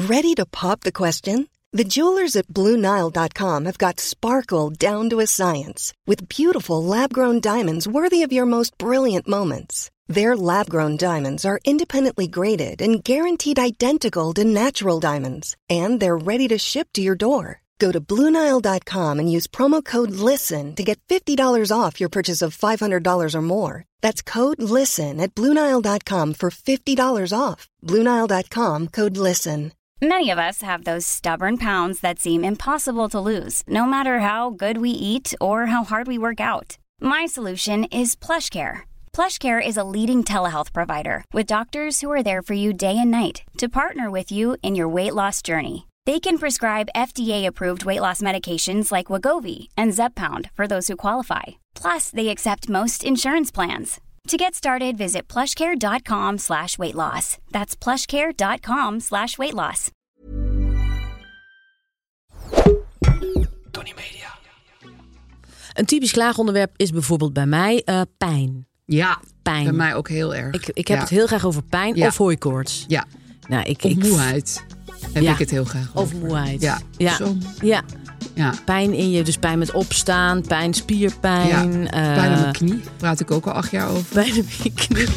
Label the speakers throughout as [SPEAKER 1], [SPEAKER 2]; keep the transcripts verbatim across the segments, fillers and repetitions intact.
[SPEAKER 1] Ready to pop the question? The jewelers at Blue Nile dot com have got sparkle down to a science with beautiful lab-grown diamonds worthy of your most brilliant moments. Their lab-grown diamonds are independently graded and guaranteed identical to natural diamonds, and they're ready to ship to your door. Go to Blue Nile dot com and use promo code LISTEN to get fifty dollars off your purchase of five hundred dollars or more. That's code LISTEN at Blue Nile dot com for fifty dollars off. Blue Nile dot com, code LISTEN.
[SPEAKER 2] Many of us have those stubborn pounds that seem impossible to lose, no matter how good we eat or how hard we work out. My solution is PlushCare. PlushCare is a leading telehealth provider with doctors who are there for you day and night to partner with you in your weight loss journey. They can prescribe F D A-approved weight loss medications like Wegovy and Zepbound for those who qualify. Plus, they accept most insurance plans. To get started, visit plushcare.com slash weight loss. That's plushcare.com slash weight loss.
[SPEAKER 3] Tony Media.
[SPEAKER 4] Een typisch klaagonderwerp is bijvoorbeeld bij mij uh, pijn.
[SPEAKER 3] Ja,
[SPEAKER 4] pijn.
[SPEAKER 3] Bij mij ook heel erg.
[SPEAKER 4] Ik, ik heb
[SPEAKER 3] ja.
[SPEAKER 4] het heel graag over pijn
[SPEAKER 3] ja.
[SPEAKER 4] of hooikoorts.
[SPEAKER 3] Ja,
[SPEAKER 4] nou, ik,
[SPEAKER 3] of
[SPEAKER 4] ik,
[SPEAKER 3] moeheid. Heb
[SPEAKER 4] ja.
[SPEAKER 3] ik het heel graag over.
[SPEAKER 4] Of moeheid.
[SPEAKER 3] Ja,
[SPEAKER 4] ja.
[SPEAKER 3] Zo.
[SPEAKER 4] ja.
[SPEAKER 3] ja.
[SPEAKER 4] Pijn in je, dus pijn met opstaan, pijn, spierpijn.
[SPEAKER 3] Ja.
[SPEAKER 4] Uh,
[SPEAKER 3] pijn aan mijn knie, praat ik ook al acht jaar over.
[SPEAKER 4] Pijn aan mijn knie.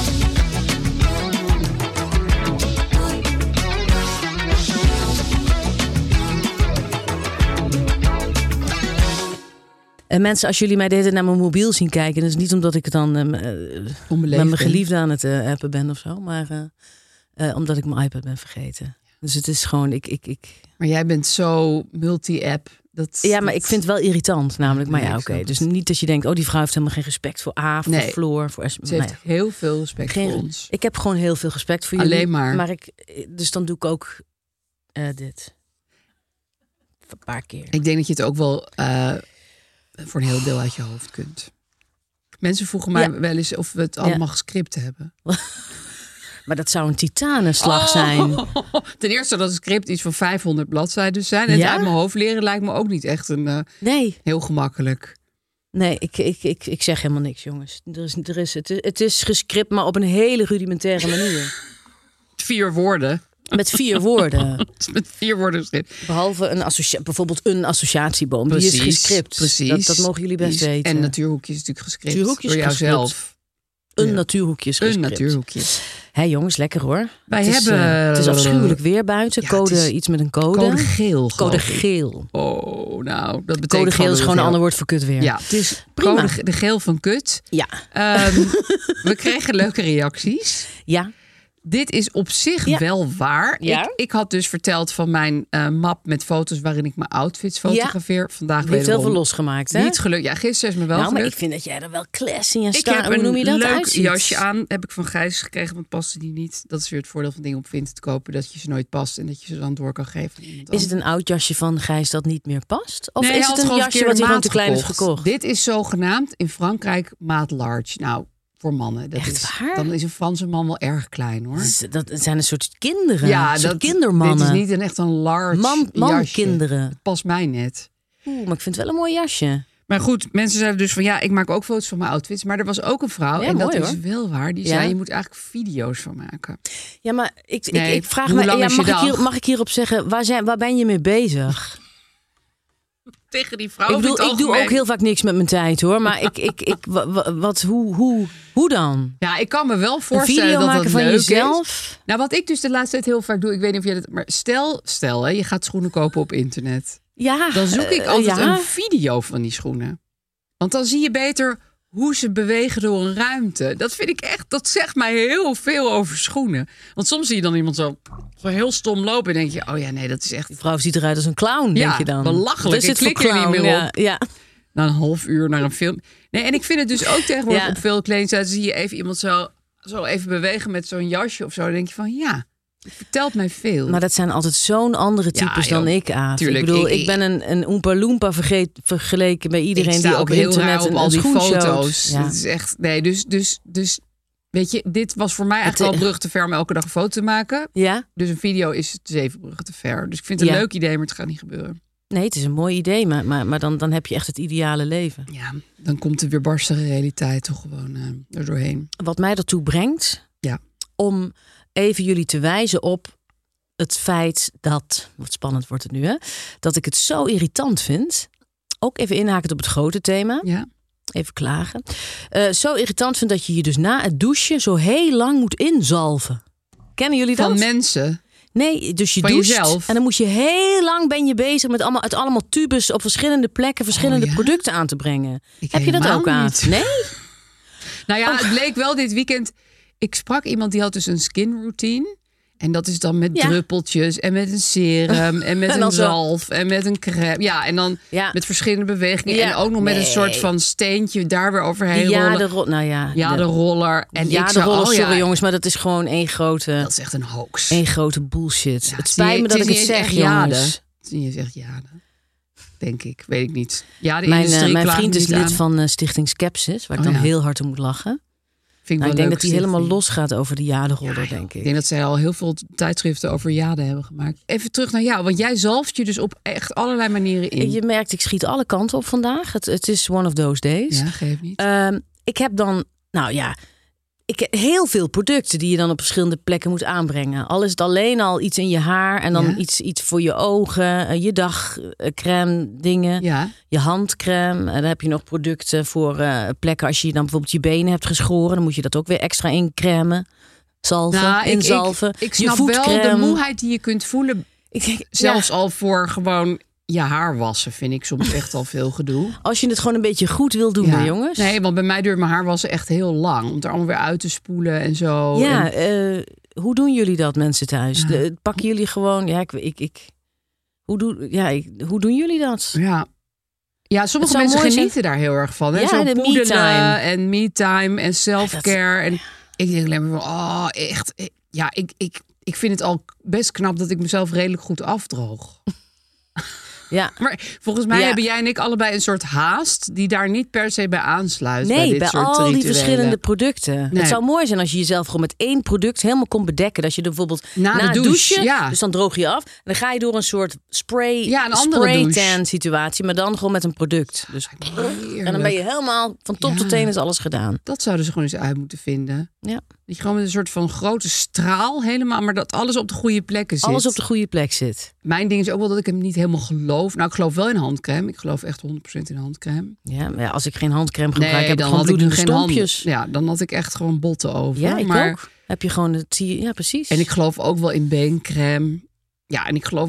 [SPEAKER 4] En mensen, als jullie mij de hele tijd naar mijn mobiel zien kijken, dat is niet omdat ik het dan uh, met mijn geliefde aan het uh, appen ben of zo, maar uh, uh, omdat ik mijn iPad ben vergeten. Dus het is gewoon, ik, ik, ik...
[SPEAKER 3] Maar jij bent zo multi-app. Dat,
[SPEAKER 4] ja, maar
[SPEAKER 3] dat...
[SPEAKER 4] ik vind het wel irritant, namelijk. Maar
[SPEAKER 3] nee,
[SPEAKER 4] ja, oké. Okay. Dus niet dat je denkt, oh, die vrouw heeft helemaal geen respect voor A, voor
[SPEAKER 3] nee.
[SPEAKER 4] Floor, voor S.
[SPEAKER 3] Ze heeft
[SPEAKER 4] nee.
[SPEAKER 3] heel veel respect
[SPEAKER 4] geen,
[SPEAKER 3] voor ons.
[SPEAKER 4] Ik heb gewoon heel veel respect voor jullie.
[SPEAKER 3] Alleen maar.
[SPEAKER 4] maar ik, dus dan doe ik ook uh, dit. Een paar keer.
[SPEAKER 3] Ik denk dat je het ook wel uh, voor een heel deel uit je hoofd kunt. Mensen vroegen mij ja. wel eens of we het allemaal ja. gescript hebben.
[SPEAKER 4] Maar dat zou een titanenslag
[SPEAKER 3] oh.
[SPEAKER 4] zijn.
[SPEAKER 3] Ten eerste dat het script iets van vijfhonderd bladzijden zijn. En ja? het uit mijn hoofd leren lijkt me ook niet echt een uh,
[SPEAKER 4] nee.
[SPEAKER 3] heel gemakkelijk.
[SPEAKER 4] Nee, ik, ik, ik, ik zeg helemaal niks, jongens. Er is, er is, het, is, het is gescript, maar op een hele rudimentaire manier.
[SPEAKER 3] Vier woorden.
[SPEAKER 4] Met vier woorden.
[SPEAKER 3] Met vier woorden gescript.
[SPEAKER 4] Behalve een associa- bijvoorbeeld een associatieboom. Precies, die is gescript.
[SPEAKER 3] Precies.
[SPEAKER 4] Dat, dat mogen jullie best weten.
[SPEAKER 3] En natuurhoekjes is natuurlijk gescript.
[SPEAKER 4] Natuurhoekjes
[SPEAKER 3] door jouzelf.
[SPEAKER 4] Gescript. Een ja. natuurhoekje is gescript.
[SPEAKER 3] Een natuurhoekje.
[SPEAKER 4] Hé hey jongens, lekker hoor.
[SPEAKER 3] Wij
[SPEAKER 4] het
[SPEAKER 3] hebben...
[SPEAKER 4] Is, uh, het is afschuwelijk weer buiten. Ja, code, is... iets met een code.
[SPEAKER 3] Code geel.
[SPEAKER 4] Code geel.
[SPEAKER 3] Oh, nou, dat betekent...
[SPEAKER 4] Code geel is gewoon een ander woord voor kut weer.
[SPEAKER 3] Ja, het is prima. Code de geel van kut.
[SPEAKER 4] Ja.
[SPEAKER 3] Um, we kregen leuke reacties.
[SPEAKER 4] Ja.
[SPEAKER 3] Dit is op zich ja. wel waar.
[SPEAKER 4] Ja?
[SPEAKER 3] Ik, ik had dus verteld van mijn uh, map met foto's waarin ik mijn outfits fotografeer.
[SPEAKER 4] Ja.
[SPEAKER 3] Vandaag
[SPEAKER 4] je heeft heel veel losgemaakt, hè?
[SPEAKER 3] Niet gelukt. Ja, gisteren is me wel
[SPEAKER 4] nou,
[SPEAKER 3] gelukt.
[SPEAKER 4] Maar ik vind dat jij er wel classy in
[SPEAKER 3] ik
[SPEAKER 4] staat.
[SPEAKER 3] heb
[SPEAKER 4] Hoe noem je
[SPEAKER 3] een
[SPEAKER 4] dat
[SPEAKER 3] leuk
[SPEAKER 4] uitziet?
[SPEAKER 3] jasje aan. Heb ik van Gijs gekregen, want paste die niet. Dat is weer het voordeel van dingen op Vinted te kopen. Dat je ze nooit past en dat je ze dan door kan geven.
[SPEAKER 4] Is het een oud jasje van Gijs dat niet meer past? Of
[SPEAKER 3] nee,
[SPEAKER 4] is het een jasje wat hij gewoon te klein heeft gekocht?
[SPEAKER 3] Dit is zogenaamd in Frankrijk maat large. Nou... Voor mannen. Dat
[SPEAKER 4] Echt
[SPEAKER 3] is,
[SPEAKER 4] waar?
[SPEAKER 3] Dan is een Franse man wel erg klein, hoor.
[SPEAKER 4] Dat, dat zijn een soort kinderen.
[SPEAKER 3] Ja,
[SPEAKER 4] een soort
[SPEAKER 3] dat,
[SPEAKER 4] kindermannen.
[SPEAKER 3] Dit is niet een echt een large
[SPEAKER 4] man, man
[SPEAKER 3] jasje.
[SPEAKER 4] kinderen.
[SPEAKER 3] Het past mij net.
[SPEAKER 4] Oeh, maar ik vind het wel een mooi jasje.
[SPEAKER 3] Maar goed, mensen zeiden dus van ja, ik maak ook foto's van mijn outfits. Maar er was ook een vrouw,
[SPEAKER 4] ja,
[SPEAKER 3] en
[SPEAKER 4] mooi,
[SPEAKER 3] dat
[SPEAKER 4] hoor.
[SPEAKER 3] is wel waar. Die
[SPEAKER 4] ja.
[SPEAKER 3] zei, je moet eigenlijk video's van maken.
[SPEAKER 4] Ja, maar ik,
[SPEAKER 3] nee,
[SPEAKER 4] ik, ik vraag
[SPEAKER 3] hoe
[SPEAKER 4] me,
[SPEAKER 3] lang
[SPEAKER 4] ja,
[SPEAKER 3] is
[SPEAKER 4] mag,
[SPEAKER 3] je
[SPEAKER 4] ik
[SPEAKER 3] dag?
[SPEAKER 4] hier, mag ik hierop zeggen, waar, zijn, waar ben je mee bezig?
[SPEAKER 3] Tegen die vrouw.
[SPEAKER 4] Ik bedoel, ik doe ook heel vaak niks met mijn tijd, hoor. Maar ik, ik, ik, wat, hoe, hoe, hoe dan?
[SPEAKER 3] Ja, ik kan me wel voorstellen
[SPEAKER 4] een video
[SPEAKER 3] dat
[SPEAKER 4] maken
[SPEAKER 3] dat
[SPEAKER 4] van
[SPEAKER 3] leuk
[SPEAKER 4] jezelf?
[SPEAKER 3] Is. Nou, wat ik dus de laatste tijd heel vaak doe, ik weet niet of jij dat, maar stel, stel, hè, je gaat schoenen kopen op internet.
[SPEAKER 4] Ja.
[SPEAKER 3] Dan zoek ik altijd
[SPEAKER 4] uh, ja.
[SPEAKER 3] een video van die schoenen. Want dan zie je beter hoe ze bewegen door een ruimte. Dat vind ik echt, dat zegt mij heel veel over schoenen. Want soms zie je dan iemand zo, zo heel stom lopen en denk je, oh ja, nee, dat is echt...
[SPEAKER 4] Die vrouw ziet eruit als een clown, denk
[SPEAKER 3] ja,
[SPEAKER 4] je dan.
[SPEAKER 3] belachelijk.
[SPEAKER 4] Ik
[SPEAKER 3] klik er niet meer op.
[SPEAKER 4] Ja, ja.
[SPEAKER 3] Na een half uur naar een film. Nee, en ik vind het dus ook tegenwoordig
[SPEAKER 4] ja.
[SPEAKER 3] op veel kledingsites zie je even iemand zo, zo even bewegen met zo'n jasje of zo. Dan denk je van, ja, het vertelt mij veel.
[SPEAKER 4] Maar dat zijn altijd zo'n andere types
[SPEAKER 3] ja,
[SPEAKER 4] dan ik, Aaf.
[SPEAKER 3] Tuurlijk,
[SPEAKER 4] ik bedoel,
[SPEAKER 3] ik,
[SPEAKER 4] ik ben een, een Oompa Loompa vergeet, vergeleken bij iedereen die op internet
[SPEAKER 3] op
[SPEAKER 4] een,
[SPEAKER 3] al
[SPEAKER 4] een
[SPEAKER 3] die foto's.
[SPEAKER 4] Ja.
[SPEAKER 3] Het is echt, nee, dus, dus, dus, weet je, dit was voor mij eigenlijk
[SPEAKER 4] het,
[SPEAKER 3] al brug te ver om elke dag een foto te maken.
[SPEAKER 4] Ja?
[SPEAKER 3] Dus een video is zeven bruggen te ver. Dus ik vind het een
[SPEAKER 4] ja.
[SPEAKER 3] leuk idee, maar het gaat niet gebeuren.
[SPEAKER 4] Nee, het is een mooi idee, maar, maar, maar dan, dan heb je echt het ideale leven.
[SPEAKER 3] Ja, dan komt de weerbarstige realiteit toch gewoon uh, er doorheen.
[SPEAKER 4] Wat mij ertoe brengt
[SPEAKER 3] ja.
[SPEAKER 4] om even jullie te wijzen op het feit dat, wat spannend wordt het nu, hè, dat ik het zo irritant vind. Ook even inhakend op het grote thema.
[SPEAKER 3] Ja.
[SPEAKER 4] Even klagen. Uh, zo irritant vind dat je je dus na het douchen zo heel lang moet inzalven. Kennen jullie dat?
[SPEAKER 3] Van mensen?
[SPEAKER 4] Nee, dus je
[SPEAKER 3] van
[SPEAKER 4] doucht
[SPEAKER 3] jezelf.
[SPEAKER 4] En dan moet je heel lang ben je bezig met allemaal uit allemaal tubes op verschillende plekken verschillende oh, ja? producten aan te brengen.
[SPEAKER 3] Ik
[SPEAKER 4] Heb je dat ook aan?
[SPEAKER 3] Niet.
[SPEAKER 4] Nee?
[SPEAKER 3] Nou ja,
[SPEAKER 4] oh.
[SPEAKER 3] het bleek wel dit weekend. Ik sprak iemand die had dus een skin routine. En dat is dan met
[SPEAKER 4] ja.
[SPEAKER 3] druppeltjes en met een serum en met en een zalf en met een crème. Ja, en dan ja. met verschillende bewegingen. Ja. En ook nog met nee. een soort van steentje daar weer overheen
[SPEAKER 4] ja,
[SPEAKER 3] rollen.
[SPEAKER 4] De ro- nou ja,
[SPEAKER 3] ja, de, de roller. En
[SPEAKER 4] ja,
[SPEAKER 3] ik
[SPEAKER 4] de
[SPEAKER 3] zou,
[SPEAKER 4] roller,
[SPEAKER 3] oh,
[SPEAKER 4] sorry
[SPEAKER 3] ja.
[SPEAKER 4] jongens, maar dat is gewoon één grote...
[SPEAKER 3] Dat is echt een hoax.
[SPEAKER 4] Één grote bullshit.
[SPEAKER 3] Ja,
[SPEAKER 4] het spijt me dat ik het zeg, jongens.
[SPEAKER 3] Zie je zegt jade. Denk ik, weet ik niet. Ja, de
[SPEAKER 4] mijn uh, mijn vriend is lid
[SPEAKER 3] aan.
[SPEAKER 4] van uh, Stichting Skepsis, waar ik
[SPEAKER 3] oh,
[SPEAKER 4] dan
[SPEAKER 3] ja.
[SPEAKER 4] heel hard om moet lachen.
[SPEAKER 3] Vind ik,
[SPEAKER 4] nou, ik denk dat hij
[SPEAKER 3] stichting.
[SPEAKER 4] helemaal losgaat over de jaderoller, ja, denk ik.
[SPEAKER 3] Ik denk dat zij al heel veel tijdschriften over jade hebben gemaakt. Even terug naar jou, want jij zalft je dus op echt allerlei manieren in.
[SPEAKER 4] Je merkt, ik schiet alle kanten op vandaag. Het, het is one of those days.
[SPEAKER 3] Ja, geef niet.
[SPEAKER 4] Um, ik heb dan, nou ja, ik heb heel veel producten die je dan op verschillende plekken moet aanbrengen. Al is het alleen al iets in je haar en dan ja? iets, iets voor je ogen, je dagcrème dingen,
[SPEAKER 3] ja.
[SPEAKER 4] je handcrème. En dan heb je nog producten voor uh, plekken als je dan bijvoorbeeld je benen hebt geschoren. Dan moet je dat ook weer extra incremen. Zalven,
[SPEAKER 3] nou,
[SPEAKER 4] inzalven.
[SPEAKER 3] Ik, ik, ik snap wel de moeheid die je kunt voelen. Ik, zelfs ja. al voor gewoon... je haar wassen vind ik soms echt al veel gedoe.
[SPEAKER 4] Als je het gewoon een beetje goed wil doen, ja. hè, jongens.
[SPEAKER 3] Nee, want bij mij duurt mijn haar wassen echt heel lang. Om het er allemaal weer uit te spoelen en zo.
[SPEAKER 4] Ja,
[SPEAKER 3] en...
[SPEAKER 4] uh, hoe doen jullie dat, mensen thuis? Ja. De, pakken jullie gewoon... Ja, ik... ik, ik hoe, doe, ja ik, hoe doen jullie dat?
[SPEAKER 3] Ja, ja sommige mensen genieten zijn... daar heel erg van. Hè?
[SPEAKER 4] Ja,
[SPEAKER 3] zo
[SPEAKER 4] de
[SPEAKER 3] poedelen en me-time en self-care. Ja, dat... En ik denk alleen maar van, oh, echt. Ja, ik, ik, ik vind het al best knap dat ik mezelf redelijk goed afdroog.
[SPEAKER 4] Ja.
[SPEAKER 3] Maar volgens mij ja. hebben jij en ik allebei een soort haast die daar niet per se bij aansluit.
[SPEAKER 4] Nee,
[SPEAKER 3] bij, dit
[SPEAKER 4] bij
[SPEAKER 3] soort
[SPEAKER 4] al
[SPEAKER 3] rituelen.
[SPEAKER 4] die verschillende producten. Nee. Het zou mooi zijn als je jezelf gewoon met één product helemaal kon bedekken. Dat je er bijvoorbeeld na, na de douche, douchen, ja. dus dan droog je af. En dan ga je door een soort spray,
[SPEAKER 3] ja, een
[SPEAKER 4] spray tan situatie, maar dan gewoon met een product. Dus, en dan ben je helemaal van top ja. tot teen is alles gedaan.
[SPEAKER 3] Dat zouden ze gewoon eens uit moeten vinden.
[SPEAKER 4] Ja.
[SPEAKER 3] Dat je gewoon met een soort van grote straal helemaal, maar dat alles op de goede plekken zit.
[SPEAKER 4] Alles op de goede plek zit.
[SPEAKER 3] Mijn ding is ook wel dat ik hem niet helemaal geloof. Nou, ik geloof wel in handcrème. Ik geloof echt honderd procent in handcrème.
[SPEAKER 4] Ja, maar ja, als ik geen handcrème gebruik, nee, heb ik
[SPEAKER 3] dan
[SPEAKER 4] gewoon bloedende stompjes.
[SPEAKER 3] Hand, ja, dan had ik echt gewoon botten over.
[SPEAKER 4] Ja, ik
[SPEAKER 3] maar,
[SPEAKER 4] ook. Heb je gewoon het, ja, precies.
[SPEAKER 3] En ik geloof ook wel in beencrème. Ja, en ik geloof...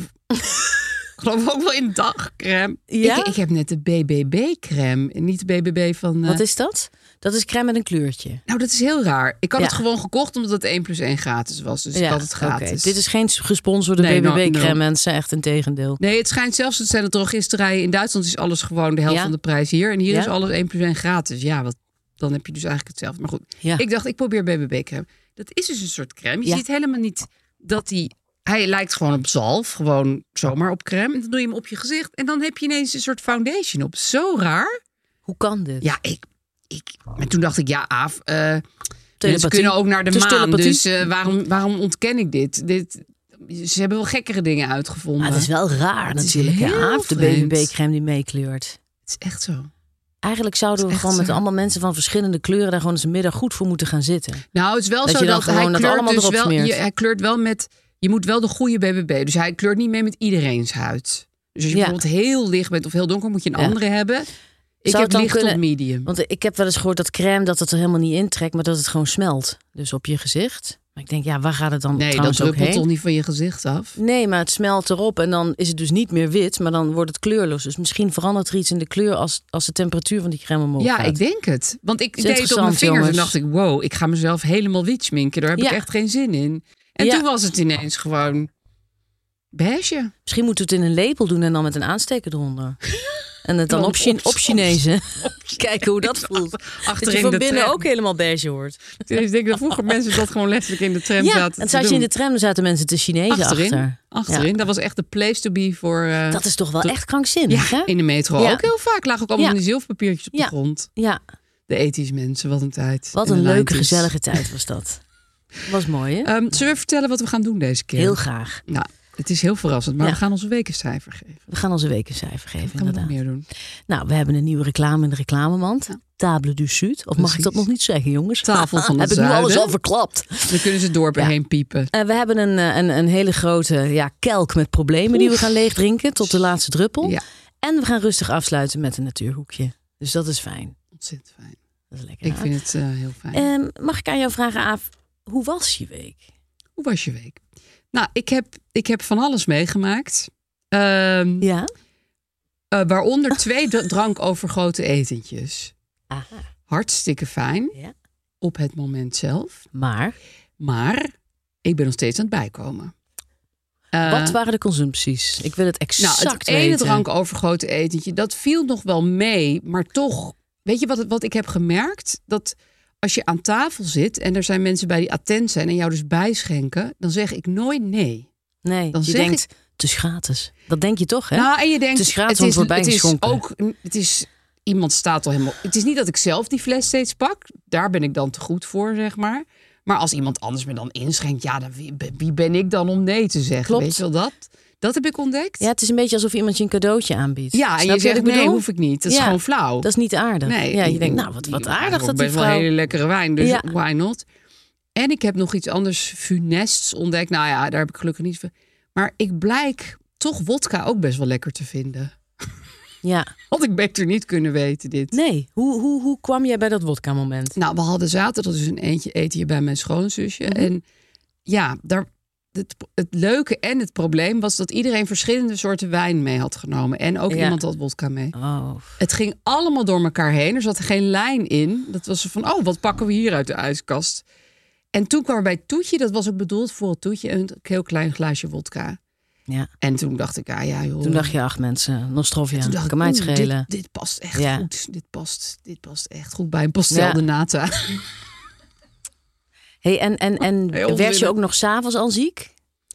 [SPEAKER 3] Ik geloof ook wel in dagcrème.
[SPEAKER 4] Ja?
[SPEAKER 3] Ik, ik heb net de B B B-crème. En niet de B B B van... Uh...
[SPEAKER 4] Wat is dat? Dat is crème met een kleurtje.
[SPEAKER 3] Nou, dat is heel raar. Ik had ja. het gewoon gekocht omdat het één plus één gratis was. Dus ja, ik had het gratis.
[SPEAKER 4] Okay. Dit is geen gesponsorde nee, B B B-crème, no, no. mensen. Echt een tegendeel.
[SPEAKER 3] Nee, het schijnt zelfs, het zijn de drogisterijen. In Duitsland is alles gewoon de helft ja? van de prijs hier. En hier ja? is alles één plus één gratis. Ja, wat, dan heb je dus eigenlijk hetzelfde. Maar goed, ja. ik dacht, ik probeer B B B-crème. Dat is dus een soort crème. Je ja. ziet helemaal niet dat die... Hij lijkt gewoon op zalf, gewoon zomaar op crème. En dan doe je hem op je gezicht. En dan heb je ineens een soort foundation op. Zo raar.
[SPEAKER 4] Hoe kan dit?
[SPEAKER 3] Ja, ik... ik en toen dacht ik, ja, Aaf... Uh, mensen kunnen ook naar de maan. Telepathie. Dus uh, waarom, waarom ontken ik dit? dit? Ze hebben wel gekkere dingen uitgevonden.
[SPEAKER 4] Maar het is wel raar het natuurlijk, ja, Aaf. De B B B-crème die meekleurt.
[SPEAKER 3] Het is echt zo.
[SPEAKER 4] Eigenlijk zouden we gewoon zo. met allemaal mensen van verschillende kleuren... daar gewoon eens een middag goed voor moeten gaan zitten.
[SPEAKER 3] Nou, het is wel dat zo dat hij kleurt, allemaal dus wel, je, hij kleurt wel met... Je moet wel de goede B B B. Dus hij kleurt niet mee met iedereen's huid. Dus als je ja. bijvoorbeeld heel licht bent of heel donker... moet je een ja. andere hebben. Ik Zou heb licht kunnen, tot medium.
[SPEAKER 4] Want ik heb wel eens gehoord dat crème... dat het er helemaal niet intrekt, maar dat het gewoon smelt. Dus op je gezicht. Maar ik denk, ja, waar gaat het dan
[SPEAKER 3] nee,
[SPEAKER 4] trouwens
[SPEAKER 3] ook heen? Nee,
[SPEAKER 4] dat
[SPEAKER 3] druppelt toch niet van je gezicht af?
[SPEAKER 4] Nee, maar het smelt erop en dan is het dus niet meer wit... maar dan wordt het kleurloos. Dus misschien verandert er iets in de kleur... als, als de temperatuur van die crème omhoog
[SPEAKER 3] ja,
[SPEAKER 4] gaat.
[SPEAKER 3] Ja, ik denk het. Want ik deed het op mijn vingers jongens. en dacht ik... wow, ik ga mezelf helemaal wit schminken. Daar heb ja. ik echt geen zin in. En ja. toen was het ineens gewoon... beige.
[SPEAKER 4] Misschien moeten we het in een lepel doen en dan met een aansteker eronder. En het dan op, op, op Chinezen. Kijken hoe dat voelt. Achterin dat je van binnen tram. ook helemaal beige hoort.
[SPEAKER 3] Ik denk dat vroeger mensen dat gewoon letterlijk in de tram
[SPEAKER 4] ja,
[SPEAKER 3] zaten
[SPEAKER 4] en als je in de tram zaten mensen te Chinezen achterin. achter.
[SPEAKER 3] Achterin, ja. Dat was echt de place to be voor... Uh,
[SPEAKER 4] dat is toch wel te, echt krankzinnig,
[SPEAKER 3] ja,
[SPEAKER 4] hè?
[SPEAKER 3] In de metro ja. ook heel vaak. Lagen ook allemaal ja. die zilverpapiertjes op
[SPEAKER 4] ja.
[SPEAKER 3] de grond.
[SPEAKER 4] Ja.
[SPEAKER 3] De ethisch mensen, wat een tijd.
[SPEAKER 4] Wat een leuke, gezellige tijd was dat. Was mooi, hè?
[SPEAKER 3] Um, zullen we vertellen wat we gaan doen deze keer?
[SPEAKER 4] Heel graag.
[SPEAKER 3] Nou, Het is heel verrassend, maar
[SPEAKER 4] Ja.
[SPEAKER 3] we gaan onze wekencijfer geven.
[SPEAKER 4] We gaan onze wekencijfer geven,
[SPEAKER 3] Wat gaan we nog
[SPEAKER 4] inderdaad.
[SPEAKER 3] meer doen?
[SPEAKER 4] Nou, we hebben een nieuwe reclame in de reclamemand.
[SPEAKER 3] Ja.
[SPEAKER 4] Table du Sud. Of mag ik dat
[SPEAKER 3] Precies.
[SPEAKER 4] nog niet zeggen, jongens?
[SPEAKER 3] Tafel van het
[SPEAKER 4] Heb ik nu alles
[SPEAKER 3] Zuiden.
[SPEAKER 4] al verklapt.
[SPEAKER 3] Dan kunnen ze het dorp
[SPEAKER 4] Ja.
[SPEAKER 3] heen piepen.
[SPEAKER 4] Uh, we hebben een, uh, een, een hele grote ja, kelk met problemen die we gaan leegdrinken tot de laatste druppel.
[SPEAKER 3] Ja,
[SPEAKER 4] En we gaan rustig afsluiten met een natuurhoekje. Dus dat is fijn.
[SPEAKER 3] ontzettend fijn.
[SPEAKER 4] Dat is lekker.
[SPEAKER 3] Ik
[SPEAKER 4] Aaf.
[SPEAKER 3] vind het uh, heel fijn.
[SPEAKER 4] Um, mag ik aan jou vragen, Aaf, hoe was je week?
[SPEAKER 3] Hoe was je week? Nou, ik heb, ik heb van alles meegemaakt. Um,
[SPEAKER 4] Ja?
[SPEAKER 3] uh, waaronder twee d- drankovergoten etentjes.
[SPEAKER 4] Aha.
[SPEAKER 3] Hartstikke fijn.
[SPEAKER 4] Ja.
[SPEAKER 3] Op het moment zelf.
[SPEAKER 4] Maar,
[SPEAKER 3] Maar ik ben nog steeds aan het bijkomen. Uh,
[SPEAKER 4] wat waren de consumpties? Ik wil het exact
[SPEAKER 3] nou, het ene
[SPEAKER 4] weten.
[SPEAKER 3] drankovergoten etentje, dat viel nog wel mee. Maar toch, weet je wat, het- wat ik heb gemerkt? Dat als je aan tafel zit en er zijn mensen bij die attent zijn en jou dus bijschenken, dan zeg ik nooit nee.
[SPEAKER 4] Nee,
[SPEAKER 3] Dan
[SPEAKER 4] je
[SPEAKER 3] zeg
[SPEAKER 4] denkt, het is gratis. Dat denk je toch, hè?
[SPEAKER 3] Nou, en je denkt,
[SPEAKER 4] Het is gratis, want het wordt
[SPEAKER 3] het is
[SPEAKER 4] bijgeschonken.
[SPEAKER 3] ook, het is, iemand staat al helemaal. Het is niet dat ik zelf die fles steeds pak. Daar ben ik dan te goed voor, zeg maar. Maar als iemand anders me dan inschenkt, ja, dan wie, wie ben ik dan om nee te zeggen?
[SPEAKER 4] Klopt.
[SPEAKER 3] Weet je wel dat? Dat heb ik ontdekt.
[SPEAKER 4] Ja, het is een beetje alsof iemand je een cadeautje aanbiedt.
[SPEAKER 3] Ja, en
[SPEAKER 4] Snap
[SPEAKER 3] je zegt
[SPEAKER 4] wat ik
[SPEAKER 3] nee,
[SPEAKER 4] bedoel?
[SPEAKER 3] hoef ik niet. Dat is
[SPEAKER 4] Ja,
[SPEAKER 3] gewoon flauw.
[SPEAKER 4] Dat is niet aardig.
[SPEAKER 3] Nee,
[SPEAKER 4] ja, je
[SPEAKER 3] ik-
[SPEAKER 4] denkt, nou, wat, wat
[SPEAKER 3] ik-
[SPEAKER 4] aardig
[SPEAKER 3] ik
[SPEAKER 4] dat die
[SPEAKER 3] best wel
[SPEAKER 4] vrouw...
[SPEAKER 3] hele lekkere wijn, dus
[SPEAKER 4] Ja.
[SPEAKER 3] why not? En ik heb nog iets anders funests ontdekt. Nou ja, daar heb ik gelukkig niet veel. Maar ik blijk toch wodka ook best wel lekker te vinden.
[SPEAKER 4] Ja,
[SPEAKER 3] Had ik beter niet kunnen weten dit.
[SPEAKER 4] nee. Hoe, hoe, hoe kwam jij bij dat wodka-moment?
[SPEAKER 3] Nou, we hadden zaterdag dus een eentje eten hier bij mijn schoonzusje.
[SPEAKER 4] Mhm.
[SPEAKER 3] En ja, daar, het, het leuke en het probleem was dat iedereen verschillende soorten wijn mee had genomen. En ook
[SPEAKER 4] Ja.
[SPEAKER 3] iemand had wodka mee.
[SPEAKER 4] Oh,
[SPEAKER 3] Het ging allemaal door elkaar heen. Er zat geen lijn in. Dat was van, oh, wat pakken we hier uit de ijskast? En toen kwam er bij het toetje, dat was ook bedoeld voor het toetje, een heel klein glaasje wodka.
[SPEAKER 4] ja.
[SPEAKER 3] En toen dacht ik, ah ja joh.
[SPEAKER 4] Toen dacht je, ach mensen, Nostrovia,
[SPEAKER 3] Toen dacht ik,
[SPEAKER 4] kan mij het
[SPEAKER 3] oeh,
[SPEAKER 4] schelen.
[SPEAKER 3] Dit, dit past echt
[SPEAKER 4] Ja.
[SPEAKER 3] goed. Dit past, dit past echt goed bij een pastel
[SPEAKER 4] Ja.
[SPEAKER 3] de nata.
[SPEAKER 4] Hey, en en, en
[SPEAKER 3] Heel
[SPEAKER 4] werd je
[SPEAKER 3] zielig.
[SPEAKER 4] ook nog s'avonds al ziek?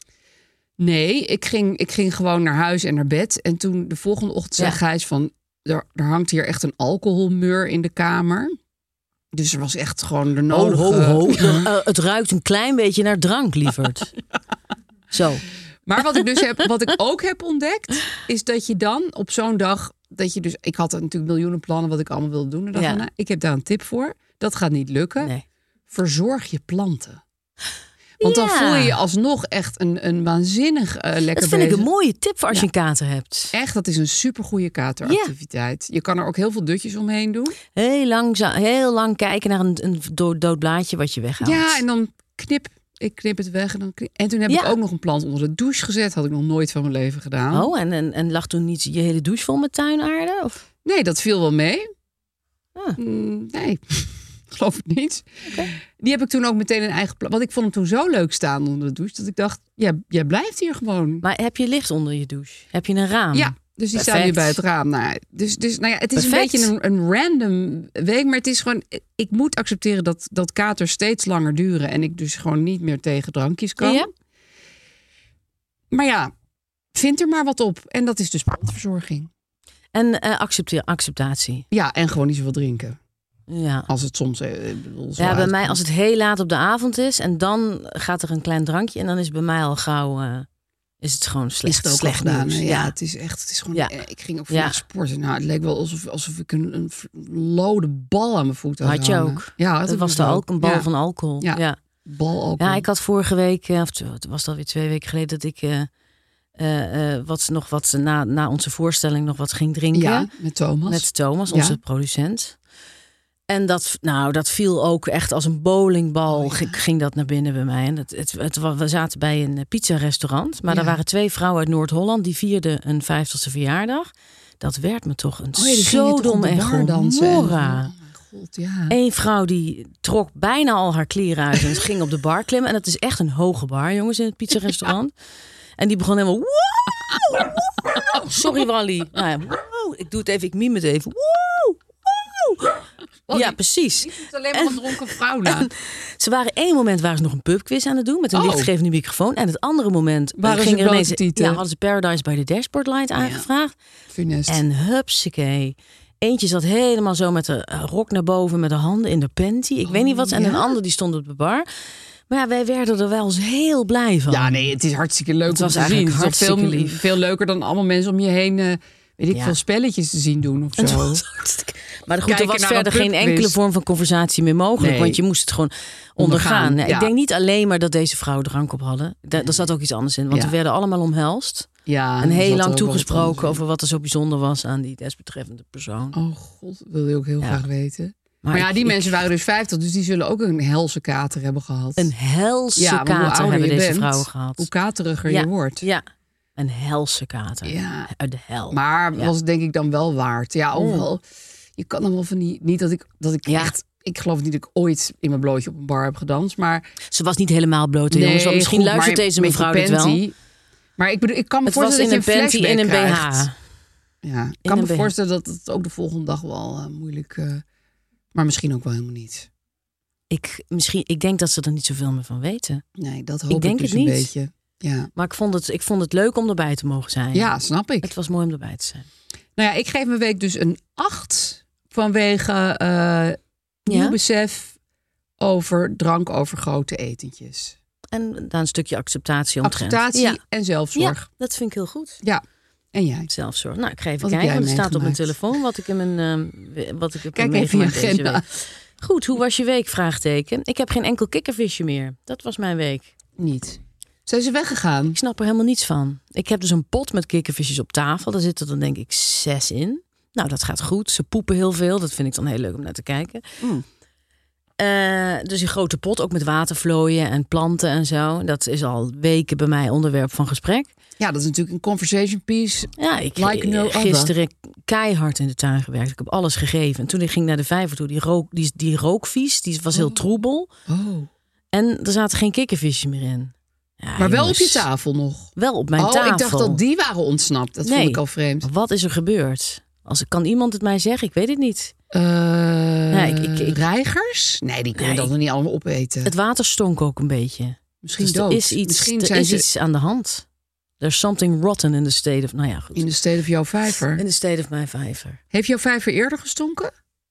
[SPEAKER 3] Nee, ik ging, ik ging gewoon naar huis en naar bed. En toen de volgende ochtend zei
[SPEAKER 4] Ja.
[SPEAKER 3] Gijs van, er, er hangt hier echt een alcoholmeur in de kamer. Dus er was echt gewoon de nodige...
[SPEAKER 4] Ho, ho, ho. Uh, het ruikt een klein beetje naar drank, lieverd. Zo.
[SPEAKER 3] Maar wat ik dus heb, wat ik ook heb ontdekt, is dat je dan op zo'n dag, dat je dus, ik had natuurlijk miljoenen plannen wat ik allemaal wilde doen. En dacht
[SPEAKER 4] Ja.
[SPEAKER 3] van, nou, ik heb daar een tip voor. Dat gaat niet lukken.
[SPEAKER 4] Nee.
[SPEAKER 3] Verzorg je planten. Want dan
[SPEAKER 4] Ja.
[SPEAKER 3] voel je je alsnog echt een, een waanzinnig uh, lekker
[SPEAKER 4] Dat vind ik
[SPEAKER 3] bezig.
[SPEAKER 4] een mooie tip voor als
[SPEAKER 3] Ja.
[SPEAKER 4] je een kater hebt.
[SPEAKER 3] Echt, dat is een supergoeie kateractiviteit. Je kan er ook heel veel dutjes omheen doen.
[SPEAKER 4] Heel lang, heel lang kijken naar een, een dood, dood blaadje wat je weghaalt.
[SPEAKER 3] Ja, en dan knip. Ik knip het weg. En, dan knip- en toen heb
[SPEAKER 4] Ja.
[SPEAKER 3] ik ook nog een plant onder de douche gezet. Had ik nog nooit van mijn leven gedaan.
[SPEAKER 4] Oh, en, en, en lag toen niet je hele douche vol met tuinaarde? Of?
[SPEAKER 3] Nee, dat viel wel mee.
[SPEAKER 4] Ah.
[SPEAKER 3] Mm, nee, geloof ik niet. Die heb ik toen ook meteen een eigen plant. Want ik vond hem toen zo leuk staan onder de douche. Dat ik dacht, ja, jij blijft hier gewoon.
[SPEAKER 4] Maar heb je licht onder je douche? Heb je een raam?
[SPEAKER 3] Ja, dus die staan
[SPEAKER 4] Perfect.
[SPEAKER 3] nu bij het raam. Nou, dus, dus nou ja, het is
[SPEAKER 4] Perfect.
[SPEAKER 3] een beetje een, een random week. Maar het is gewoon, ik moet accepteren dat, dat katers steeds langer duren. En ik dus gewoon niet meer tegen drankjes kan.
[SPEAKER 4] Ja.
[SPEAKER 3] Maar ja, vind er maar wat op. En dat is dus plantverzorging.
[SPEAKER 4] En eh, accepteer, acceptatie.
[SPEAKER 3] Ja, en gewoon niet zoveel drinken.
[SPEAKER 4] Ja.
[SPEAKER 3] Als het soms... eh, ik bedoel, zo
[SPEAKER 4] Ja, bij
[SPEAKER 3] uitkomt.
[SPEAKER 4] mij als het heel laat op de avond is en dan gaat er een klein drankje en dan is het bij mij al gauw eh, is het gewoon
[SPEAKER 3] is
[SPEAKER 4] slecht,
[SPEAKER 3] het ook
[SPEAKER 4] slecht
[SPEAKER 3] al gedaan.
[SPEAKER 4] nieuws.
[SPEAKER 3] hè? Ja,
[SPEAKER 4] Ja.
[SPEAKER 3] het is echt, het is gewoon.
[SPEAKER 4] Ja.
[SPEAKER 3] eh, Ik ging ook
[SPEAKER 4] Ja.
[SPEAKER 3] vandaag sporten. Nou, het leek wel alsof, alsof ik een, een lode bal aan mijn voeten had.
[SPEAKER 4] Had je
[SPEAKER 3] hangen.
[SPEAKER 4] ook?
[SPEAKER 3] Ja,
[SPEAKER 4] Dat
[SPEAKER 3] ik
[SPEAKER 4] was
[SPEAKER 3] dus
[SPEAKER 4] de
[SPEAKER 3] ook.
[SPEAKER 4] alcohol, een bal
[SPEAKER 3] Ja,
[SPEAKER 4] van alcohol.
[SPEAKER 3] Ja.
[SPEAKER 4] Ja.
[SPEAKER 3] bal ook.
[SPEAKER 4] Ja, ik had vorige week, eh, of het was alweer twee weken geleden, dat ik eh, eh, eh, wat, nog wat na, na onze voorstelling nog wat ging drinken.
[SPEAKER 3] Ja, met Thomas.
[SPEAKER 4] Met Thomas,
[SPEAKER 3] Ja.
[SPEAKER 4] onze producent. En dat, nou, dat viel ook echt als een bowlingbal.
[SPEAKER 3] Oh, ja.
[SPEAKER 4] ging, ging dat naar binnen bij mij. En het, het, het, wa- we zaten bij een pizza-restaurant. Maar
[SPEAKER 3] Ja.
[SPEAKER 4] er waren twee vrouwen uit Noord-Holland. Die vierden een vijftigste verjaardag. Dat werd me toch een
[SPEAKER 3] Oh ja, die ging je toch
[SPEAKER 4] Sodom
[SPEAKER 3] op de
[SPEAKER 4] en
[SPEAKER 3] bar dansen en-
[SPEAKER 4] Gomorra.
[SPEAKER 3] Oh mijn god, ja.
[SPEAKER 4] Eén vrouw die trok bijna al haar kleren uit en ging op de bar klimmen. En dat is echt een hoge bar, jongens, in het pizza-restaurant. En die begon helemaal... Woe! Woe! Sorry, Wally. Nou ja, woe! Ik doe het even, ik mime het even. Woe! Woe! Ja, precies.
[SPEAKER 3] Het is alleen maar een dronken vrouw na.
[SPEAKER 4] Ze waren één moment waren ze nog een pubquiz aan het doen met een
[SPEAKER 3] Oh.
[SPEAKER 4] lichtgevende microfoon. En het andere moment
[SPEAKER 3] Waren
[SPEAKER 4] ging
[SPEAKER 3] ze
[SPEAKER 4] er ineens,
[SPEAKER 3] blote tieten?
[SPEAKER 4] ja, hadden ze Paradise by the Dashboard Light aangevraagd.
[SPEAKER 3] Funest.
[SPEAKER 4] En hupsakee. Eentje zat helemaal zo met de eh, rok naar boven, met de handen in de panty. Ik weet niet wat. En
[SPEAKER 3] ja?
[SPEAKER 4] een ander die stond op de bar. Maar ja, wij werden er wel eens heel blij van.
[SPEAKER 3] Ja, nee, het is hartstikke leuk
[SPEAKER 4] Het
[SPEAKER 3] om
[SPEAKER 4] was
[SPEAKER 3] te zien.
[SPEAKER 4] eigenlijk
[SPEAKER 3] Het is toch
[SPEAKER 4] hartstikke
[SPEAKER 3] veel,
[SPEAKER 4] lief.
[SPEAKER 3] veel leuker dan allemaal mensen om je heen... Uh, weet ik
[SPEAKER 4] Ja.
[SPEAKER 3] veel spelletjes te zien doen of
[SPEAKER 4] Het
[SPEAKER 3] zo.
[SPEAKER 4] was hartstikke- Maar goed,
[SPEAKER 3] Kijken
[SPEAKER 4] er was
[SPEAKER 3] naar
[SPEAKER 4] verder
[SPEAKER 3] een
[SPEAKER 4] geen
[SPEAKER 3] pubquiz.
[SPEAKER 4] enkele vorm van conversatie meer mogelijk.
[SPEAKER 3] Nee.
[SPEAKER 4] Want je moest het gewoon ondergaan.
[SPEAKER 3] Ondergaan,
[SPEAKER 4] Ja,
[SPEAKER 3] ja.
[SPEAKER 4] Ik denk niet alleen maar dat deze vrouwen drank op hadden. Daar, daar zat ook iets anders in. Want
[SPEAKER 3] Ja.
[SPEAKER 4] we werden allemaal omhelst.
[SPEAKER 3] Ja,
[SPEAKER 4] En
[SPEAKER 3] er
[SPEAKER 4] heel
[SPEAKER 3] zat
[SPEAKER 4] lang
[SPEAKER 3] ook wel wat
[SPEAKER 4] toegesproken
[SPEAKER 3] anders in.
[SPEAKER 4] over wat er zo bijzonder was aan die desbetreffende persoon.
[SPEAKER 3] Oh god, dat wil je ook heel
[SPEAKER 4] Ja.
[SPEAKER 3] graag weten. Maar,
[SPEAKER 4] Maar
[SPEAKER 3] ja,
[SPEAKER 4] ik-
[SPEAKER 3] die
[SPEAKER 4] ik-
[SPEAKER 3] mensen waren dus vijftig, dus die zullen ook een helse kater hebben gehad.
[SPEAKER 4] Een helse
[SPEAKER 3] Ja, want hoe
[SPEAKER 4] kater
[SPEAKER 3] ouder
[SPEAKER 4] hebben
[SPEAKER 3] je
[SPEAKER 4] deze
[SPEAKER 3] bent,
[SPEAKER 4] vrouwen gehad.
[SPEAKER 3] Hoe kateriger
[SPEAKER 4] Ja.
[SPEAKER 3] je wordt.
[SPEAKER 4] Ja, een helse kater.
[SPEAKER 3] Ja.
[SPEAKER 4] Uit de hel.
[SPEAKER 3] Maar
[SPEAKER 4] Ja.
[SPEAKER 3] was het denk ik dan wel waard. Ja, overal. Je kan dan wel van die... Niet dat ik, dat ik
[SPEAKER 4] Ja.
[SPEAKER 3] echt... Ik geloof niet dat ik ooit in mijn blootje op een bar heb gedanst, maar...
[SPEAKER 4] Ze was niet helemaal bloot, jongens. Want misschien
[SPEAKER 3] goed,
[SPEAKER 4] luistert
[SPEAKER 3] maar
[SPEAKER 4] deze
[SPEAKER 3] met
[SPEAKER 4] mevrouw
[SPEAKER 3] je
[SPEAKER 4] dit wel.
[SPEAKER 3] panty. Maar ik bedoel, ik kan me
[SPEAKER 4] Het was
[SPEAKER 3] voorstellen
[SPEAKER 4] in
[SPEAKER 3] dat
[SPEAKER 4] een
[SPEAKER 3] je
[SPEAKER 4] panty
[SPEAKER 3] flashback
[SPEAKER 4] in een B
[SPEAKER 3] krijgt.
[SPEAKER 4] H.
[SPEAKER 3] Ja, ik
[SPEAKER 4] In
[SPEAKER 3] kan me
[SPEAKER 4] een B H.
[SPEAKER 3] voorstellen dat het ook de volgende dag wel uh, moeilijk... Uh, maar misschien ook wel helemaal niet.
[SPEAKER 4] Ik, misschien, ik denk dat ze er niet zoveel meer van weten.
[SPEAKER 3] Nee, dat hoop
[SPEAKER 4] Ik
[SPEAKER 3] ik,
[SPEAKER 4] denk
[SPEAKER 3] dus
[SPEAKER 4] het
[SPEAKER 3] een
[SPEAKER 4] niet.
[SPEAKER 3] beetje. Ja.
[SPEAKER 4] Maar ik vond, het, ik vond het leuk om erbij te mogen zijn.
[SPEAKER 3] ja, snap ik.
[SPEAKER 4] Het was mooi om erbij te zijn.
[SPEAKER 3] Nou ja, ik geef mijn week dus een acht vanwege uh, nieuw
[SPEAKER 4] Ja?
[SPEAKER 3] besef over drank over grote etentjes.
[SPEAKER 4] En daar een stukje acceptatie omtrent.
[SPEAKER 3] Acceptatie
[SPEAKER 4] Ja.
[SPEAKER 3] en zelfzorg.
[SPEAKER 4] Ja, dat vind ik heel goed.
[SPEAKER 3] Ja. En jij?
[SPEAKER 4] Zelfzorg. Nou, ik ga even
[SPEAKER 3] Wat heb
[SPEAKER 4] kijken,
[SPEAKER 3] jij
[SPEAKER 4] want het staat op mijn
[SPEAKER 3] meegemaakt?
[SPEAKER 4] telefoon wat ik in mijn uh, wat ik heb
[SPEAKER 3] Kijk even je
[SPEAKER 4] meegemaakt deze
[SPEAKER 3] agenda.
[SPEAKER 4] week. Goed, hoe was je week? Vraagteken. Ik heb geen enkel kikkervisje meer. Dat was mijn week.
[SPEAKER 3] Niet. Zijn ze weggegaan?
[SPEAKER 4] Ik snap er helemaal niets van. Ik heb dus een pot met kikkervisjes op tafel. Daar zitten er denk ik zes in. Nou, dat gaat goed. Ze poepen heel veel. Dat vind ik dan heel leuk om naar te kijken.
[SPEAKER 3] Mm.
[SPEAKER 4] Uh, dus die grote pot, ook met watervlooien en planten en zo. Dat is al weken bij mij onderwerp van gesprek.
[SPEAKER 3] Ja, dat is natuurlijk een conversation piece.
[SPEAKER 4] Ja, ik
[SPEAKER 3] Like no
[SPEAKER 4] heb gisteren keihard in de tuin gewerkt. Ik heb alles gegeven. En toen ik ging naar de vijver toe, die, rook, die, die rookvies, die was heel
[SPEAKER 3] Oh.
[SPEAKER 4] troebel.
[SPEAKER 3] Oh.
[SPEAKER 4] En er zaten geen kikkervisjes meer in. Ja,
[SPEAKER 3] Maar wel op
[SPEAKER 4] jongens,
[SPEAKER 3] je tafel nog?
[SPEAKER 4] Wel op mijn
[SPEAKER 3] oh,
[SPEAKER 4] tafel.
[SPEAKER 3] ik dacht dat die waren ontsnapt. Dat
[SPEAKER 4] Nee.
[SPEAKER 3] vond ik al vreemd.
[SPEAKER 4] Wat is er gebeurd? Als, kan iemand het mij zeggen? Ik weet het niet.
[SPEAKER 3] Uh,
[SPEAKER 4] ik- ik- ik-
[SPEAKER 3] reigers? Nee, die kunnen
[SPEAKER 4] Nee.
[SPEAKER 3] dat nog niet allemaal opeten.
[SPEAKER 4] Het water stonk ook een beetje.
[SPEAKER 3] Misschien
[SPEAKER 4] Dus
[SPEAKER 3] dood.
[SPEAKER 4] er is iets,
[SPEAKER 3] Misschien
[SPEAKER 4] er
[SPEAKER 3] zijn
[SPEAKER 4] is
[SPEAKER 3] ze
[SPEAKER 4] iets aan de hand. There's something rotten in the state of... Nou ja, goed.
[SPEAKER 3] in de state of jouw vijver.
[SPEAKER 4] In de state of mijn vijver.
[SPEAKER 3] Heeft jouw vijver eerder gestonken?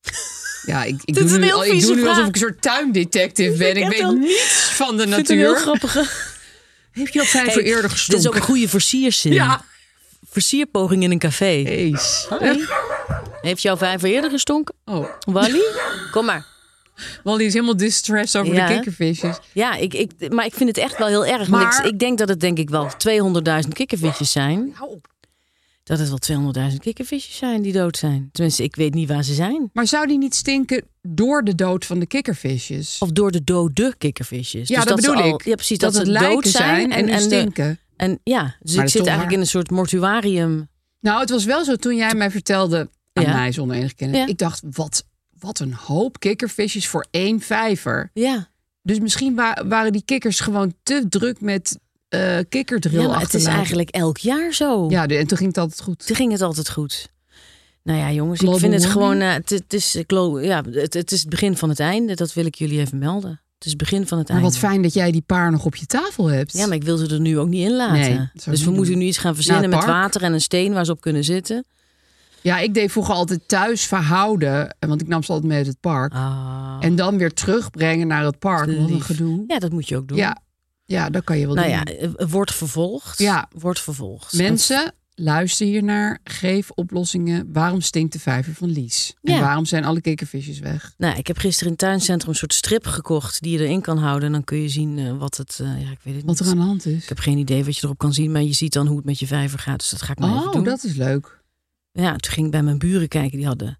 [SPEAKER 3] Ja, ik, ik
[SPEAKER 4] Dit is
[SPEAKER 3] doe
[SPEAKER 4] een
[SPEAKER 3] nu,
[SPEAKER 4] heel
[SPEAKER 3] al- ik
[SPEAKER 4] vieze
[SPEAKER 3] doe nu
[SPEAKER 4] vraag.
[SPEAKER 3] alsof ik een soort tuindetective ben. Ik
[SPEAKER 4] echt
[SPEAKER 3] weet
[SPEAKER 4] wel-
[SPEAKER 3] niets van de
[SPEAKER 4] Ik vind het een heel
[SPEAKER 3] natuur.
[SPEAKER 4] grappige...
[SPEAKER 3] Heeft jouw vijver
[SPEAKER 4] Hey,
[SPEAKER 3] eerder
[SPEAKER 4] Dit
[SPEAKER 3] gestonken?
[SPEAKER 4] is ook een goede versierzin.
[SPEAKER 3] Ja.
[SPEAKER 4] Versierpoging in een café.
[SPEAKER 3] Eens.
[SPEAKER 4] Heeft jouw vijver eerder gestonken?
[SPEAKER 3] Oh,
[SPEAKER 4] Wally? Kom maar.
[SPEAKER 3] Wally is helemaal distressed over
[SPEAKER 4] Ja.
[SPEAKER 3] de kikkervisjes.
[SPEAKER 4] Ja, ik, ik, maar ik vind het echt wel heel erg. Want
[SPEAKER 3] Maar-
[SPEAKER 4] ik, ik denk dat het denk ik wel tweehonderdduizend kikkervisjes zijn.
[SPEAKER 3] Hou op.
[SPEAKER 4] Dat het wel tweehonderdduizend kikkervisjes zijn die dood zijn. Tenminste, ik weet niet waar ze zijn.
[SPEAKER 3] Maar zou die niet stinken door de dood van de kikkervisjes?
[SPEAKER 4] Of door de dode kikkervisjes.
[SPEAKER 3] ja,
[SPEAKER 4] Dus
[SPEAKER 3] dat
[SPEAKER 4] ze
[SPEAKER 3] bedoel
[SPEAKER 4] al-
[SPEAKER 3] ik.
[SPEAKER 4] Ja, precies. Dat,
[SPEAKER 3] het
[SPEAKER 4] ze
[SPEAKER 3] lijken
[SPEAKER 4] dood zijn.
[SPEAKER 3] en, en
[SPEAKER 4] de-
[SPEAKER 3] stinken.
[SPEAKER 4] En ja, dus
[SPEAKER 3] dat
[SPEAKER 4] ik
[SPEAKER 3] is
[SPEAKER 4] zit
[SPEAKER 3] toch
[SPEAKER 4] eigenlijk
[SPEAKER 3] raar?
[SPEAKER 4] in een soort mortuarium.
[SPEAKER 3] Nou, het was wel zo toen jij mij vertelde, aan
[SPEAKER 4] Ja.
[SPEAKER 3] mij zonder enige kennis.
[SPEAKER 4] Ja.
[SPEAKER 3] Ik dacht, wat, wat een hoop kikkervisjes voor één vijver.
[SPEAKER 4] Ja.
[SPEAKER 3] Dus misschien wa- waren die kikkers gewoon te druk met uh, kikkerdrill
[SPEAKER 4] Ja, maar het is
[SPEAKER 3] achterlaten.
[SPEAKER 4] eigenlijk elk jaar zo.
[SPEAKER 3] Ja, de- en toen ging het altijd goed.
[SPEAKER 4] Toen ging het altijd goed. Nou ja, jongens,
[SPEAKER 3] Global
[SPEAKER 4] ik vind het
[SPEAKER 3] warming?
[SPEAKER 4] gewoon... eh, het, het, is, ik geloof- ja, het, het is het begin van het einde. Dat wil ik jullie even melden. Het is het begin van het
[SPEAKER 3] Maar
[SPEAKER 4] einde.
[SPEAKER 3] wat fijn dat jij die paar nog op je tafel hebt.
[SPEAKER 4] Ja, maar ik wil ze er nu ook niet in laten.
[SPEAKER 3] Nee, dat zou ik
[SPEAKER 4] dus we
[SPEAKER 3] niet
[SPEAKER 4] moeten
[SPEAKER 3] doen.
[SPEAKER 4] nu iets gaan verzinnen
[SPEAKER 3] Na het
[SPEAKER 4] met
[SPEAKER 3] park?
[SPEAKER 4] water en een steen waar ze op kunnen zitten.
[SPEAKER 3] Ja, ik deed vroeger altijd thuis verhouden. Want ik nam ze altijd mee uit het park.
[SPEAKER 4] Ah,
[SPEAKER 3] En dan weer terugbrengen naar het park. Wat een
[SPEAKER 4] lief.
[SPEAKER 3] gedoe.
[SPEAKER 4] Ja, dat moet je ook doen.
[SPEAKER 3] Ja, ja, dat kan je wel
[SPEAKER 4] nou
[SPEAKER 3] doen.
[SPEAKER 4] ja, eh, wordt vervolgd.
[SPEAKER 3] Ja.
[SPEAKER 4] Wordt vervolgd.
[SPEAKER 3] Mensen, luister hiernaar. Geef oplossingen. Waarom stinkt de vijver van Lies? En
[SPEAKER 4] Ja.
[SPEAKER 3] waarom zijn alle kikkervisjes weg?
[SPEAKER 4] Nou, ik heb gisteren in het tuincentrum een soort strip gekocht die je erin kan houden. En dan kun je zien eh, wat het... eh, ja, ik weet het
[SPEAKER 3] Wat
[SPEAKER 4] niet.
[SPEAKER 3] er aan de hand is.
[SPEAKER 4] Ik heb geen idee wat je erop kan zien, maar je ziet dan hoe het met je vijver gaat. Dus dat ga ik maar even
[SPEAKER 3] Oh,
[SPEAKER 4] doen.
[SPEAKER 3] dat is leuk.
[SPEAKER 4] Ja, toen ging ik bij mijn buren kijken. Die hadden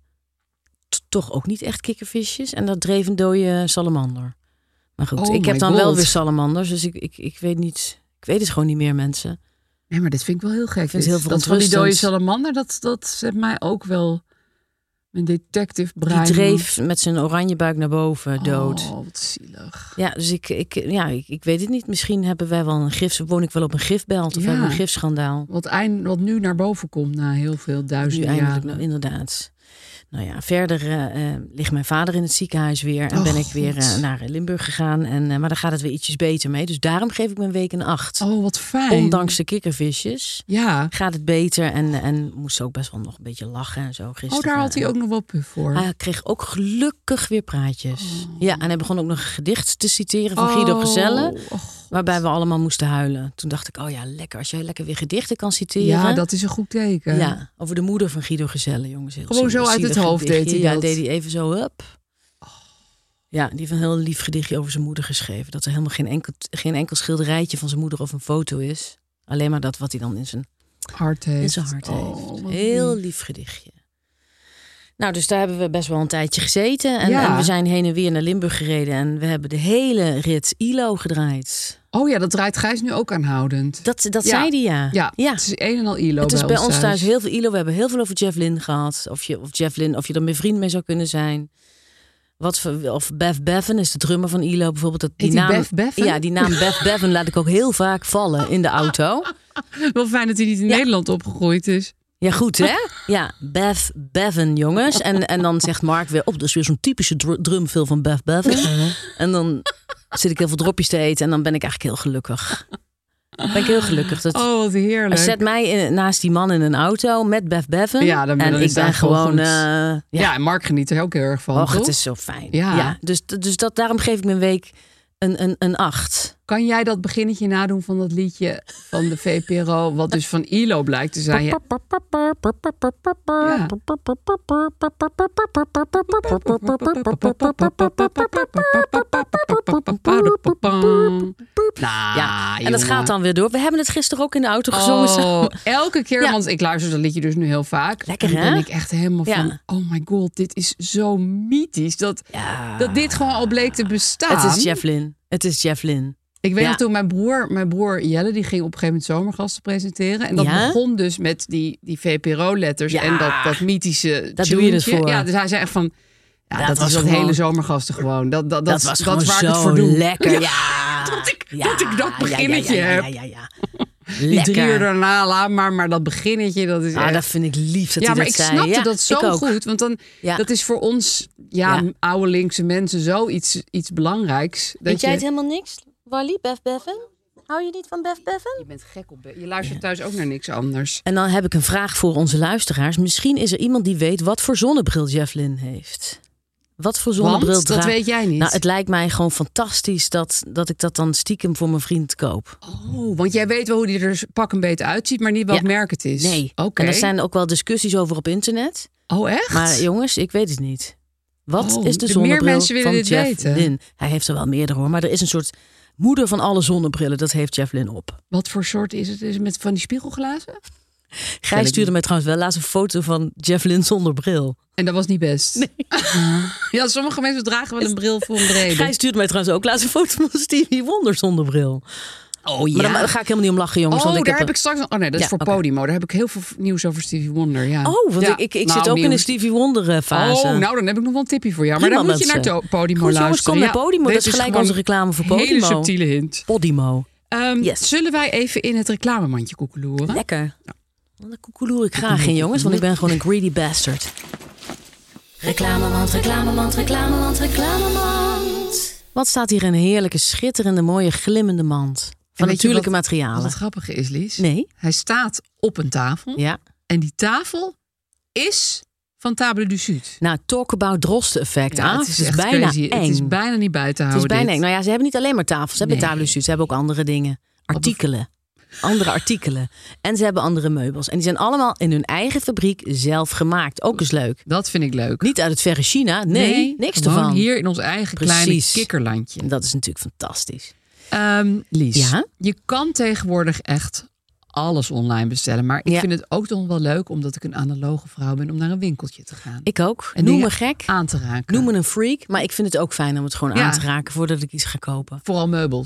[SPEAKER 4] t- toch ook niet echt kikkervisjes. En dat dreef een dode salamander. Maar goed,
[SPEAKER 3] Oh
[SPEAKER 4] ik heb
[SPEAKER 3] my
[SPEAKER 4] dan wel
[SPEAKER 3] God.
[SPEAKER 4] weer salamanders. Dus ik, ik, ik weet niet... Ik weet het gewoon niet meer, mensen.
[SPEAKER 3] Nee, maar dit vind ik wel heel gek.
[SPEAKER 4] vind het
[SPEAKER 3] Dit.
[SPEAKER 4] heel
[SPEAKER 3] dat van die dode
[SPEAKER 4] verontrustend.
[SPEAKER 3] salamander, dat, dat zet mij ook wel mijn detective brein.
[SPEAKER 4] Die dreef met zijn oranje buik naar boven, dood.
[SPEAKER 3] Oh, wat zielig.
[SPEAKER 4] Ja, dus ik, ik, ja, ik, ik weet het niet. Misschien hebben wij wel een gif. Woon ik wel op een gifbelt of
[SPEAKER 3] Ja.
[SPEAKER 4] hebben we een gifschandaal.
[SPEAKER 3] Wat, eind, wat nu naar boven komt na heel veel
[SPEAKER 4] Nu
[SPEAKER 3] duizenden
[SPEAKER 4] eindelijk,
[SPEAKER 3] jaren.
[SPEAKER 4] nou, inderdaad. Nou ja, verder uh, uh, ligt mijn vader in het ziekenhuis weer. En
[SPEAKER 3] oh,
[SPEAKER 4] ben ik weer uh,
[SPEAKER 3] God.
[SPEAKER 4] naar Limburg gegaan. En, uh, maar daar gaat het weer ietsjes beter mee. Dus daarom geef ik mijn week een acht.
[SPEAKER 3] Oh, wat fijn.
[SPEAKER 4] Ondanks de kikkervisjes
[SPEAKER 3] ja.
[SPEAKER 4] gaat het beter. En, en moest ook best wel nog een beetje lachen en zo gisteren.
[SPEAKER 3] Oh, daar had hij ook nog wel puff voor.
[SPEAKER 4] Hij kreeg ook gelukkig weer praatjes. Oh. Ja, en hij begon ook nog een gedicht te citeren van
[SPEAKER 3] oh.
[SPEAKER 4] Guido Gezelle.
[SPEAKER 3] Oh,
[SPEAKER 4] waarbij we allemaal moesten huilen. Toen dacht ik, oh ja, lekker. Als jij lekker weer gedichten kan citeren.
[SPEAKER 3] Ja, dat is een goed teken.
[SPEAKER 4] Ja, over de moeder van Guido Gezelle, jongens. Heel
[SPEAKER 3] Gewoon zo uit het hoofd deed hij
[SPEAKER 4] Ja,
[SPEAKER 3] dat.
[SPEAKER 4] deed hij even zo, hup. Ja, die heeft een heel lief gedichtje over zijn moeder geschreven. Dat er helemaal geen enkel, geen enkel schilderijtje van zijn moeder of een foto is. Alleen maar dat wat hij dan in zijn
[SPEAKER 3] hart heeft.
[SPEAKER 4] In zijn hart
[SPEAKER 3] oh,
[SPEAKER 4] heeft. Heel lief gedichtje. Nou, dus daar hebben we best wel een tijdje gezeten. En,
[SPEAKER 3] ja.
[SPEAKER 4] en we zijn heen en weer naar Limburg gereden. En we hebben de hele rit I L O gedraaid.
[SPEAKER 3] Oh ja, dat draait Gijs nu ook aanhoudend.
[SPEAKER 4] Dat, dat
[SPEAKER 3] ja.
[SPEAKER 4] zei hij, ja.
[SPEAKER 3] ja.
[SPEAKER 4] Ja,
[SPEAKER 3] het is een en al I L O
[SPEAKER 4] Het is
[SPEAKER 3] bij,
[SPEAKER 4] bij
[SPEAKER 3] ons
[SPEAKER 4] ons thuis.
[SPEAKER 3] thuis
[SPEAKER 4] heel veel I L O. We hebben heel veel over Jeff Lynne gehad. Of je, of Jeff Lynne, of je er mijn vriend mee zou kunnen zijn. Wat voor, of Bev Bevan is de drummer van I L O bijvoorbeeld. Dat, die,
[SPEAKER 3] die
[SPEAKER 4] naam,
[SPEAKER 3] Bev Bevan?
[SPEAKER 4] Ja, die naam Bev Bevan laat ik ook heel vaak vallen in de auto.
[SPEAKER 3] Wel fijn dat hij niet in ja. Nederland opgegroeid is.
[SPEAKER 4] Ja, goed hè? Ja, Bev Bevan, jongens. En, en dan zegt Mark weer, oh, dat is weer zo'n typische dr- drumfilm van Bev Bevan. En dan zit ik heel veel dropjes te eten en dan ben ik eigenlijk heel gelukkig. Ben ik heel gelukkig. Dat,
[SPEAKER 3] oh, wat heerlijk.
[SPEAKER 4] Zet mij in, naast die man in een auto met Bev Bevan.
[SPEAKER 3] Ja, dan ben,
[SPEAKER 4] en
[SPEAKER 3] dan
[SPEAKER 4] ik ben gewoon... Uh,
[SPEAKER 3] ja. ja, en Mark geniet er ook heel erg van.
[SPEAKER 4] Och,
[SPEAKER 3] toch?
[SPEAKER 4] het is zo fijn.
[SPEAKER 3] Ja.
[SPEAKER 4] ja dus dus dat, daarom geef ik mijn week een, een, een acht.
[SPEAKER 3] Kan jij dat beginnetje nadoen van dat liedje van de V P R O, wat dus van I L O blijkt te zijn? Ja. Nou,
[SPEAKER 4] ja, en dat gaat dan weer door. We hebben het gisteren ook in de auto gezongen.
[SPEAKER 3] Oh, elke keer, ja. want ik luister dat liedje dus nu heel vaak.
[SPEAKER 4] Lekker,
[SPEAKER 3] en dan
[SPEAKER 4] hè?
[SPEAKER 3] ben ik echt helemaal ja. van, oh my god, dit is zo mythisch. Dat,
[SPEAKER 4] ja.
[SPEAKER 3] dat dit gewoon al bleek te bestaan.
[SPEAKER 4] Het is Jeff Lynne. Het is Jeff Lynne.
[SPEAKER 3] Ik weet
[SPEAKER 4] ja.
[SPEAKER 3] nog toen mijn broer, mijn broer Jelle, die ging op een gegeven moment Zomergasten presenteren. En dat
[SPEAKER 4] ja?
[SPEAKER 3] begon dus met die, die V P R O-letters
[SPEAKER 4] ja.
[SPEAKER 3] en dat, dat mythische
[SPEAKER 4] Daar doe je het voor.
[SPEAKER 3] Ja, dus hij zei echt van, ja, dat,
[SPEAKER 4] dat
[SPEAKER 3] was
[SPEAKER 4] is
[SPEAKER 3] dat
[SPEAKER 4] gewoon,
[SPEAKER 3] hele Zomergasten gewoon. Dat, dat, dat,
[SPEAKER 4] dat was
[SPEAKER 3] dat
[SPEAKER 4] gewoon
[SPEAKER 3] waar
[SPEAKER 4] zo
[SPEAKER 3] ik het voor doe.
[SPEAKER 4] lekker. Ja.
[SPEAKER 3] Ja. Dat, ik,
[SPEAKER 4] ja.
[SPEAKER 3] dat ik dat beginnetje
[SPEAKER 4] ja, ja, ja,
[SPEAKER 3] heb.
[SPEAKER 4] Ja, ja, ja.
[SPEAKER 3] Die drie uur daarna, laat maar, maar dat beginnetje, dat is
[SPEAKER 4] ah,
[SPEAKER 3] echt...
[SPEAKER 4] dat vind ik lief dat
[SPEAKER 3] ja,
[SPEAKER 4] hij
[SPEAKER 3] maar
[SPEAKER 4] dat
[SPEAKER 3] ik
[SPEAKER 4] zei.
[SPEAKER 3] snapte
[SPEAKER 4] ja,
[SPEAKER 3] dat zo goed. Want dan,
[SPEAKER 4] ja.
[SPEAKER 3] dat is voor ons, ja, ja. oude linkse mensen, zoiets iets belangrijks. Dat
[SPEAKER 4] Vind jij
[SPEAKER 3] je...
[SPEAKER 4] het helemaal niks, Wally, Bev Bevan? Hou je niet van Bev Bevan?
[SPEAKER 3] Je bent gek op Bev. Je luistert thuis ook naar niks anders.
[SPEAKER 4] En dan heb ik een vraag voor onze luisteraars. Misschien is er iemand die weet wat voor zonnebril Jeff Lynne heeft. Wat voor zonnebril
[SPEAKER 3] Want, dat weet jij niet.
[SPEAKER 4] Nou, het lijkt mij gewoon fantastisch dat, dat ik dat dan stiekem voor mijn vriend koop.
[SPEAKER 3] Oh, want jij weet wel hoe die er pak een beetje uitziet, maar niet welk
[SPEAKER 4] ja.
[SPEAKER 3] merk het is.
[SPEAKER 4] Nee.
[SPEAKER 3] Oké.
[SPEAKER 4] Okay. En er zijn ook wel discussies over op internet.
[SPEAKER 3] Oh, echt?
[SPEAKER 4] Maar jongens, ik weet het niet. Wat
[SPEAKER 3] oh,
[SPEAKER 4] is de
[SPEAKER 3] de
[SPEAKER 4] zonnebril
[SPEAKER 3] meer mensen willen
[SPEAKER 4] van
[SPEAKER 3] dit
[SPEAKER 4] Jeff
[SPEAKER 3] weten.
[SPEAKER 4] Lynne? Hij heeft er wel meerdere hoor, maar er is een soort moeder van alle zonnebrillen. Dat heeft Jeff Lynne op.
[SPEAKER 3] Wat voor soort is het? Is het met van die spiegelglazen?
[SPEAKER 4] Gijs stuurde mij trouwens wel laatst een foto van Jeff Lynne zonder bril.
[SPEAKER 3] En dat was niet best. Nee. Ja, sommige mensen dragen wel een bril voor een reden.
[SPEAKER 4] Gijs stuurde mij trouwens ook laatst een foto van Stevie Wonder zonder bril.
[SPEAKER 3] Oh ja.
[SPEAKER 4] Maar daar ga ik helemaal niet om lachen, jongens.
[SPEAKER 3] Oh,
[SPEAKER 4] want ik
[SPEAKER 3] daar
[SPEAKER 4] heb,
[SPEAKER 3] heb ik straks... Oh nee, dat is
[SPEAKER 4] ja,
[SPEAKER 3] voor
[SPEAKER 4] okay.
[SPEAKER 3] Podimo. Daar heb ik heel veel nieuws over Stevie Wonder. Ja.
[SPEAKER 4] Oh, want
[SPEAKER 3] ja.
[SPEAKER 4] ik, ik, ik
[SPEAKER 3] nou,
[SPEAKER 4] zit ook
[SPEAKER 3] nieuws.
[SPEAKER 4] in de Stevie Wonder fase.
[SPEAKER 3] Oh, nou dan heb ik nog wel een tipje voor jou. Maar
[SPEAKER 4] Prima,
[SPEAKER 3] dan moet je
[SPEAKER 4] mensen.
[SPEAKER 3] naar to- Podimo
[SPEAKER 4] Goed, jongens,
[SPEAKER 3] luisteren.
[SPEAKER 4] kom naar Podimo.
[SPEAKER 3] Ja,
[SPEAKER 4] dat is gelijk onze reclame voor Podimo.
[SPEAKER 3] Hele subtiele hint.
[SPEAKER 4] Podimo.
[SPEAKER 3] Um,
[SPEAKER 4] yes.
[SPEAKER 3] Zullen wij even in het reclamemandje koekeloeren?
[SPEAKER 4] Lekker. Ja. Daar koekeloer ik graag in, jongens. Want ik ben gewoon een greedy bastard. Reclamemand, reclamemand, reclamemand, reclamemand. Wat staat hier een heerlijke, schitterende, mooie, glimmende mand. Van natuurlijke
[SPEAKER 3] wat,
[SPEAKER 4] materialen.
[SPEAKER 3] Wat het grappige is, Lies?
[SPEAKER 4] Nee.
[SPEAKER 3] Hij staat op een tafel.
[SPEAKER 4] Ja.
[SPEAKER 3] En die tafel is van Table du Sud.
[SPEAKER 4] Nou, talk about drosten effect.
[SPEAKER 3] Ja,
[SPEAKER 4] ah,
[SPEAKER 3] het is,
[SPEAKER 4] het is
[SPEAKER 3] echt
[SPEAKER 4] bijna
[SPEAKER 3] crazy.
[SPEAKER 4] eng.
[SPEAKER 3] Het is bijna niet bij te houden.
[SPEAKER 4] Het is bijna
[SPEAKER 3] dit.
[SPEAKER 4] eng. Nou ja, ze hebben niet alleen maar tafels. Ze hebben
[SPEAKER 3] Nee.
[SPEAKER 4] Table du Sud. Ze hebben ook andere dingen. Artikelen. Andere artikelen. En ze hebben andere meubels. En die zijn allemaal in hun eigen fabriek zelf gemaakt. Ook eens leuk.
[SPEAKER 3] Dat vind ik leuk.
[SPEAKER 4] Niet uit het verre China. Nee, nee niks ervan.
[SPEAKER 3] Hier in ons eigen
[SPEAKER 4] Precies.
[SPEAKER 3] kleine kikkerlandje.
[SPEAKER 4] Dat is natuurlijk fantastisch.
[SPEAKER 3] Um, Lies,
[SPEAKER 4] ja?
[SPEAKER 3] je kan tegenwoordig echt alles online bestellen. Maar ik
[SPEAKER 4] ja.
[SPEAKER 3] vind het ook toch wel leuk, omdat ik een analoge vrouw ben, om naar een winkeltje te gaan.
[SPEAKER 4] Ik ook.
[SPEAKER 3] En
[SPEAKER 4] Noem me gek.
[SPEAKER 3] Aan te raken.
[SPEAKER 4] Noem me een freak. Maar ik vind het ook fijn om het gewoon
[SPEAKER 3] ja.
[SPEAKER 4] aan te raken voordat ik iets ga kopen.
[SPEAKER 3] Vooral meubels.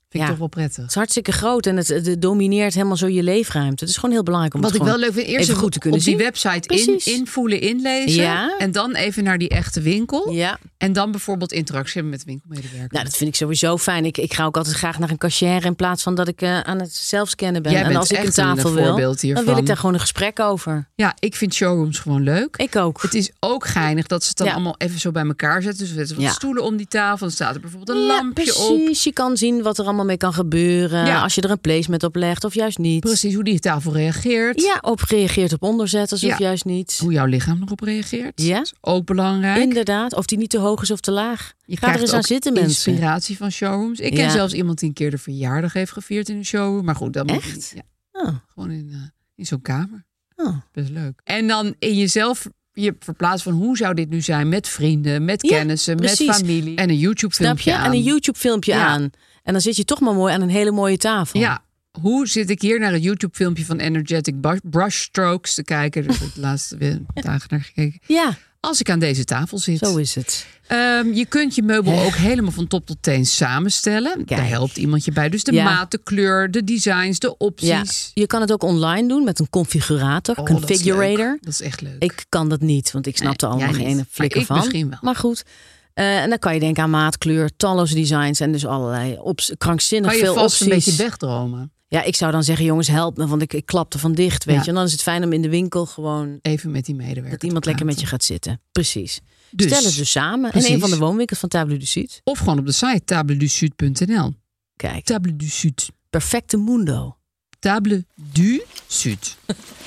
[SPEAKER 3] Vind ik
[SPEAKER 4] Ja.
[SPEAKER 3] toch wel prettig.
[SPEAKER 4] Het is hartstikke groot en het, het domineert helemaal zo je leefruimte. Het is gewoon heel belangrijk om
[SPEAKER 3] Wat
[SPEAKER 4] het
[SPEAKER 3] ik wel
[SPEAKER 4] gewoon
[SPEAKER 3] leuk vind, eerst
[SPEAKER 4] even
[SPEAKER 3] even
[SPEAKER 4] goed te kunnen
[SPEAKER 3] op die
[SPEAKER 4] zien.
[SPEAKER 3] website in,
[SPEAKER 4] Precies.
[SPEAKER 3] invoelen, inlezen.
[SPEAKER 4] Ja.
[SPEAKER 3] En dan even naar die echte winkel.
[SPEAKER 4] Ja.
[SPEAKER 3] En dan bijvoorbeeld interactie hebben met de winkelmedewerker.
[SPEAKER 4] Nou, dat vind ik sowieso fijn. Ik, ik ga ook altijd graag naar een cashier in plaats van dat ik uh, aan het zelfscannen ben.
[SPEAKER 3] Jij
[SPEAKER 4] en
[SPEAKER 3] bent
[SPEAKER 4] als ik een
[SPEAKER 3] echt een
[SPEAKER 4] tafel wil,
[SPEAKER 3] voorbeeld hiervan.
[SPEAKER 4] dan wil ik daar gewoon een gesprek over.
[SPEAKER 3] Ja, ik vind showrooms gewoon leuk.
[SPEAKER 4] Ik ook.
[SPEAKER 3] Het is ook geinig dat ze het dan
[SPEAKER 4] Ja.
[SPEAKER 3] allemaal even zo bij elkaar zetten. Dus er zitten wat
[SPEAKER 4] Ja.
[SPEAKER 3] stoelen om die tafel. Dan staat er bijvoorbeeld een
[SPEAKER 4] Ja,
[SPEAKER 3] lampje op.
[SPEAKER 4] precies. Je kan zien wat er allemaal mee kan gebeuren.
[SPEAKER 3] Ja.
[SPEAKER 4] Als je er een placement op legt of juist niet.
[SPEAKER 3] Precies, hoe die tafel reageert.
[SPEAKER 4] Ja, op reageert op onderzetters
[SPEAKER 3] Ja.
[SPEAKER 4] of juist niet.
[SPEAKER 3] Hoe jouw lichaam erop reageert.
[SPEAKER 4] Ja.
[SPEAKER 3] Dat is ook belangrijk.
[SPEAKER 4] Inderdaad. Of die niet te hoog is of te laag.
[SPEAKER 3] Je
[SPEAKER 4] Ga er
[SPEAKER 3] krijgt
[SPEAKER 4] eens aan
[SPEAKER 3] ook
[SPEAKER 4] zitten, mensen.
[SPEAKER 3] inspiratie van showrooms. Ik ken
[SPEAKER 4] Ja.
[SPEAKER 3] zelfs iemand die een keer de verjaardag heeft gevierd in een showroom. Maar goed, dat moet je
[SPEAKER 4] Echt?
[SPEAKER 3] niet. Ja,
[SPEAKER 4] Oh.
[SPEAKER 3] gewoon in, uh, in zo'n kamer.
[SPEAKER 4] Oh.
[SPEAKER 3] Best leuk. En dan in jezelf je verplaatst van hoe zou dit nu zijn met vrienden, met
[SPEAKER 4] Ja,
[SPEAKER 3] kennissen,
[SPEAKER 4] precies.
[SPEAKER 3] met familie. En een YouTube
[SPEAKER 4] Snap
[SPEAKER 3] filmpje
[SPEAKER 4] je?
[SPEAKER 3] aan.
[SPEAKER 4] En een YouTube filmpje
[SPEAKER 3] Ja.
[SPEAKER 4] aan. En dan zit je toch maar mooi aan een hele mooie tafel.
[SPEAKER 3] Ja, hoe zit ik hier naar een YouTube filmpje van Energetic Bru- Brushstrokes te kijken? Daar heb ik de laatste weer dagen naar gekeken.
[SPEAKER 4] Ja,
[SPEAKER 3] Als ik aan deze tafel zit.
[SPEAKER 4] zo is het.
[SPEAKER 3] Ehm, je kunt je meubel ook helemaal van top tot teen samenstellen. Daar helpt iemand je bij. Dus de
[SPEAKER 4] Ja.
[SPEAKER 3] maat, de kleur, de designs, de
[SPEAKER 4] Ja.
[SPEAKER 3] opties.
[SPEAKER 4] Je kan het ook online doen met een configurator,
[SPEAKER 3] Oh, dat is
[SPEAKER 4] configurator.
[SPEAKER 3] leuk. Dat is echt leuk.
[SPEAKER 4] Ik kan dat niet, want ik snap er
[SPEAKER 3] Nee,
[SPEAKER 4] allemaal
[SPEAKER 3] jij
[SPEAKER 4] geen
[SPEAKER 3] niet.
[SPEAKER 4] flikker
[SPEAKER 3] Maar ik
[SPEAKER 4] van.
[SPEAKER 3] misschien wel.
[SPEAKER 4] Maar goed. Eh, en dan kan je denken aan maat, kleur, talloze designs en dus allerlei op, krankzinnig
[SPEAKER 3] kan je
[SPEAKER 4] veel
[SPEAKER 3] vast
[SPEAKER 4] opties.
[SPEAKER 3] een beetje wegdromen.
[SPEAKER 4] Ja, ik zou dan zeggen, jongens, help me, want ik, ik klap er van dicht, weet
[SPEAKER 3] Ja.
[SPEAKER 4] je. En dan is het fijn om in de winkel gewoon
[SPEAKER 3] Even met die medewerker
[SPEAKER 4] dat
[SPEAKER 3] te
[SPEAKER 4] iemand lekker met je
[SPEAKER 3] praten.
[SPEAKER 4] gaat zitten. Precies.
[SPEAKER 3] Dus,
[SPEAKER 4] Stel het dus samen
[SPEAKER 3] precies.
[SPEAKER 4] in een van de woonwinkels van Table du Sud.
[SPEAKER 3] Of gewoon op de site table du sud punt n l.
[SPEAKER 4] Kijk,
[SPEAKER 3] Table du Sud.
[SPEAKER 4] perfecte mundo.
[SPEAKER 3] Table du Sud.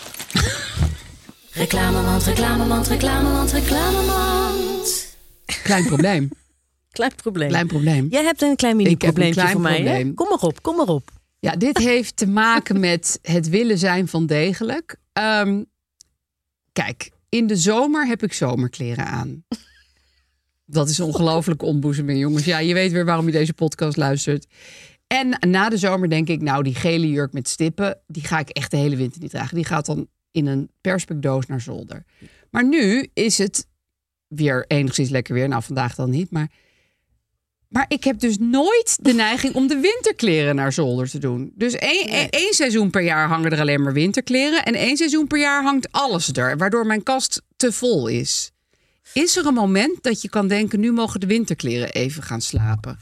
[SPEAKER 4] Reclamemand, reclamemand, reclamemand, reclamemand.
[SPEAKER 3] Klein probleem.
[SPEAKER 4] Klein probleem.
[SPEAKER 3] Klein probleem.
[SPEAKER 4] Jij hebt een klein
[SPEAKER 3] Ik heb een
[SPEAKER 4] mini-probleempje
[SPEAKER 3] klein
[SPEAKER 4] voor mij, hè?
[SPEAKER 3] probleem.
[SPEAKER 4] Kom maar op, kom maar op.
[SPEAKER 3] Ja, dit heeft te maken met het willen zijn van degelijk. Ehm, kijk, in de zomer heb ik zomerkleren aan. Dat is ongelooflijk ontboezeming, jongens. Ja, je weet weer waarom je deze podcast luistert. En na de zomer denk ik, nou, die gele jurk met stippen, die ga ik echt de hele winter niet dragen. Die gaat dan in een perspekdoos naar zolder. Maar nu is het weer enigszins lekker weer. Nou, vandaag dan niet, maar... Maar ik heb dus nooit de neiging om de winterkleren naar zolder te doen. Dus één,
[SPEAKER 4] Nee.
[SPEAKER 3] één seizoen per jaar hangen er alleen maar winterkleren. En één seizoen per jaar hangt alles er. Waardoor mijn kast te vol is. Is er een moment dat je kan denken, nu mogen de winterkleren even gaan slapen?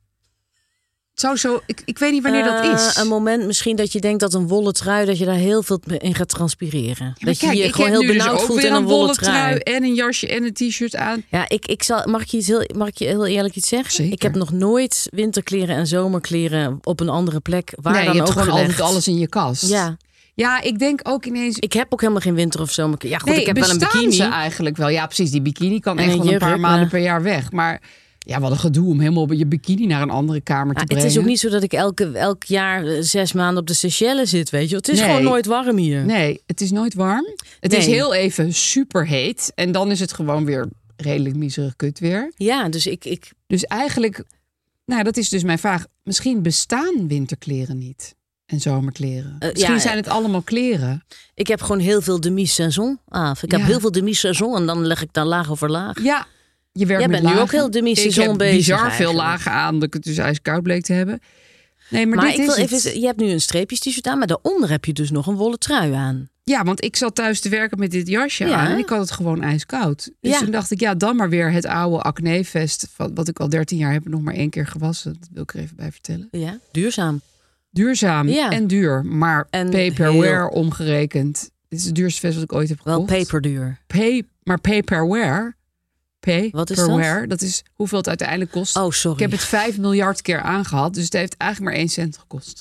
[SPEAKER 3] Het zou zo, ik, ik weet niet wanneer dat
[SPEAKER 4] Eh,
[SPEAKER 3] is.
[SPEAKER 4] Een moment misschien dat je denkt dat een wollen trui, dat je daar heel veel in gaat transpireren.
[SPEAKER 3] Ja, maar
[SPEAKER 4] dat je
[SPEAKER 3] kijk,
[SPEAKER 4] je
[SPEAKER 3] ik
[SPEAKER 4] gewoon
[SPEAKER 3] heb
[SPEAKER 4] heel
[SPEAKER 3] nu dus
[SPEAKER 4] benauwd
[SPEAKER 3] ook
[SPEAKER 4] voelt
[SPEAKER 3] weer
[SPEAKER 4] in een wollen trui.
[SPEAKER 3] en een jasje en een t-shirt aan.
[SPEAKER 4] Ja, ik, ik zal, mag, ik je iets heel, mag ik je heel eerlijk iets zeggen?
[SPEAKER 3] Zeker.
[SPEAKER 4] Ik heb nog nooit winterkleren en zomerkleren op een andere plek waar
[SPEAKER 3] Nee,
[SPEAKER 4] dan
[SPEAKER 3] je hebt
[SPEAKER 4] ook
[SPEAKER 3] gewoon
[SPEAKER 4] gelegd.
[SPEAKER 3] altijd alles in je kast.
[SPEAKER 4] Ja,
[SPEAKER 3] Ja, ik denk ook ineens...
[SPEAKER 4] ik heb ook helemaal geen winter- of zomerkleren. Ja, goed,
[SPEAKER 3] nee,
[SPEAKER 4] ik heb wel een
[SPEAKER 3] bestaan
[SPEAKER 4] bikini.
[SPEAKER 3] ze eigenlijk wel. Ja, precies. Die bikini kan
[SPEAKER 4] En
[SPEAKER 3] echt
[SPEAKER 4] een
[SPEAKER 3] wel een paar
[SPEAKER 4] jurk,
[SPEAKER 3] maanden
[SPEAKER 4] maar-
[SPEAKER 3] per jaar weg. Maar ja, wat een gedoe om helemaal op je bikini naar een andere kamer te
[SPEAKER 4] Ja,
[SPEAKER 3] brengen.
[SPEAKER 4] het is ook niet zo dat ik elke, elk jaar eh, zes maanden op de Seychelles zit, weet je. Het is
[SPEAKER 3] Nee.
[SPEAKER 4] gewoon nooit warm hier.
[SPEAKER 3] Nee, het is nooit warm. Het
[SPEAKER 4] Nee.
[SPEAKER 3] is heel even super heet. En dan is het gewoon weer redelijk miserig kut weer.
[SPEAKER 4] Ja, dus ik, ik,
[SPEAKER 3] Dus eigenlijk, nou dat is dus mijn vraag. Misschien bestaan winterkleren niet. En zomerkleren.
[SPEAKER 4] Eh,
[SPEAKER 3] Misschien
[SPEAKER 4] ja,
[SPEAKER 3] zijn het allemaal kleren.
[SPEAKER 4] ik heb gewoon heel veel demi-saison af. Ik heb
[SPEAKER 3] Ja.
[SPEAKER 4] heel veel demi-saison en dan leg ik daar laag over laag.
[SPEAKER 3] Ja, je werkt
[SPEAKER 4] Jij
[SPEAKER 3] met
[SPEAKER 4] bent nu
[SPEAKER 3] lagen.
[SPEAKER 4] ook heel demi-saison
[SPEAKER 3] Ik heb
[SPEAKER 4] bezig
[SPEAKER 3] bizar veel
[SPEAKER 4] eigenlijk.
[SPEAKER 3] lagen aan. Dat ik het dus ijskoud bleek te hebben. Nee, maar,
[SPEAKER 4] Maar
[SPEAKER 3] dit
[SPEAKER 4] ik wil
[SPEAKER 3] is
[SPEAKER 4] even,
[SPEAKER 3] het.
[SPEAKER 4] je hebt nu een streepjes t-shirt aan, maar daaronder heb je dus nog een wollen trui aan.
[SPEAKER 3] Ja, want ik zat thuis te werken met dit jasje
[SPEAKER 4] Ja.
[SPEAKER 3] aan. En ik had het gewoon ijskoud. Dus
[SPEAKER 4] Ja.
[SPEAKER 3] toen dacht ik, ja, dan maar weer het oude acnevest. Van wat ik al dertien jaar heb nog maar één keer gewassen. Dat wil ik er even bij vertellen.
[SPEAKER 4] Ja, duurzaam.
[SPEAKER 3] Duurzaam
[SPEAKER 4] Ja.
[SPEAKER 3] en duur. Maar
[SPEAKER 4] En
[SPEAKER 3] paperware
[SPEAKER 4] heel-
[SPEAKER 3] omgerekend. Dit is het duurste vest wat ik ooit heb
[SPEAKER 4] Wel
[SPEAKER 3] gekocht.
[SPEAKER 4] peperduur.
[SPEAKER 3] Pay, maar paperware...
[SPEAKER 4] Wat is
[SPEAKER 3] paperware,
[SPEAKER 4] dat?
[SPEAKER 3] dat is hoeveel het uiteindelijk kost.
[SPEAKER 4] Oh, sorry.
[SPEAKER 3] Ik heb het vijf miljard keer aangehad. Dus het heeft eigenlijk maar één cent gekost.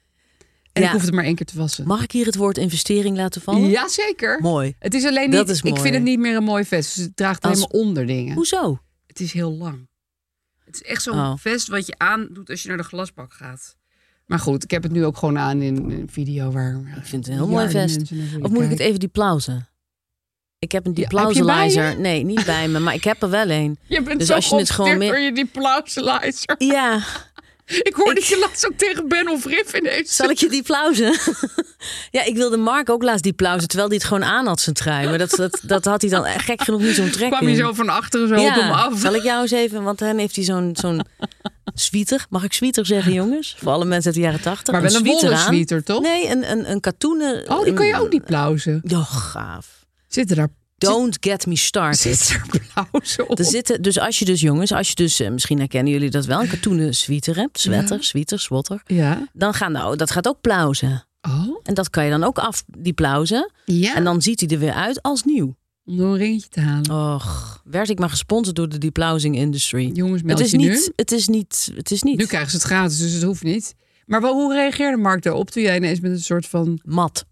[SPEAKER 3] En
[SPEAKER 4] Ja.
[SPEAKER 3] ik hoef het maar één keer te wassen.
[SPEAKER 4] Mag ik hier het woord investering laten vallen?
[SPEAKER 3] Jazeker.
[SPEAKER 4] Mooi.
[SPEAKER 3] Het is alleen
[SPEAKER 4] Dat
[SPEAKER 3] niet,
[SPEAKER 4] is
[SPEAKER 3] ik
[SPEAKER 4] mooi.
[SPEAKER 3] vind het niet meer een mooi vest. Dus het draagt alleen
[SPEAKER 4] Als-
[SPEAKER 3] maar onder dingen.
[SPEAKER 4] Hoezo?
[SPEAKER 3] Het is heel lang. Het is echt zo'n
[SPEAKER 4] Oh.
[SPEAKER 3] vest wat je aandoet als je naar de glasbak gaat. Maar goed, ik heb het nu ook gewoon aan in een video waar...
[SPEAKER 4] Ik vind het een heel mooi vest. Of moet ik het even diplausen? Ik heb een
[SPEAKER 3] Ja, heb je bij
[SPEAKER 4] diplauselizer.
[SPEAKER 3] je?
[SPEAKER 4] Nee, niet bij me, maar ik heb er wel een.
[SPEAKER 3] Je bent
[SPEAKER 4] Dus
[SPEAKER 3] zo
[SPEAKER 4] als je het gewoon
[SPEAKER 3] opsticht
[SPEAKER 4] meer-
[SPEAKER 3] door je diplauselizer.
[SPEAKER 4] Ja,
[SPEAKER 3] Ik hoorde
[SPEAKER 4] Ik-
[SPEAKER 3] je laatst ook tegen Ben of Riff ineens.
[SPEAKER 4] Zal ik je die plauzen? Ja, ik wilde Mark ook laatst die plauzen, terwijl hij het gewoon aan had zijn trui. Maar dat, dat, dat had hij dan gek genoeg niet zo'n trek
[SPEAKER 3] Kwam je
[SPEAKER 4] in.
[SPEAKER 3] zo van achteren zo op hem
[SPEAKER 4] Ja,
[SPEAKER 3] af?
[SPEAKER 4] zal ik jou eens even, want dan heeft hij zo'n zo'n sweater. Mag ik sweater zeggen, jongens? Voor alle mensen uit de jaren tachtig.
[SPEAKER 3] Maar wel een wollen
[SPEAKER 4] aan.
[SPEAKER 3] sweater, toch?
[SPEAKER 4] Nee, een, een, een katoenen.
[SPEAKER 3] Oh, die kan je ook niet plauzen.
[SPEAKER 4] Ja, gaaf.
[SPEAKER 3] Zitten daar,
[SPEAKER 4] Don't get me started.
[SPEAKER 3] zitten er plauzen op?
[SPEAKER 4] Er zitten, dus als je dus, jongens, als je dus, eh, misschien herkennen jullie dat wel, een katoenen sweater hebt, sweater,
[SPEAKER 3] Ja.
[SPEAKER 4] sweater, swatter,
[SPEAKER 3] Ja.
[SPEAKER 4] dan gaan nou, dat gaat ook plauzen.
[SPEAKER 3] Oh,
[SPEAKER 4] En dat kan je dan ook af, die plauzen.
[SPEAKER 3] ja.
[SPEAKER 4] En dan ziet hij er weer uit als nieuw.
[SPEAKER 3] Om nog een ringetje te halen.
[SPEAKER 4] Och, werd ik maar gesponsord door de deplousing industry.
[SPEAKER 3] Jongens, meld
[SPEAKER 4] Het is
[SPEAKER 3] je nu.
[SPEAKER 4] niet, het is niet, het is niet
[SPEAKER 3] Nu krijgen ze het gratis, dus het hoeft niet. Maar wel, hoe reageerde Mark daarop toen jij ineens met een soort van
[SPEAKER 4] mat.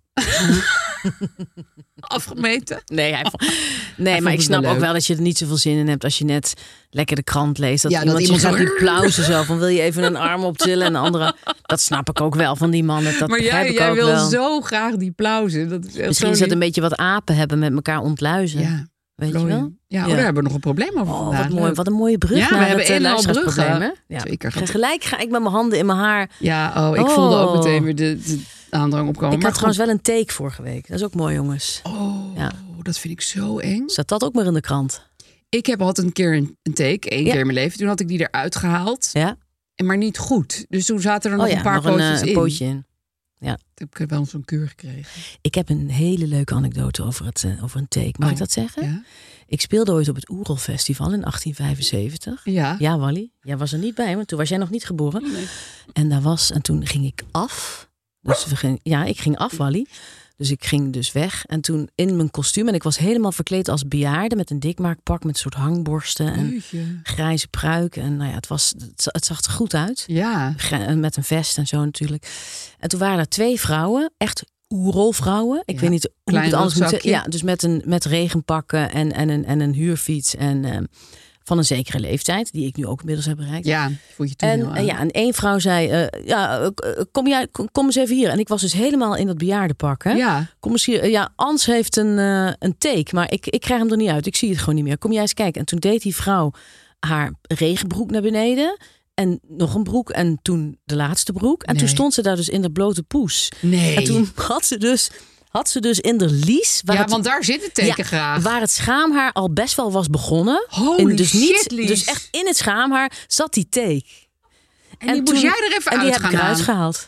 [SPEAKER 3] afgemeten?
[SPEAKER 4] Nee, hij vond- nee
[SPEAKER 3] vond
[SPEAKER 4] maar ik
[SPEAKER 3] het
[SPEAKER 4] snap
[SPEAKER 3] wel
[SPEAKER 4] ook
[SPEAKER 3] leuk.
[SPEAKER 4] wel dat je er niet zoveel zin in hebt als je net lekker de krant leest. Dat
[SPEAKER 3] Ja, dat
[SPEAKER 4] iemand,
[SPEAKER 3] iemand
[SPEAKER 4] je gaat
[SPEAKER 3] zo-
[SPEAKER 4] die plauzen zo van wil je even een arm optillen en de andere. Dat snap ik ook wel van die mannen. Dat
[SPEAKER 3] Maar
[SPEAKER 4] begrijp
[SPEAKER 3] jij,
[SPEAKER 4] ik
[SPEAKER 3] jij
[SPEAKER 4] ook
[SPEAKER 3] wil
[SPEAKER 4] wel.
[SPEAKER 3] zo graag die plauzen. Dat is echt
[SPEAKER 4] Misschien
[SPEAKER 3] zo
[SPEAKER 4] is dat een
[SPEAKER 3] lief.
[SPEAKER 4] beetje wat apen hebben met elkaar ontluizen.
[SPEAKER 3] Ja,
[SPEAKER 4] Weet je
[SPEAKER 3] plooien.
[SPEAKER 4] wel?
[SPEAKER 3] Ja, oh,
[SPEAKER 4] Ja.
[SPEAKER 3] daar hebben we nog een probleem over
[SPEAKER 4] Oh,
[SPEAKER 3] vandaag.
[SPEAKER 4] wat, mooi,
[SPEAKER 3] Leuk.
[SPEAKER 4] wat een mooie brug
[SPEAKER 3] Ja, we
[SPEAKER 4] naar
[SPEAKER 3] hebben
[SPEAKER 4] het uh,
[SPEAKER 3] een en al
[SPEAKER 4] luisteraarsprobleem, hè?
[SPEAKER 3] bruggen.
[SPEAKER 4] Ja.
[SPEAKER 3] Zeker.
[SPEAKER 4] Ga- Gelijk ga ik met mijn handen in mijn haar.
[SPEAKER 3] Ja, oh, ik
[SPEAKER 4] Oh.
[SPEAKER 3] voelde ook meteen weer de, de aandrang opkomen.
[SPEAKER 4] Ik
[SPEAKER 3] Maar
[SPEAKER 4] had trouwens wel een take vorige week. Dat is ook mooi, jongens.
[SPEAKER 3] goed. Oh,
[SPEAKER 4] Ja.
[SPEAKER 3] dat vind ik zo eng.
[SPEAKER 4] Zat dat ook maar in de krant?
[SPEAKER 3] Ik heb altijd een keer een, een take, één
[SPEAKER 4] Ja.
[SPEAKER 3] keer in mijn leven. Toen had ik die eruit gehaald.
[SPEAKER 4] Ja?
[SPEAKER 3] En maar niet goed. Dus toen zaten er nog
[SPEAKER 4] Oh ja,
[SPEAKER 3] een paar
[SPEAKER 4] nog een,
[SPEAKER 3] pootjes
[SPEAKER 4] eh, een
[SPEAKER 3] in.
[SPEAKER 4] pootje in.
[SPEAKER 3] Toen heb ik wel zo'n kuur gekregen.
[SPEAKER 4] Ik heb een hele leuke anekdote over, het, eh, over een take. Mag
[SPEAKER 3] Oh,
[SPEAKER 4] ik dat zeggen?
[SPEAKER 3] Ja?
[SPEAKER 4] Ik speelde ooit op het Oerol Festival in achttien vijfenzeventig.
[SPEAKER 3] Ja.
[SPEAKER 4] Ja, Wally. Jij was er niet bij, want toen was jij nog niet geboren.
[SPEAKER 3] Nee.
[SPEAKER 4] En daar was, en toen ging ik af. Dus we gingen, ja, ik ging af, Wally. Dus ik ging dus weg. En toen in mijn kostuum. En ik was helemaal verkleed als bejaarde. Met een dikmaakpak met een soort hangborsten. En
[SPEAKER 3] Jeetje.
[SPEAKER 4] grijze pruik. En nou ja, het, was, het, het zag er goed uit.
[SPEAKER 3] Ja.
[SPEAKER 4] Ge- Met een vest en zo natuurlijk. En toen waren er twee vrouwen. Echt oerolvrouwen. Ik
[SPEAKER 3] Ja,
[SPEAKER 4] weet niet hoe ik
[SPEAKER 3] klein
[SPEAKER 4] het anders moet
[SPEAKER 3] rugzakje.
[SPEAKER 4] zeggen. Ja, dus met een met regenpakken en, en, een, en een huurfiets. En eh, van een zekere leeftijd. Die ik nu ook inmiddels heb bereikt.
[SPEAKER 3] Ja, voel je toen heel
[SPEAKER 4] En,
[SPEAKER 3] aan.
[SPEAKER 4] en ja, en één vrouw zei, eh, ja, eh, kom, jij, kom, kom eens even hier. En ik was dus helemaal in dat bejaardenpak. Hè?
[SPEAKER 3] Ja.
[SPEAKER 4] Kom eens hier. Eh, Ja, Ans heeft een, eh, een take, maar ik, ik krijg hem er niet uit. Ik zie het gewoon niet meer. Kom jij eens kijken. En toen deed die vrouw haar regenbroek naar beneden. En nog een broek. En toen de laatste broek. En toen
[SPEAKER 3] Nee.
[SPEAKER 4] stond ze daar dus in de blote poes.
[SPEAKER 3] Nee.
[SPEAKER 4] En toen had ze dus, had ze dus in de lies... Waar
[SPEAKER 3] Ja,
[SPEAKER 4] het,
[SPEAKER 3] want daar zit het teken
[SPEAKER 4] ja,
[SPEAKER 3] graag.
[SPEAKER 4] waar het schaamhaar al best wel was begonnen.
[SPEAKER 3] Holy
[SPEAKER 4] En dus niet,
[SPEAKER 3] shit, Lies.
[SPEAKER 4] Dus echt in het schaamhaar zat die take.
[SPEAKER 3] En die moest jij er even
[SPEAKER 4] en die
[SPEAKER 3] uit
[SPEAKER 4] heb ik
[SPEAKER 3] gaan
[SPEAKER 4] eruit
[SPEAKER 3] halen.
[SPEAKER 4] gehaald.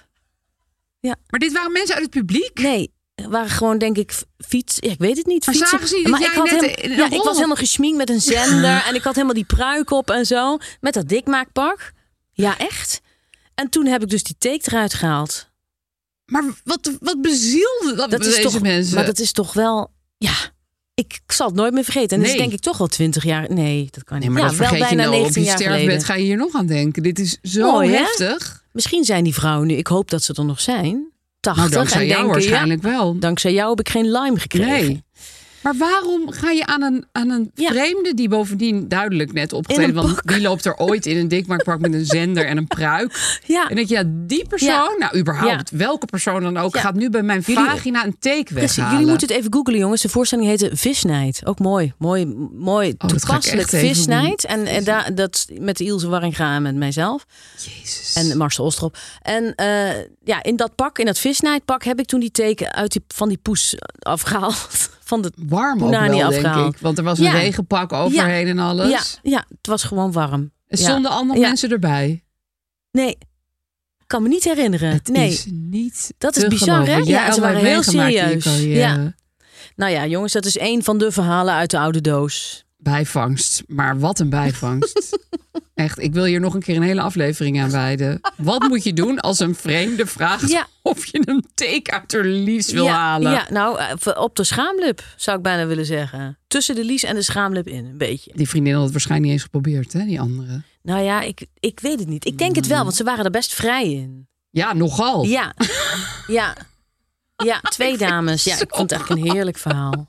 [SPEAKER 3] Maar dit waren mensen uit het publiek?
[SPEAKER 4] Nee, er waren gewoon denk ik fiets. Ja, ik weet het niet.
[SPEAKER 3] Maar
[SPEAKER 4] Fietsen.
[SPEAKER 3] zagen ze niet dat
[SPEAKER 4] maar
[SPEAKER 3] jij
[SPEAKER 4] ik had
[SPEAKER 3] net
[SPEAKER 4] helemaal-
[SPEAKER 3] in een
[SPEAKER 4] ja, ik
[SPEAKER 3] rol-
[SPEAKER 4] was helemaal gesminkt met een zender en ik had helemaal die pruik op en zo met dat dikmaakpak. Ja, echt. En toen heb ik dus die take eruit gehaald.
[SPEAKER 3] Maar wat, wat bezielde dat,
[SPEAKER 4] Dat is
[SPEAKER 3] deze
[SPEAKER 4] toch,
[SPEAKER 3] mensen?
[SPEAKER 4] maar dat is toch wel, ja. Ik zal het nooit meer vergeten. En dat
[SPEAKER 3] Nee.
[SPEAKER 4] is denk ik toch wel twintig jaar. Nee, dat kan niet.
[SPEAKER 3] Nee, maar
[SPEAKER 4] ja,
[SPEAKER 3] dat vergeet
[SPEAKER 4] wel
[SPEAKER 3] je
[SPEAKER 4] bijna
[SPEAKER 3] nou. Op
[SPEAKER 4] negentien
[SPEAKER 3] je
[SPEAKER 4] jaar
[SPEAKER 3] sterfbed
[SPEAKER 4] geleden.
[SPEAKER 3] ga je hier nog aan denken. Dit is zo
[SPEAKER 4] Mooi, hè?
[SPEAKER 3] heftig.
[SPEAKER 4] Misschien zijn die vrouwen nu. Ik hoop dat ze er nog zijn. tachtig.
[SPEAKER 3] Nou, dankzij
[SPEAKER 4] en
[SPEAKER 3] jou
[SPEAKER 4] denken,
[SPEAKER 3] waarschijnlijk
[SPEAKER 4] ja,
[SPEAKER 3] wel.
[SPEAKER 4] dankzij jou heb ik geen lime gekregen.
[SPEAKER 3] Nee. Maar waarom ga je aan een, aan een
[SPEAKER 4] Ja.
[SPEAKER 3] vreemde die bovendien duidelijk net opgetreden...
[SPEAKER 4] In een
[SPEAKER 3] want
[SPEAKER 4] pak.
[SPEAKER 3] die loopt er ooit in een dikmaakpak met een zender en een pruik.
[SPEAKER 4] Ja.
[SPEAKER 3] En denk je, ja, die persoon,
[SPEAKER 4] Ja.
[SPEAKER 3] nou überhaupt,
[SPEAKER 4] Ja.
[SPEAKER 3] welke persoon dan ook...
[SPEAKER 4] Ja.
[SPEAKER 3] gaat nu bij mijn
[SPEAKER 4] Jullie-
[SPEAKER 3] vagina een take
[SPEAKER 4] Precies,
[SPEAKER 3] weghalen.
[SPEAKER 4] jullie moeten het even googlen, jongens. De voorstelling heette Visnijd. Ook mooi, mooi, mooi
[SPEAKER 3] dat ga ik
[SPEAKER 4] toepasselijk.
[SPEAKER 3] echt even
[SPEAKER 4] Visnijd. En, en daar, dat met Ilse Warringa en met mijzelf.
[SPEAKER 3] Jezus.
[SPEAKER 4] En Marcel Ostrop. En eh, ja, in dat pak, in dat Visnijdpak, heb ik toen die teken uit die, van die poes afgehaald. Van de
[SPEAKER 3] warm ook
[SPEAKER 4] Poenani
[SPEAKER 3] wel, denk
[SPEAKER 4] afgehaald.
[SPEAKER 3] ik. Want er was een
[SPEAKER 4] Ja.
[SPEAKER 3] regenpak overheen en alles.
[SPEAKER 4] Ja, ja, het was gewoon warm.
[SPEAKER 3] En
[SPEAKER 4] Ja.
[SPEAKER 3] stonden andere
[SPEAKER 4] Ja.
[SPEAKER 3] mensen erbij.
[SPEAKER 4] Nee, ik kan me niet herinneren.
[SPEAKER 3] Het
[SPEAKER 4] nee.
[SPEAKER 3] is niet
[SPEAKER 4] Dat is
[SPEAKER 3] te
[SPEAKER 4] bizar,
[SPEAKER 3] geloven.
[SPEAKER 4] hè?
[SPEAKER 3] Wat jij
[SPEAKER 4] Ja, ze
[SPEAKER 3] allemaal
[SPEAKER 4] waren heel
[SPEAKER 3] meegemaakt in je
[SPEAKER 4] serieus.
[SPEAKER 3] carrière.
[SPEAKER 4] Ja. Nou ja, jongens, dat is één van de verhalen uit de oude doos.
[SPEAKER 3] Bijvangst. Maar wat een bijvangst. Echt, ik wil hier nog een keer een hele aflevering aan wijden. Wat moet je doen als een vreemde vraagt
[SPEAKER 4] Ja.
[SPEAKER 3] of je een take uit haar lies wil
[SPEAKER 4] ja,
[SPEAKER 3] halen?
[SPEAKER 4] Ja, nou, eh, op de schaamlip zou ik bijna willen zeggen. Tussen de lies en de schaamlip in, een beetje.
[SPEAKER 3] Die vriendin had het waarschijnlijk niet eens geprobeerd, hè, die andere.
[SPEAKER 4] Nou ja, ik, ik weet het niet. Ik denk het wel, want ze waren er best vrij in.
[SPEAKER 3] Ja, nogal.
[SPEAKER 4] Ja, ja, ja, twee dames. Ja, ik vond het eigenlijk een heerlijk verhaal.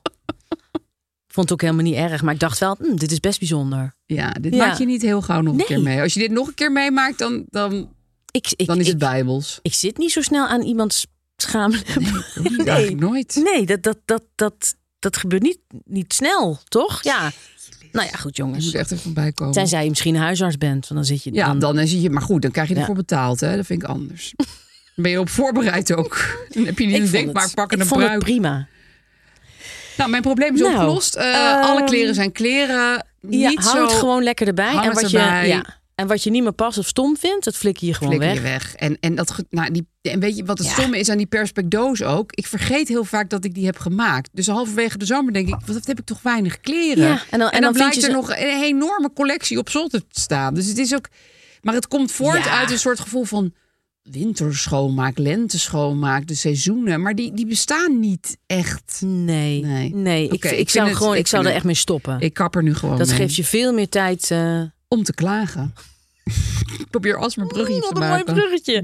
[SPEAKER 4] Ik vond het ook helemaal niet erg, maar ik dacht wel, hm, dit is best bijzonder.
[SPEAKER 3] Ja, dit
[SPEAKER 4] Ja.
[SPEAKER 3] maak je niet heel gauw nog een
[SPEAKER 4] Nee.
[SPEAKER 3] keer mee. Als je dit nog een keer meemaakt, dan, dan,
[SPEAKER 4] Ik, ik,
[SPEAKER 3] dan is
[SPEAKER 4] ik,
[SPEAKER 3] het bijbels.
[SPEAKER 4] ik zit niet zo snel aan iemands schaamlip.
[SPEAKER 3] Nee, eigenlijk nooit.
[SPEAKER 4] Nee, dat, dat, dat, dat, dat gebeurt niet, niet snel, toch? Ja. Nou ja, goed
[SPEAKER 3] Je
[SPEAKER 4] jongens.
[SPEAKER 3] moet echt even bijkomen.
[SPEAKER 4] Tenzij je misschien huisarts bent. Want dan zit je
[SPEAKER 3] Ja,
[SPEAKER 4] dan...
[SPEAKER 3] dan zie je... Maar goed, dan krijg je
[SPEAKER 4] Ja.
[SPEAKER 3] ervoor betaald. Hè? Dat vind ik anders. Dan ben je op voorbereid ook. Dan heb je niet
[SPEAKER 4] ik
[SPEAKER 3] een
[SPEAKER 4] vond
[SPEAKER 3] denkbaar
[SPEAKER 4] het,
[SPEAKER 3] pakken
[SPEAKER 4] ik
[SPEAKER 3] een
[SPEAKER 4] vond het
[SPEAKER 3] pruik.
[SPEAKER 4] prima.
[SPEAKER 3] Nou, mijn probleem is
[SPEAKER 4] Nou,
[SPEAKER 3] opgelost. Uh,
[SPEAKER 4] ehm,
[SPEAKER 3] alle kleren zijn kleren.
[SPEAKER 4] Ja,
[SPEAKER 3] Niet
[SPEAKER 4] hou
[SPEAKER 3] zo...
[SPEAKER 4] het gewoon lekker erbij.
[SPEAKER 3] hang
[SPEAKER 4] En
[SPEAKER 3] het
[SPEAKER 4] wat, je,
[SPEAKER 3] erbij.
[SPEAKER 4] ja, en wat je niet meer past of stom vindt, dat flikker je gewoon
[SPEAKER 3] flikker
[SPEAKER 4] weg.
[SPEAKER 3] je weg. En, en, dat, ge- nou, die, en weet je wat het
[SPEAKER 4] Ja.
[SPEAKER 3] stomme is aan die Perspecdoos ook? Ik vergeet heel vaak dat ik die heb gemaakt. Dus halverwege de zomer denk ik, wat heb ik toch weinig kleren.
[SPEAKER 4] Ja, en dan- en
[SPEAKER 3] en dan,
[SPEAKER 4] dan vind
[SPEAKER 3] blijkt
[SPEAKER 4] je
[SPEAKER 3] er
[SPEAKER 4] ze-
[SPEAKER 3] nog een enorme collectie op zolder te staan. Dus het is ook... Maar het komt voort
[SPEAKER 4] Ja.
[SPEAKER 3] uit een soort gevoel van winterschoonmaak, lenteschoonmaak, de seizoenen. Maar die, die bestaan niet echt.
[SPEAKER 4] Nee,
[SPEAKER 3] Nee.
[SPEAKER 4] nee.
[SPEAKER 3] Oké,
[SPEAKER 4] ik,
[SPEAKER 3] ik
[SPEAKER 4] ik, zou,
[SPEAKER 3] vind het-
[SPEAKER 4] gewoon,
[SPEAKER 3] ik
[SPEAKER 4] ik zou
[SPEAKER 3] vind
[SPEAKER 4] er echt mee stoppen.
[SPEAKER 3] Ik kap er nu gewoon
[SPEAKER 4] dat
[SPEAKER 3] mee.
[SPEAKER 4] geeft je veel meer tijd. eh
[SPEAKER 3] Om te klagen. Ik probeer alsmaar bruggetje
[SPEAKER 4] Wat
[SPEAKER 3] te
[SPEAKER 4] een mooi
[SPEAKER 3] maken.
[SPEAKER 4] bruggetje.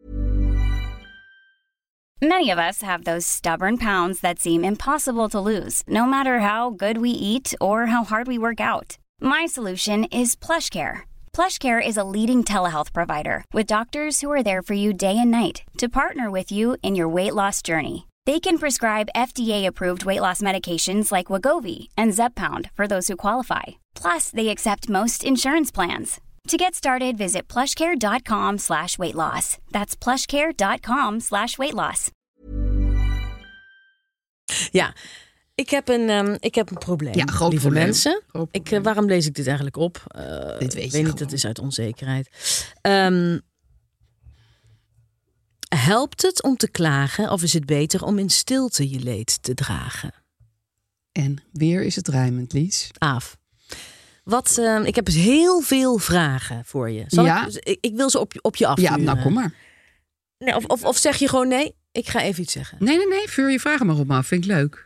[SPEAKER 2] Many of us have those stubborn pounds that seem impossible to lose, no matter how good we eat or how hard we work out. My solution is PlushCare. PlushCare is a leading telehealth provider with doctors who are there for you day and night to partner with you in your weight loss journey. They can prescribe F D A-approved weight loss medications like Wegovy and Zepbound for those who qualify. Plus, they accept most insurance plans. To get started, visit plushcare.com slash weight loss. That's plushcare.com slash weight loss.
[SPEAKER 4] Ja, ik heb een, um, ik heb een probleem,
[SPEAKER 3] Ja, groot
[SPEAKER 4] lieve
[SPEAKER 3] probleem.
[SPEAKER 4] mensen.
[SPEAKER 3] Groot
[SPEAKER 4] Ik,
[SPEAKER 3] probleem.
[SPEAKER 4] uh, waarom lees ik dit eigenlijk op? Uh,
[SPEAKER 3] Dit weet je
[SPEAKER 4] weet niet,
[SPEAKER 3] gewoon.
[SPEAKER 4] dat is uit onzekerheid. Um, helpt het om te klagen of is het beter om in stilte je leed te dragen?
[SPEAKER 3] En weer is het rijmend, Lies.
[SPEAKER 4] Aaf. Wat, uh, ik heb dus heel veel vragen voor je. Zal
[SPEAKER 3] Ja.
[SPEAKER 4] ik, ik, ik wil ze op, je- op je
[SPEAKER 3] Ja,
[SPEAKER 4] afvuren.
[SPEAKER 3] nou kom maar.
[SPEAKER 4] Nee, of, of, of zeg je gewoon nee, ik ga even iets zeggen.
[SPEAKER 3] Nee, nee, nee. Vuur je vragen maar op me af. Vind ik leuk.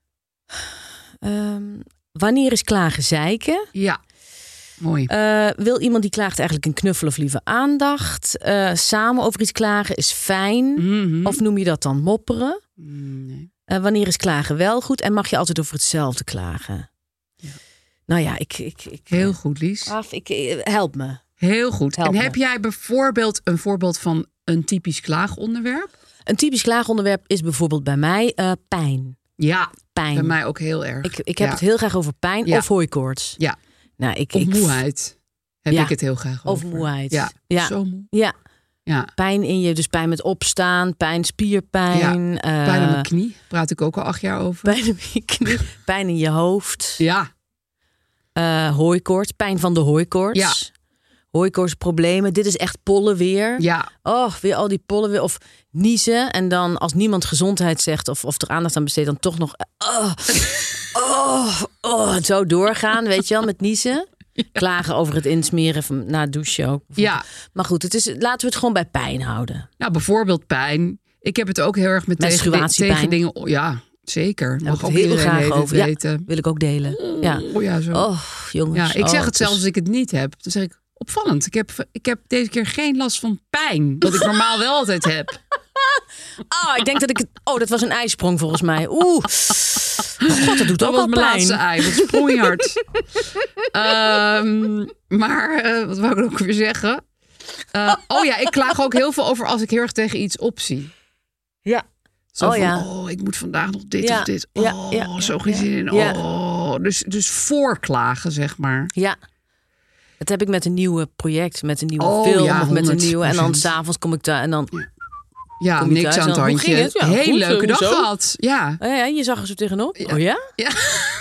[SPEAKER 4] Um, wanneer is klagen zeiken?
[SPEAKER 3] Ja. Mooi.
[SPEAKER 4] Uh, wil iemand die klaagt eigenlijk een knuffel of liever aandacht? Uh, samen over iets klagen is fijn.
[SPEAKER 3] Mhm.
[SPEAKER 4] Of noem je dat dan mopperen?
[SPEAKER 3] Mm, nee.
[SPEAKER 4] Uh, wanneer is klagen wel goed? En mag je altijd over hetzelfde klagen?
[SPEAKER 3] Ja.
[SPEAKER 4] Nou ja, ik... ik, ik
[SPEAKER 3] Heel goed, Lies.
[SPEAKER 4] Af, ik, ik- help me.
[SPEAKER 3] Heel goed.
[SPEAKER 4] Help
[SPEAKER 3] en
[SPEAKER 4] me.
[SPEAKER 3] heb jij bijvoorbeeld een voorbeeld van een typisch klaagonderwerp?
[SPEAKER 4] Een typisch klaagonderwerp is bijvoorbeeld bij mij uh, pijn.
[SPEAKER 3] Ja,
[SPEAKER 4] Pijn.
[SPEAKER 3] bij mij ook heel erg.
[SPEAKER 4] Ik, ik heb
[SPEAKER 3] ja.
[SPEAKER 4] het heel graag over pijn
[SPEAKER 3] Ja.
[SPEAKER 4] of hooikoorts.
[SPEAKER 3] Ja,
[SPEAKER 4] Nou, ik,
[SPEAKER 3] of
[SPEAKER 4] ik,
[SPEAKER 3] moeheid. Heb
[SPEAKER 4] Ja.
[SPEAKER 3] ik het heel graag over.
[SPEAKER 4] Over moeheid.
[SPEAKER 3] Ja,
[SPEAKER 4] Ja.
[SPEAKER 3] zo moe.
[SPEAKER 4] Ja,
[SPEAKER 3] Ja.
[SPEAKER 4] pijn in je. Dus pijn met opstaan, pijn, spierpijn.
[SPEAKER 3] Ja.
[SPEAKER 4] eh,
[SPEAKER 3] Pijn aan mijn knie. Praat ik ook al acht jaar over.
[SPEAKER 4] Pijn in je knie, pijn in je hoofd,
[SPEAKER 3] Ja,
[SPEAKER 4] uh, hooikoorts, pijn van de hooikoorts.
[SPEAKER 3] Ja.
[SPEAKER 4] Hooikoortsproblemen, dit is echt pollen weer.
[SPEAKER 3] ja.
[SPEAKER 4] Oh, weer al die pollen weer. Of niezen. En dan als niemand gezondheid zegt of, of er aandacht aan besteedt, dan toch nog... Oh, oh, oh, zo doorgaan, weet je wel, met niezen. Klagen over het insmeren van, na het douchen ook.
[SPEAKER 3] Ja.
[SPEAKER 4] Maar goed, het is, laten we het gewoon bij pijn houden.
[SPEAKER 3] Nou, bijvoorbeeld pijn. Ik heb het ook heel erg met, tegen,
[SPEAKER 4] Menstruatiepijn.
[SPEAKER 3] tegen dingen. Ja, zeker.
[SPEAKER 4] Daar heb
[SPEAKER 3] Mag
[SPEAKER 4] ik
[SPEAKER 3] ook
[SPEAKER 4] het heel
[SPEAKER 3] iedereen
[SPEAKER 4] graag
[SPEAKER 3] het
[SPEAKER 4] over. Ja,
[SPEAKER 3] weten.
[SPEAKER 4] wil ik ook delen. Ja.
[SPEAKER 3] Oh ja, zo.
[SPEAKER 4] Oh, jongens.
[SPEAKER 3] Ja, ik zeg
[SPEAKER 4] Oh,
[SPEAKER 3] het zelfs als ik het niet heb. Dan zeg ik, opvallend. Ik heb, ik heb deze keer geen last van pijn. Wat ik normaal wel altijd heb.
[SPEAKER 4] Ah, ik denk dat ik het... Oh, dat was een ijsprong volgens mij. Oeh. Oh, God, dat doet
[SPEAKER 3] Dat
[SPEAKER 4] ook
[SPEAKER 3] was
[SPEAKER 4] al
[SPEAKER 3] mijn
[SPEAKER 4] pijn.
[SPEAKER 3] laatste ei. Dat sprong je hard. Ehm, maar, eh, wat wou ik ook weer zeggen? Uh, oh ja, ik klaag ook heel veel over als ik heel erg tegen iets opzie.
[SPEAKER 4] Ja.
[SPEAKER 3] Zo
[SPEAKER 4] Oh
[SPEAKER 3] van,
[SPEAKER 4] ja.
[SPEAKER 3] oh, ik moet vandaag nog dit
[SPEAKER 4] Ja,
[SPEAKER 3] of dit. Oh,
[SPEAKER 4] ja, ja,
[SPEAKER 3] zo geen
[SPEAKER 4] ja,
[SPEAKER 3] zin in.
[SPEAKER 4] ja.
[SPEAKER 3] Oh, dus, dus voorklagen, zeg maar.
[SPEAKER 4] Ja. Dat heb ik met een nieuwe project, met een nieuwe
[SPEAKER 3] Oh,
[SPEAKER 4] film
[SPEAKER 3] ja,
[SPEAKER 4] of met een
[SPEAKER 3] honderd
[SPEAKER 4] nieuwe. En dan
[SPEAKER 3] procent.
[SPEAKER 4] s'avons kom ik daar en dan...
[SPEAKER 3] Ja,
[SPEAKER 4] Kom je
[SPEAKER 3] niks
[SPEAKER 4] thuis
[SPEAKER 3] aan het
[SPEAKER 4] en dan, hoe
[SPEAKER 3] handje.
[SPEAKER 4] ging het? Ja,
[SPEAKER 3] Heel
[SPEAKER 4] goed,
[SPEAKER 3] leuke
[SPEAKER 4] eh,
[SPEAKER 3] dag
[SPEAKER 4] hoezo?
[SPEAKER 3] gehad. Ja.
[SPEAKER 4] Oh ja, je zag er zo tegenop.
[SPEAKER 3] Ja.
[SPEAKER 4] Oh ja?
[SPEAKER 3] Ja.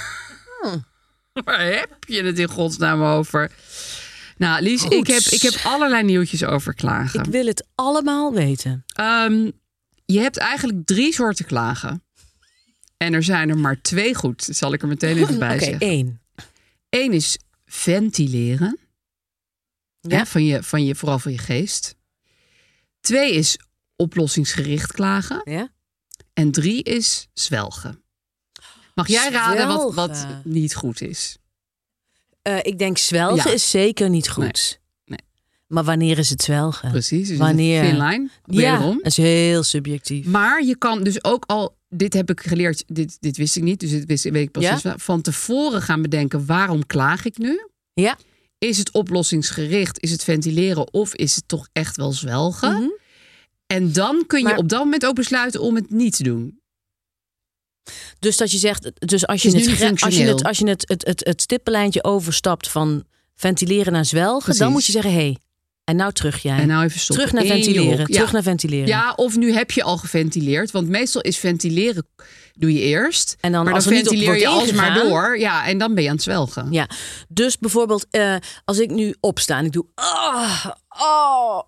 [SPEAKER 3] Waar heb je het in godsnaam over? Nou, Lies,
[SPEAKER 4] Goed.
[SPEAKER 3] ik heb, ik heb allerlei nieuwtjes over klagen.
[SPEAKER 4] Ik wil het allemaal weten.
[SPEAKER 3] Um, je hebt eigenlijk drie soorten klagen. En er zijn er maar twee goed. Dat zal ik er meteen even bij
[SPEAKER 4] Oké,
[SPEAKER 3] zeggen.
[SPEAKER 4] één.
[SPEAKER 3] Eén is ventileren.
[SPEAKER 4] Ja.
[SPEAKER 3] Hè, van je, van je, vooral van je geest. Twee is oplossingsgericht klagen.
[SPEAKER 4] Ja?
[SPEAKER 3] En drie is zwelgen. Mag jij raden wat, wat
[SPEAKER 4] Zwelgen.
[SPEAKER 3] niet goed is?
[SPEAKER 4] Uh, ik denk zwelgen
[SPEAKER 3] Ja.
[SPEAKER 4] is zeker niet goed.
[SPEAKER 3] Nee, nee.
[SPEAKER 4] Maar wanneer is het zwelgen?
[SPEAKER 3] Precies. Dus
[SPEAKER 4] Wanneer?
[SPEAKER 3] Een thin line.
[SPEAKER 4] Ja,
[SPEAKER 3] Wederom.
[SPEAKER 4] dat is heel subjectief.
[SPEAKER 3] Maar je kan dus ook al... Dit heb ik geleerd. Dit, dit wist ik niet. Dus dit wist, weet ik pas
[SPEAKER 4] Ja?
[SPEAKER 3] sinds wel. Van tevoren gaan bedenken. Waarom klaag ik nu?
[SPEAKER 4] Ja.
[SPEAKER 3] Is het oplossingsgericht? Is het ventileren? Of is het toch echt wel zwelgen?
[SPEAKER 4] Mhm.
[SPEAKER 3] En dan kun je
[SPEAKER 4] Maar-
[SPEAKER 3] op dat moment ook besluiten om het niet te doen.
[SPEAKER 4] Dus dat je zegt, dus als je
[SPEAKER 3] Het is
[SPEAKER 4] het,
[SPEAKER 3] nu niet
[SPEAKER 4] gre- als je
[SPEAKER 3] functioneel.
[SPEAKER 4] het, als je het, het, het, het stippenlijntje overstapt van ventileren naar zwelgen,
[SPEAKER 3] Precies.
[SPEAKER 4] dan moet je zeggen, hé, hey, en nou terug jij.
[SPEAKER 3] En nou even stoppen.
[SPEAKER 4] terug naar
[SPEAKER 3] In je
[SPEAKER 4] ventileren.
[SPEAKER 3] hok. Ja.
[SPEAKER 4] Terug naar ventileren.
[SPEAKER 3] Ja, of nu heb je al geventileerd. Want meestal is ventileren doe je eerst.
[SPEAKER 4] En dan
[SPEAKER 3] maar
[SPEAKER 4] als
[SPEAKER 3] dan
[SPEAKER 4] er niet op
[SPEAKER 3] ventileer je
[SPEAKER 4] wordt
[SPEAKER 3] alsmaar
[SPEAKER 4] ingegaan-
[SPEAKER 3] door. Ja, en dan ben je aan het zwelgen.
[SPEAKER 4] Ja, dus bijvoorbeeld eh, als ik nu opsta en ik doe, oh, oh,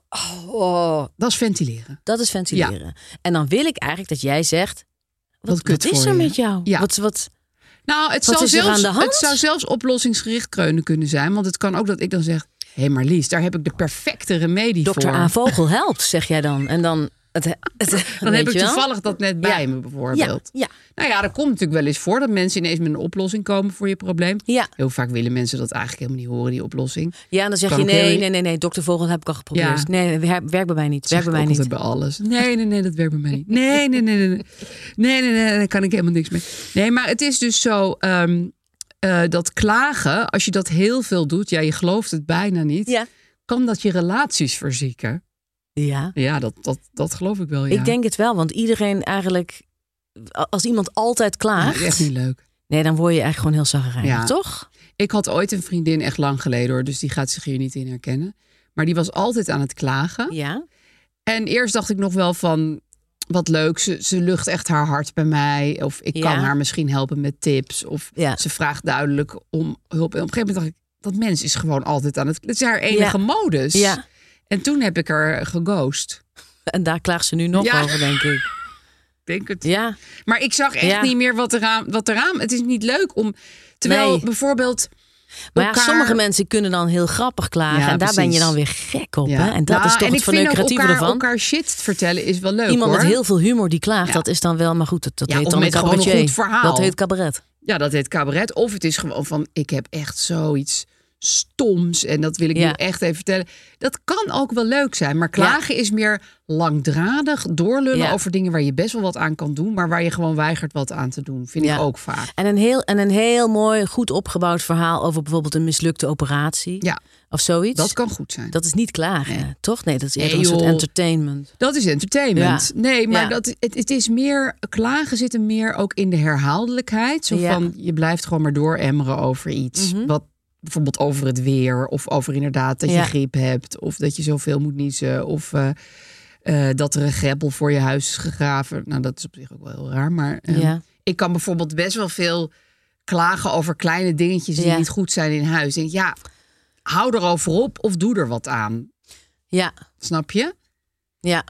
[SPEAKER 4] oh,
[SPEAKER 3] Dat is ventileren.
[SPEAKER 4] dat is ventileren. En dan wil ik eigenlijk dat jij zegt, wat,
[SPEAKER 3] Wat kut
[SPEAKER 4] wat is
[SPEAKER 3] voor
[SPEAKER 4] er
[SPEAKER 3] je.
[SPEAKER 4] met jou?
[SPEAKER 3] Ja.
[SPEAKER 4] Wat, wat,
[SPEAKER 3] Nou, het
[SPEAKER 4] Wat
[SPEAKER 3] zou,
[SPEAKER 4] is er
[SPEAKER 3] zelfs,
[SPEAKER 4] aan de hand?
[SPEAKER 3] het zou zelfs oplossingsgericht kreunen kunnen zijn. Want het kan ook dat ik dan zeg... Hé hey Marlies, daar heb ik de perfecte remedie
[SPEAKER 4] dokter
[SPEAKER 3] voor.
[SPEAKER 4] A. Vogel helpt, zeg jij dan. En dan, het, het,
[SPEAKER 3] Dan
[SPEAKER 4] weet
[SPEAKER 3] heb ik
[SPEAKER 4] je wel?
[SPEAKER 3] toevallig dat net bij
[SPEAKER 4] Ja.
[SPEAKER 3] me bijvoorbeeld.
[SPEAKER 4] Ja, ja.
[SPEAKER 3] Nou ja, dat komt natuurlijk wel eens voor dat mensen ineens met een oplossing komen voor je probleem.
[SPEAKER 4] Ja.
[SPEAKER 3] Heel vaak willen mensen dat eigenlijk helemaal niet horen, die oplossing.
[SPEAKER 4] Ja, en dan zeg
[SPEAKER 3] Kan
[SPEAKER 4] je
[SPEAKER 3] ook
[SPEAKER 4] nee,
[SPEAKER 3] heel-
[SPEAKER 4] nee, nee, nee, dokter Vogel heb ik al geprobeerd.
[SPEAKER 3] Ja.
[SPEAKER 4] Nee, wer- werkt bij mij niet. Werkt bij mij
[SPEAKER 3] Ook
[SPEAKER 4] niet.
[SPEAKER 3] altijd bij alles. Nee, nee, nee, dat werkt bij mij niet. Nee, nee, nee, nee. Nee, nee, nee, nee, daar kan ik helemaal niks mee. Nee, maar het is dus zo ehm, eh, dat klagen, als je dat heel veel doet, ja, je gelooft het bijna niet,
[SPEAKER 4] Ja.
[SPEAKER 3] kan dat je relaties verzieken.
[SPEAKER 4] Ja.
[SPEAKER 3] Ja, dat, dat, dat geloof ik wel, ja.
[SPEAKER 4] Ik denk het wel, want iedereen eigenlijk, als iemand altijd
[SPEAKER 3] Ja,
[SPEAKER 4] klaagt,
[SPEAKER 3] dat is echt niet leuk.
[SPEAKER 4] nee, dan word je eigenlijk gewoon heel zagrijnig,
[SPEAKER 3] Ja.
[SPEAKER 4] toch?
[SPEAKER 3] Ik had ooit een vriendin, echt lang geleden hoor, dus die gaat zich hier niet in herkennen. Maar die was altijd aan het klagen.
[SPEAKER 4] Ja.
[SPEAKER 3] En eerst dacht ik nog wel van, wat leuk, ze, ze lucht echt haar hart bij mij. Of ik kan
[SPEAKER 4] Ja.
[SPEAKER 3] haar misschien helpen met tips. Of
[SPEAKER 4] Ja.
[SPEAKER 3] ze vraagt duidelijk om hulp. En op een gegeven moment dacht ik, dat mens is gewoon altijd aan het... Het is haar enige
[SPEAKER 4] Ja.
[SPEAKER 3] modus.
[SPEAKER 4] Ja.
[SPEAKER 3] En toen heb ik haar geghost.
[SPEAKER 4] En daar klaagt ze nu nog
[SPEAKER 3] Ja.
[SPEAKER 4] over, denk ik.
[SPEAKER 3] Ik denk het.
[SPEAKER 4] Ja.
[SPEAKER 3] Maar ik zag echt
[SPEAKER 4] Ja.
[SPEAKER 3] niet meer wat eraan, wat eraan... Het is niet leuk om... Terwijl
[SPEAKER 4] Nee.
[SPEAKER 3] bijvoorbeeld...
[SPEAKER 4] Maar ja,
[SPEAKER 3] elkaar-
[SPEAKER 4] sommige mensen kunnen dan heel grappig klagen.
[SPEAKER 3] Ja,
[SPEAKER 4] en daar ben je
[SPEAKER 3] precies.
[SPEAKER 4] dan weer gek op.
[SPEAKER 3] Ja.
[SPEAKER 4] Hè? En dat
[SPEAKER 3] Nou,
[SPEAKER 4] is toch
[SPEAKER 3] en
[SPEAKER 4] het
[SPEAKER 3] ik vind ook
[SPEAKER 4] verneukeratieve
[SPEAKER 3] elkaar,
[SPEAKER 4] ervan.
[SPEAKER 3] elkaar shit vertellen is wel leuk,
[SPEAKER 4] Iemand
[SPEAKER 3] hoor.
[SPEAKER 4] met heel veel humor die klaagt,
[SPEAKER 3] Ja.
[SPEAKER 4] dat is dan wel... Maar goed, dat, dat
[SPEAKER 3] Ja,
[SPEAKER 4] heet
[SPEAKER 3] of
[SPEAKER 4] dan
[SPEAKER 3] met
[SPEAKER 4] een
[SPEAKER 3] gewoon een
[SPEAKER 4] cabaretier.
[SPEAKER 3] goed verhaal.
[SPEAKER 4] Dat heet cabaret.
[SPEAKER 3] Ja, dat heet cabaret. Of het is gewoon van, ik heb echt zoiets stoms en dat wil ik
[SPEAKER 4] Ja.
[SPEAKER 3] nu echt even vertellen. Dat kan ook wel leuk zijn, maar klagen is meer langdradig doorlullen
[SPEAKER 4] Ja.
[SPEAKER 3] over dingen waar je best wel wat aan kan doen, maar waar je gewoon weigert wat aan te doen. Vind
[SPEAKER 4] Ja.
[SPEAKER 3] ik ook vaak.
[SPEAKER 4] En een, heel, en een heel mooi, goed opgebouwd verhaal over bijvoorbeeld een mislukte operatie.
[SPEAKER 3] Ja,
[SPEAKER 4] Of zoiets.
[SPEAKER 3] dat kan goed zijn. Dat,
[SPEAKER 4] Dat is niet klagen,
[SPEAKER 3] Nee.
[SPEAKER 4] toch? Nee, dat is eerder
[SPEAKER 3] Nee,
[SPEAKER 4] een soort
[SPEAKER 3] joh.
[SPEAKER 4] entertainment.
[SPEAKER 3] is entertainment.
[SPEAKER 4] Ja.
[SPEAKER 3] Nee, maar
[SPEAKER 4] Ja.
[SPEAKER 3] dat, het, het is meer, klagen zit er meer ook in de herhaaldelijkheid. Zo
[SPEAKER 4] Ja.
[SPEAKER 3] van, je blijft gewoon maar dooremmeren over iets.
[SPEAKER 4] Mhm.
[SPEAKER 3] Wat bijvoorbeeld over het weer. Of over inderdaad dat je
[SPEAKER 4] Ja.
[SPEAKER 3] griep hebt. Of dat je zoveel moet niezen. Of eh, eh, dat er een greppel voor je huis is gegraven. Nou, dat is op zich ook wel heel raar. Maar eh,
[SPEAKER 4] Ja.
[SPEAKER 3] ik kan bijvoorbeeld best wel veel klagen over kleine dingetjes die
[SPEAKER 4] Ja.
[SPEAKER 3] niet goed zijn in huis. En ja, hou erover op of doe er wat aan.
[SPEAKER 4] Ja,
[SPEAKER 3] Snap je?
[SPEAKER 4] ja.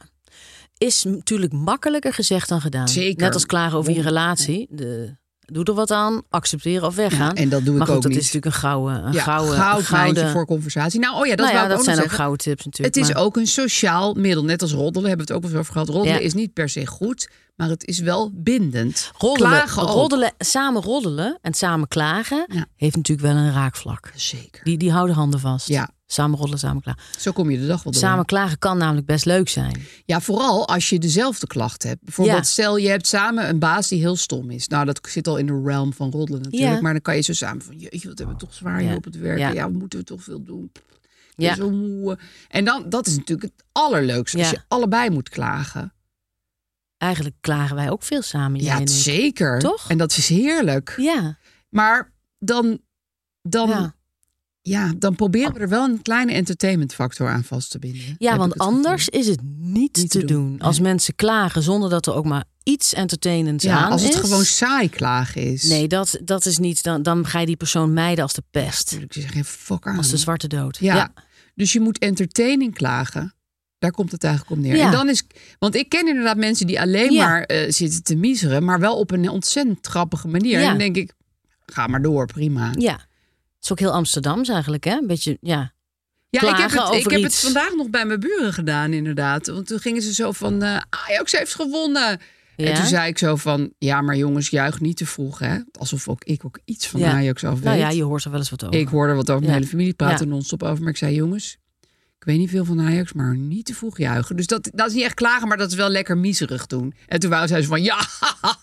[SPEAKER 4] Is natuurlijk makkelijker gezegd dan gedaan.
[SPEAKER 3] Zeker.
[SPEAKER 4] Net als klagen over je relatie. De, doe er wat aan, accepteren of weggaan.
[SPEAKER 3] Ja, en dat doe ik
[SPEAKER 4] maar goed,
[SPEAKER 3] ook
[SPEAKER 4] dat
[SPEAKER 3] niet.
[SPEAKER 4] is natuurlijk een gouden, een
[SPEAKER 3] Ja,
[SPEAKER 4] gouden,
[SPEAKER 3] goud
[SPEAKER 4] gouden
[SPEAKER 3] lijntje voor conversatie. Nou, oh ja, dat
[SPEAKER 4] nou
[SPEAKER 3] wou
[SPEAKER 4] ja,
[SPEAKER 3] ik
[SPEAKER 4] dat
[SPEAKER 3] ook
[SPEAKER 4] zijn
[SPEAKER 3] nog
[SPEAKER 4] ook
[SPEAKER 3] zeggen.
[SPEAKER 4] gouden tips natuurlijk.
[SPEAKER 3] Het is
[SPEAKER 4] maar-
[SPEAKER 3] ook een sociaal middel. Net als roddelen hebben we het ook wel eens over gehad. Roddelen
[SPEAKER 4] Ja.
[SPEAKER 3] is niet per se goed, maar het is wel bindend.
[SPEAKER 4] Roddelen,
[SPEAKER 3] Klagen ook.
[SPEAKER 4] roddelen, samen roddelen en samen klagen
[SPEAKER 3] Ja.
[SPEAKER 4] heeft natuurlijk wel een raakvlak.
[SPEAKER 3] Zeker.
[SPEAKER 4] Die, die houden handen vast.
[SPEAKER 3] Ja.
[SPEAKER 4] Samen roddelen, samen klagen.
[SPEAKER 3] Zo kom je de dag wel door.
[SPEAKER 4] Samen klagen kan namelijk best leuk zijn.
[SPEAKER 3] Ja, vooral als je dezelfde klacht hebt. Bijvoorbeeld
[SPEAKER 4] Ja.
[SPEAKER 3] stel je hebt samen een baas die heel stom is. Nou, dat zit al in de realm van roddelen natuurlijk.
[SPEAKER 4] Ja.
[SPEAKER 3] Maar dan kan je zo samen van, jeetje, wat hebben we toch zwaar hier
[SPEAKER 4] Ja.
[SPEAKER 3] op het werk.
[SPEAKER 4] Ja.
[SPEAKER 3] Ja, wat moeten we toch veel doen. Pff, ik ben
[SPEAKER 4] Ja.
[SPEAKER 3] zo moe. En dan, dat is natuurlijk het allerleukste. Als
[SPEAKER 4] Ja.
[SPEAKER 3] je allebei moet klagen.
[SPEAKER 4] Eigenlijk klagen wij ook veel samen. jij
[SPEAKER 3] Ja,
[SPEAKER 4] en ik.
[SPEAKER 3] zeker.
[SPEAKER 4] Toch?
[SPEAKER 3] En dat is heerlijk.
[SPEAKER 4] Ja.
[SPEAKER 3] Maar dan, dan, ja.
[SPEAKER 4] Ja.
[SPEAKER 3] dan proberen we er wel een kleine entertainmentfactor aan vast te binden.
[SPEAKER 4] Ja,
[SPEAKER 3] Heb
[SPEAKER 4] want
[SPEAKER 3] ik het gevoel.
[SPEAKER 4] anders is het niet,
[SPEAKER 3] Niet
[SPEAKER 4] te
[SPEAKER 3] te
[SPEAKER 4] doen.
[SPEAKER 3] doen.
[SPEAKER 4] Als
[SPEAKER 3] Nee.
[SPEAKER 4] mensen klagen zonder dat er ook maar iets entertainends
[SPEAKER 3] Ja,
[SPEAKER 4] aan
[SPEAKER 3] als het
[SPEAKER 4] is.
[SPEAKER 3] gewoon saai klagen is.
[SPEAKER 4] Nee, dat, dat is niet. Dan, dan ga je die persoon mijden als de pest.
[SPEAKER 3] Natuurlijk, je zegt geen fuck aan.
[SPEAKER 4] Als de zwarte dood.
[SPEAKER 3] Ja.
[SPEAKER 4] Ja.
[SPEAKER 3] Dus je moet entertaining klagen. Daar komt het eigenlijk op neer.
[SPEAKER 4] Ja.
[SPEAKER 3] En dan is, want ik ken inderdaad mensen die alleen
[SPEAKER 4] Ja.
[SPEAKER 3] maar eh, zitten te miseren, maar wel op een ontzettend grappige manier.
[SPEAKER 4] Ja.
[SPEAKER 3] En dan denk ik, ga maar door, prima.
[SPEAKER 4] Ja. Het is ook heel Amsterdams eigenlijk, hè? Een beetje, ja.
[SPEAKER 3] Ja, ik heb,
[SPEAKER 4] Klagen
[SPEAKER 3] het, ik
[SPEAKER 4] over
[SPEAKER 3] heb het
[SPEAKER 4] iets.
[SPEAKER 3] vandaag nog bij mijn buren gedaan, inderdaad. Want toen gingen ze zo van, eh Ajax heeft gewonnen.
[SPEAKER 4] Ja?
[SPEAKER 3] En toen zei ik zo van, ja, maar jongens, juich niet te vroeg, hè? Alsof ook ik ook iets van
[SPEAKER 4] Ja.
[SPEAKER 3] Ajax af weet.
[SPEAKER 4] Nou ja, je hoort er wel eens wat over.
[SPEAKER 3] Ik hoorde wat over
[SPEAKER 4] Ja.
[SPEAKER 3] mijn hele familie praten
[SPEAKER 4] Ja.
[SPEAKER 3] non-stop over. Maar ik zei, jongens, ik weet niet veel van Ajax, maar niet te vroeg juichen. Dus dat, dat is niet echt klagen, maar dat is wel lekker miserig doen. En toen wou zij zo van, ja,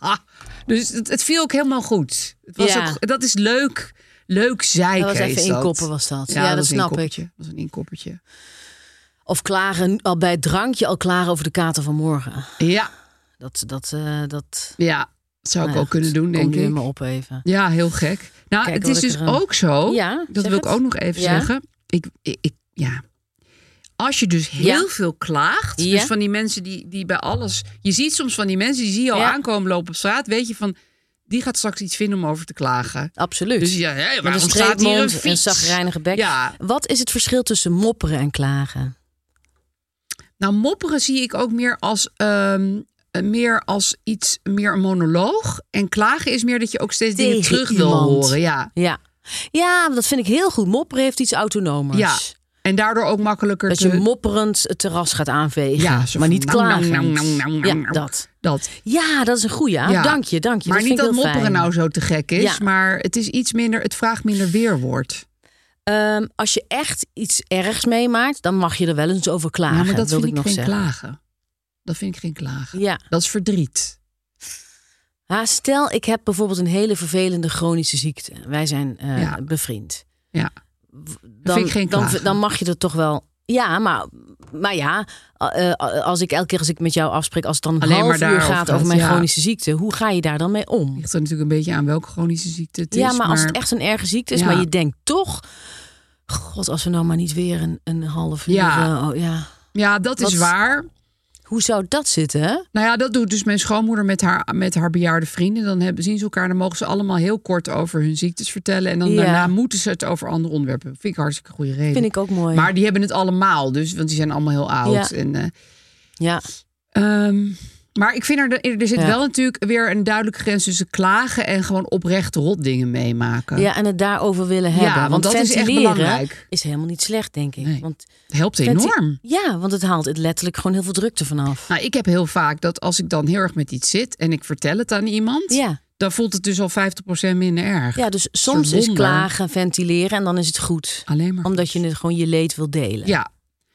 [SPEAKER 3] dus het, het viel ook helemaal goed. Het was
[SPEAKER 4] Ja.
[SPEAKER 3] ook, dat is leuk, leuk zeiken.
[SPEAKER 4] Dat was even
[SPEAKER 3] is dat.
[SPEAKER 4] inkoppen was dat. Ja,
[SPEAKER 3] Ja,
[SPEAKER 4] dat
[SPEAKER 3] was een
[SPEAKER 4] snap ik.
[SPEAKER 3] inkoppertje. Dat was een inkoppertje.
[SPEAKER 4] Of klagen al bij het drankje al klagen over de kater van morgen.
[SPEAKER 3] Ja,
[SPEAKER 4] Dat, dat, eh, dat.
[SPEAKER 3] ja, Dat zou ik
[SPEAKER 4] Nou ja,
[SPEAKER 3] ook kunnen doen,
[SPEAKER 4] kom
[SPEAKER 3] denk
[SPEAKER 4] nu
[SPEAKER 3] ik.
[SPEAKER 4] me op even.
[SPEAKER 3] Ja, heel gek. Nou,
[SPEAKER 4] Kijk
[SPEAKER 3] het
[SPEAKER 4] wat
[SPEAKER 3] is
[SPEAKER 4] ik
[SPEAKER 3] dus
[SPEAKER 4] er, uh,
[SPEAKER 3] ook zo.
[SPEAKER 4] Ja,
[SPEAKER 3] dat
[SPEAKER 4] zeg
[SPEAKER 3] wil ik
[SPEAKER 4] het.
[SPEAKER 3] ook nog even
[SPEAKER 4] Ja.
[SPEAKER 3] zeggen. Ik, ik, ik- ja. Als je dus heel
[SPEAKER 4] Ja.
[SPEAKER 3] veel klaagt.
[SPEAKER 4] Ja.
[SPEAKER 3] Dus van die mensen die, die bij alles. Je ziet soms van die mensen die zie je al
[SPEAKER 4] Ja.
[SPEAKER 3] aankomen lopen op straat. Weet je van. Die gaat straks iets vinden om over te klagen.
[SPEAKER 4] Absoluut.
[SPEAKER 3] Dus ja, hé,
[SPEAKER 4] Met een
[SPEAKER 3] waarom staat hier een
[SPEAKER 4] streepmond en een
[SPEAKER 3] fiets?
[SPEAKER 4] zagrijnige bek.
[SPEAKER 3] Ja.
[SPEAKER 4] Wat is het verschil tussen mopperen en klagen?
[SPEAKER 3] Nou, mopperen zie ik ook meer als, ehm, meer als iets, meer een monoloog. En klagen is meer dat je ook steeds dingen
[SPEAKER 4] Tegen
[SPEAKER 3] terug wil
[SPEAKER 4] iemand.
[SPEAKER 3] horen. Ja.
[SPEAKER 4] Ja. Ja, dat vind ik heel goed. Mopperen heeft iets autonomers.
[SPEAKER 3] Ja. En daardoor ook makkelijker
[SPEAKER 4] Dat
[SPEAKER 3] te...
[SPEAKER 4] je mopperend het terras gaat aanvegen.
[SPEAKER 3] Ja, zo
[SPEAKER 4] maar
[SPEAKER 3] van
[SPEAKER 4] niet
[SPEAKER 3] nou, nou,
[SPEAKER 4] klagen.
[SPEAKER 3] nou, nou, nou, nou,
[SPEAKER 4] Ja,
[SPEAKER 3] nou.
[SPEAKER 4] dat.
[SPEAKER 3] dat.
[SPEAKER 4] Ja, dat is een goeie.
[SPEAKER 3] Ja.
[SPEAKER 4] Dank je, dank je.
[SPEAKER 3] Maar
[SPEAKER 4] dat
[SPEAKER 3] niet
[SPEAKER 4] vind
[SPEAKER 3] dat
[SPEAKER 4] ik heel
[SPEAKER 3] mopperen
[SPEAKER 4] fijn.
[SPEAKER 3] nou zo te gek is.
[SPEAKER 4] Ja.
[SPEAKER 3] Maar het is iets minder, het vraagt minder weerwoord.
[SPEAKER 4] Ehm, als je echt iets ergs meemaakt, dan mag je er wel eens over klagen.
[SPEAKER 3] Ja, maar dat
[SPEAKER 4] wilde
[SPEAKER 3] vind ik,
[SPEAKER 4] ik nog
[SPEAKER 3] geen
[SPEAKER 4] zeggen.
[SPEAKER 3] klagen. Dat vind ik geen klagen.
[SPEAKER 4] Ja.
[SPEAKER 3] Dat is verdriet.
[SPEAKER 4] Ha, stel, ik heb bijvoorbeeld een hele vervelende chronische ziekte. Wij zijn eh,
[SPEAKER 3] Ja.
[SPEAKER 4] bevriend.
[SPEAKER 3] Ja.
[SPEAKER 4] Dan,
[SPEAKER 3] vind ik geen
[SPEAKER 4] dan,
[SPEAKER 3] klagen.
[SPEAKER 4] dan mag je er toch wel... Ja, maar, maar ja, eh, als ik elke keer als ik met jou afspreek... als het dan een
[SPEAKER 3] Alleen
[SPEAKER 4] half
[SPEAKER 3] maar
[SPEAKER 4] uur
[SPEAKER 3] daarover
[SPEAKER 4] gaat
[SPEAKER 3] gaat,
[SPEAKER 4] over mijn
[SPEAKER 3] ja.
[SPEAKER 4] chronische ziekte... hoe ga je daar dan mee om?
[SPEAKER 3] Ligt er natuurlijk een beetje aan welke chronische ziekte het is.
[SPEAKER 4] Ja, maar als het echt een erge ziekte is...
[SPEAKER 3] Ja.
[SPEAKER 4] maar je denkt toch... God, als we nou maar niet weer een, een half uur...
[SPEAKER 3] Ja.
[SPEAKER 4] eh, oh, ja.
[SPEAKER 3] Ja, dat is
[SPEAKER 4] Wat-
[SPEAKER 3] waar.
[SPEAKER 4] Hoe zou dat zitten, hè?
[SPEAKER 3] Nou ja, dat doet dus mijn schoonmoeder met haar, met haar bejaarde vrienden. Dan hebben, zien ze elkaar, dan mogen ze allemaal heel kort over hun ziektes vertellen. En dan
[SPEAKER 4] Ja.
[SPEAKER 3] daarna moeten ze het over andere onderwerpen. Vind ik een hartstikke goede reden.
[SPEAKER 4] Vind ik ook mooi.
[SPEAKER 3] Maar die hebben het allemaal, dus, want die zijn allemaal heel oud.
[SPEAKER 4] Ja.
[SPEAKER 3] En, eh,
[SPEAKER 4] Ja,
[SPEAKER 3] ehm, maar ik vind er, er zit
[SPEAKER 4] Ja.
[SPEAKER 3] wel natuurlijk weer een duidelijke grens tussen klagen en gewoon oprecht rot dingen meemaken.
[SPEAKER 4] ja, en het daarover willen hebben.
[SPEAKER 3] Ja, want dat is echt
[SPEAKER 4] ventileren
[SPEAKER 3] belangrijk.
[SPEAKER 4] is helemaal niet slecht, denk ik.
[SPEAKER 3] Nee.
[SPEAKER 4] Want
[SPEAKER 3] Het helpt
[SPEAKER 4] venti-
[SPEAKER 3] enorm.
[SPEAKER 4] Ja, want het haalt het letterlijk gewoon heel veel drukte vanaf.
[SPEAKER 3] Nou, ik heb heel vaak dat als ik dan heel erg met iets zit en ik vertel het aan iemand,
[SPEAKER 4] Ja.
[SPEAKER 3] dan voelt het dus al vijftig procent minder erg.
[SPEAKER 4] Ja, dus soms
[SPEAKER 3] soort
[SPEAKER 4] is
[SPEAKER 3] wonder.
[SPEAKER 4] klagen, ventileren en dan is het goed.
[SPEAKER 3] Alleen maar
[SPEAKER 4] Omdat je het gewoon je leed wil delen.
[SPEAKER 3] Ja.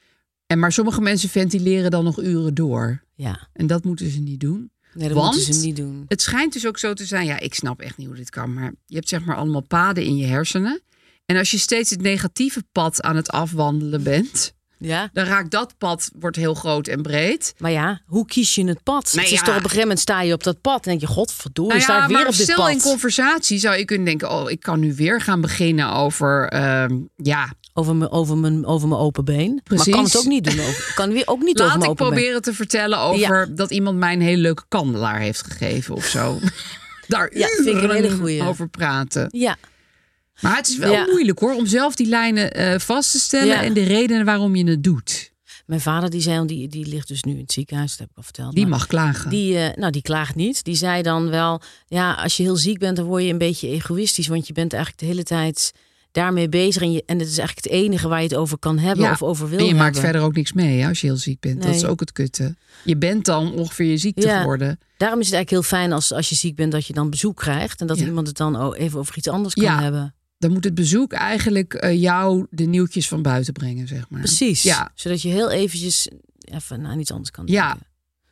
[SPEAKER 3] En maar sommige mensen ventileren dan nog uren door.
[SPEAKER 4] Ja.
[SPEAKER 3] En dat moeten ze niet doen.
[SPEAKER 4] Nee, dat
[SPEAKER 3] Want
[SPEAKER 4] moeten ze niet doen.
[SPEAKER 3] het schijnt dus ook zo te zijn. Ja, ik snap echt niet hoe dit kan. Maar je hebt zeg maar allemaal paden in je hersenen. En als je steeds het negatieve pad aan het afwandelen bent,
[SPEAKER 4] Ja.
[SPEAKER 3] dan raakt dat pad, wordt heel groot en breed.
[SPEAKER 4] Maar ja, hoe kies je het pad?
[SPEAKER 3] Nee,
[SPEAKER 4] het is
[SPEAKER 3] ja.
[SPEAKER 4] toch op een gegeven moment sta je op dat pad en denk je, godverdomme,
[SPEAKER 3] Nou
[SPEAKER 4] sta
[SPEAKER 3] ja,
[SPEAKER 4] ik weer
[SPEAKER 3] maar
[SPEAKER 4] op dit
[SPEAKER 3] stel in
[SPEAKER 4] pad.
[SPEAKER 3] conversatie zou je kunnen denken, oh, ik kan nu weer gaan beginnen over, ehm, ja,
[SPEAKER 4] Over mijn, over, mijn, over mijn open been.
[SPEAKER 3] Precies.
[SPEAKER 4] Maar kan het ook niet doen. Over, kan weer ook niet over
[SPEAKER 3] laat
[SPEAKER 4] mijn
[SPEAKER 3] ik
[SPEAKER 4] open been.
[SPEAKER 3] proberen te vertellen over dat iemand mij een hele leuke kandelaar heeft gegeven of zo. Daar
[SPEAKER 4] Ja, vind ik een hele
[SPEAKER 3] uren
[SPEAKER 4] goeie.
[SPEAKER 3] over praten.
[SPEAKER 4] Ja.
[SPEAKER 3] Maar het is wel
[SPEAKER 4] Ja.
[SPEAKER 3] moeilijk hoor, om zelf die lijnen eh, vast te stellen
[SPEAKER 4] Ja.
[SPEAKER 3] en de redenen waarom je het doet.
[SPEAKER 4] Mijn vader die zei, die, die ligt dus nu in het ziekenhuis, dat heb ik al verteld.
[SPEAKER 3] Die
[SPEAKER 4] maar
[SPEAKER 3] mag klagen.
[SPEAKER 4] Die, eh, nou, die klaagt niet. Die zei dan wel, ja, als je heel ziek bent, dan word je een beetje egoïstisch. Want je bent eigenlijk de hele tijd daarmee bezig. En, je, en het is eigenlijk het enige waar je het over kan hebben
[SPEAKER 3] Ja.
[SPEAKER 4] of over wil
[SPEAKER 3] en je
[SPEAKER 4] hebben.
[SPEAKER 3] maakt verder ook niks mee hè, als je heel ziek bent. Dat
[SPEAKER 4] Nee.
[SPEAKER 3] is ook het kutte. Je bent dan ongeveer je ziekte
[SPEAKER 4] Ja.
[SPEAKER 3] geworden.
[SPEAKER 4] Daarom is het eigenlijk heel fijn als, als je ziek bent dat je dan bezoek krijgt. En dat
[SPEAKER 3] Ja.
[SPEAKER 4] iemand het dan oh, even over iets anders kan
[SPEAKER 3] Ja.
[SPEAKER 4] hebben.
[SPEAKER 3] Dan moet het bezoek eigenlijk eh, jou de nieuwtjes van buiten brengen, zeg maar.
[SPEAKER 4] Precies.
[SPEAKER 3] Ja,
[SPEAKER 4] Zodat je heel eventjes even aan iets anders kan
[SPEAKER 3] Ja.
[SPEAKER 4] denken.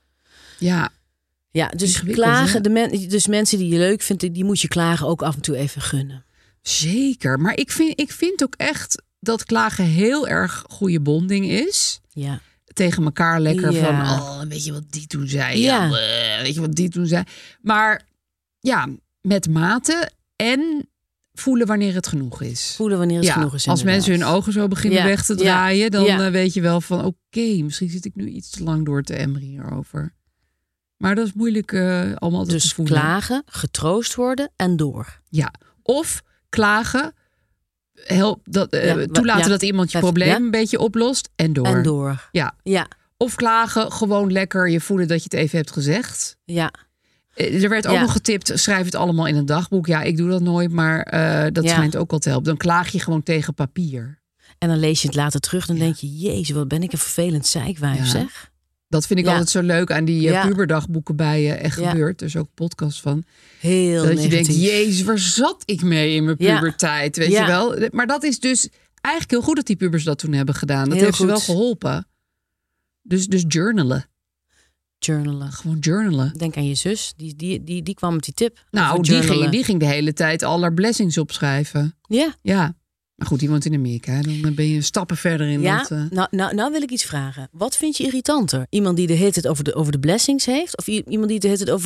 [SPEAKER 3] ja.
[SPEAKER 4] Ja, dus
[SPEAKER 3] Ingewikkeld,
[SPEAKER 4] klagen,
[SPEAKER 3] hè?
[SPEAKER 4] de men, dus mensen die je leuk vindt, die moet je klagen ook af en toe even gunnen.
[SPEAKER 3] Zeker. Maar ik vind, ik vind ook echt dat klagen heel erg goede bonding is.
[SPEAKER 4] Ja.
[SPEAKER 3] Tegen elkaar lekker
[SPEAKER 4] Ja.
[SPEAKER 3] van, oh, weet je wat die toen zei?
[SPEAKER 4] Ja.
[SPEAKER 3] Ja. bleh, weet je wat die toen zei? Maar ja, met mate en voelen wanneer het genoeg is.
[SPEAKER 4] Voelen wanneer het
[SPEAKER 3] ja,
[SPEAKER 4] genoeg is.
[SPEAKER 3] als
[SPEAKER 4] inderdaad.
[SPEAKER 3] mensen hun ogen zo beginnen
[SPEAKER 4] Ja,
[SPEAKER 3] weg te
[SPEAKER 4] ja,
[SPEAKER 3] draaien, dan
[SPEAKER 4] ja.
[SPEAKER 3] eh, weet je wel van, oké, misschien zit ik nu iets te lang door te emmeren hierover. Maar dat is moeilijk eh, allemaal altijd
[SPEAKER 4] Dus
[SPEAKER 3] te voelen.
[SPEAKER 4] klagen, getroost worden en door.
[SPEAKER 3] Ja, of klagen, help, dat, eh,
[SPEAKER 4] Ja, wa-
[SPEAKER 3] toelaten
[SPEAKER 4] ja.
[SPEAKER 3] dat iemand je
[SPEAKER 4] Even-
[SPEAKER 3] probleem
[SPEAKER 4] ja.
[SPEAKER 3] een beetje oplost en door.
[SPEAKER 4] En door.
[SPEAKER 3] Ja.
[SPEAKER 4] Ja,
[SPEAKER 3] Of klagen, gewoon lekker je voelen dat je het even hebt gezegd.
[SPEAKER 4] ja.
[SPEAKER 3] Eh, Er werd ook
[SPEAKER 4] Ja.
[SPEAKER 3] nog getipt, schrijf het allemaal in een dagboek. Ja, ik doe dat nooit, maar eh, dat
[SPEAKER 4] Ja.
[SPEAKER 3] schijnt ook al te helpen. Dan klaag je gewoon tegen papier.
[SPEAKER 4] En dan lees je het later terug. Dan denk je, jezus, wat ben ik een vervelend zeikwijf,
[SPEAKER 3] Ja.
[SPEAKER 4] zeg.
[SPEAKER 3] Dat vind ik
[SPEAKER 4] Ja.
[SPEAKER 3] altijd zo leuk aan die eh,
[SPEAKER 4] Ja.
[SPEAKER 3] puberdagboeken bij je Echt
[SPEAKER 4] Ja.
[SPEAKER 3] Gebeurd. Er is ook een podcast van.
[SPEAKER 4] Heel
[SPEAKER 3] dat
[SPEAKER 4] negatief.
[SPEAKER 3] je denkt, jezus, waar zat ik mee in mijn
[SPEAKER 4] Ja.
[SPEAKER 3] puberteit? Weet
[SPEAKER 4] Ja.
[SPEAKER 3] je wel? Maar dat is dus eigenlijk heel goed dat die pubers dat toen hebben gedaan. Dat
[SPEAKER 4] Heel
[SPEAKER 3] heeft
[SPEAKER 4] goed.
[SPEAKER 3] ze wel geholpen. Dus, dus journalen.
[SPEAKER 4] Journalen.
[SPEAKER 3] Gewoon journalen.
[SPEAKER 4] Denk aan je zus, die, die, die, die kwam met die tip.
[SPEAKER 3] Nou,
[SPEAKER 4] over
[SPEAKER 3] die ging,
[SPEAKER 4] journalen.
[SPEAKER 3] die ging de hele tijd al haar blessings opschrijven.
[SPEAKER 4] Ja,
[SPEAKER 3] Ja. Maar goed, die woont in Amerika. hè. Dan ben je stappen verder in
[SPEAKER 4] ja.
[SPEAKER 3] dat... eh,
[SPEAKER 4] Nou, nou, nou wil ik iets vragen. Wat vind je irritanter? Iemand die de hele tijd over de, over de blessings heeft? Of i- iemand die de hele tijd over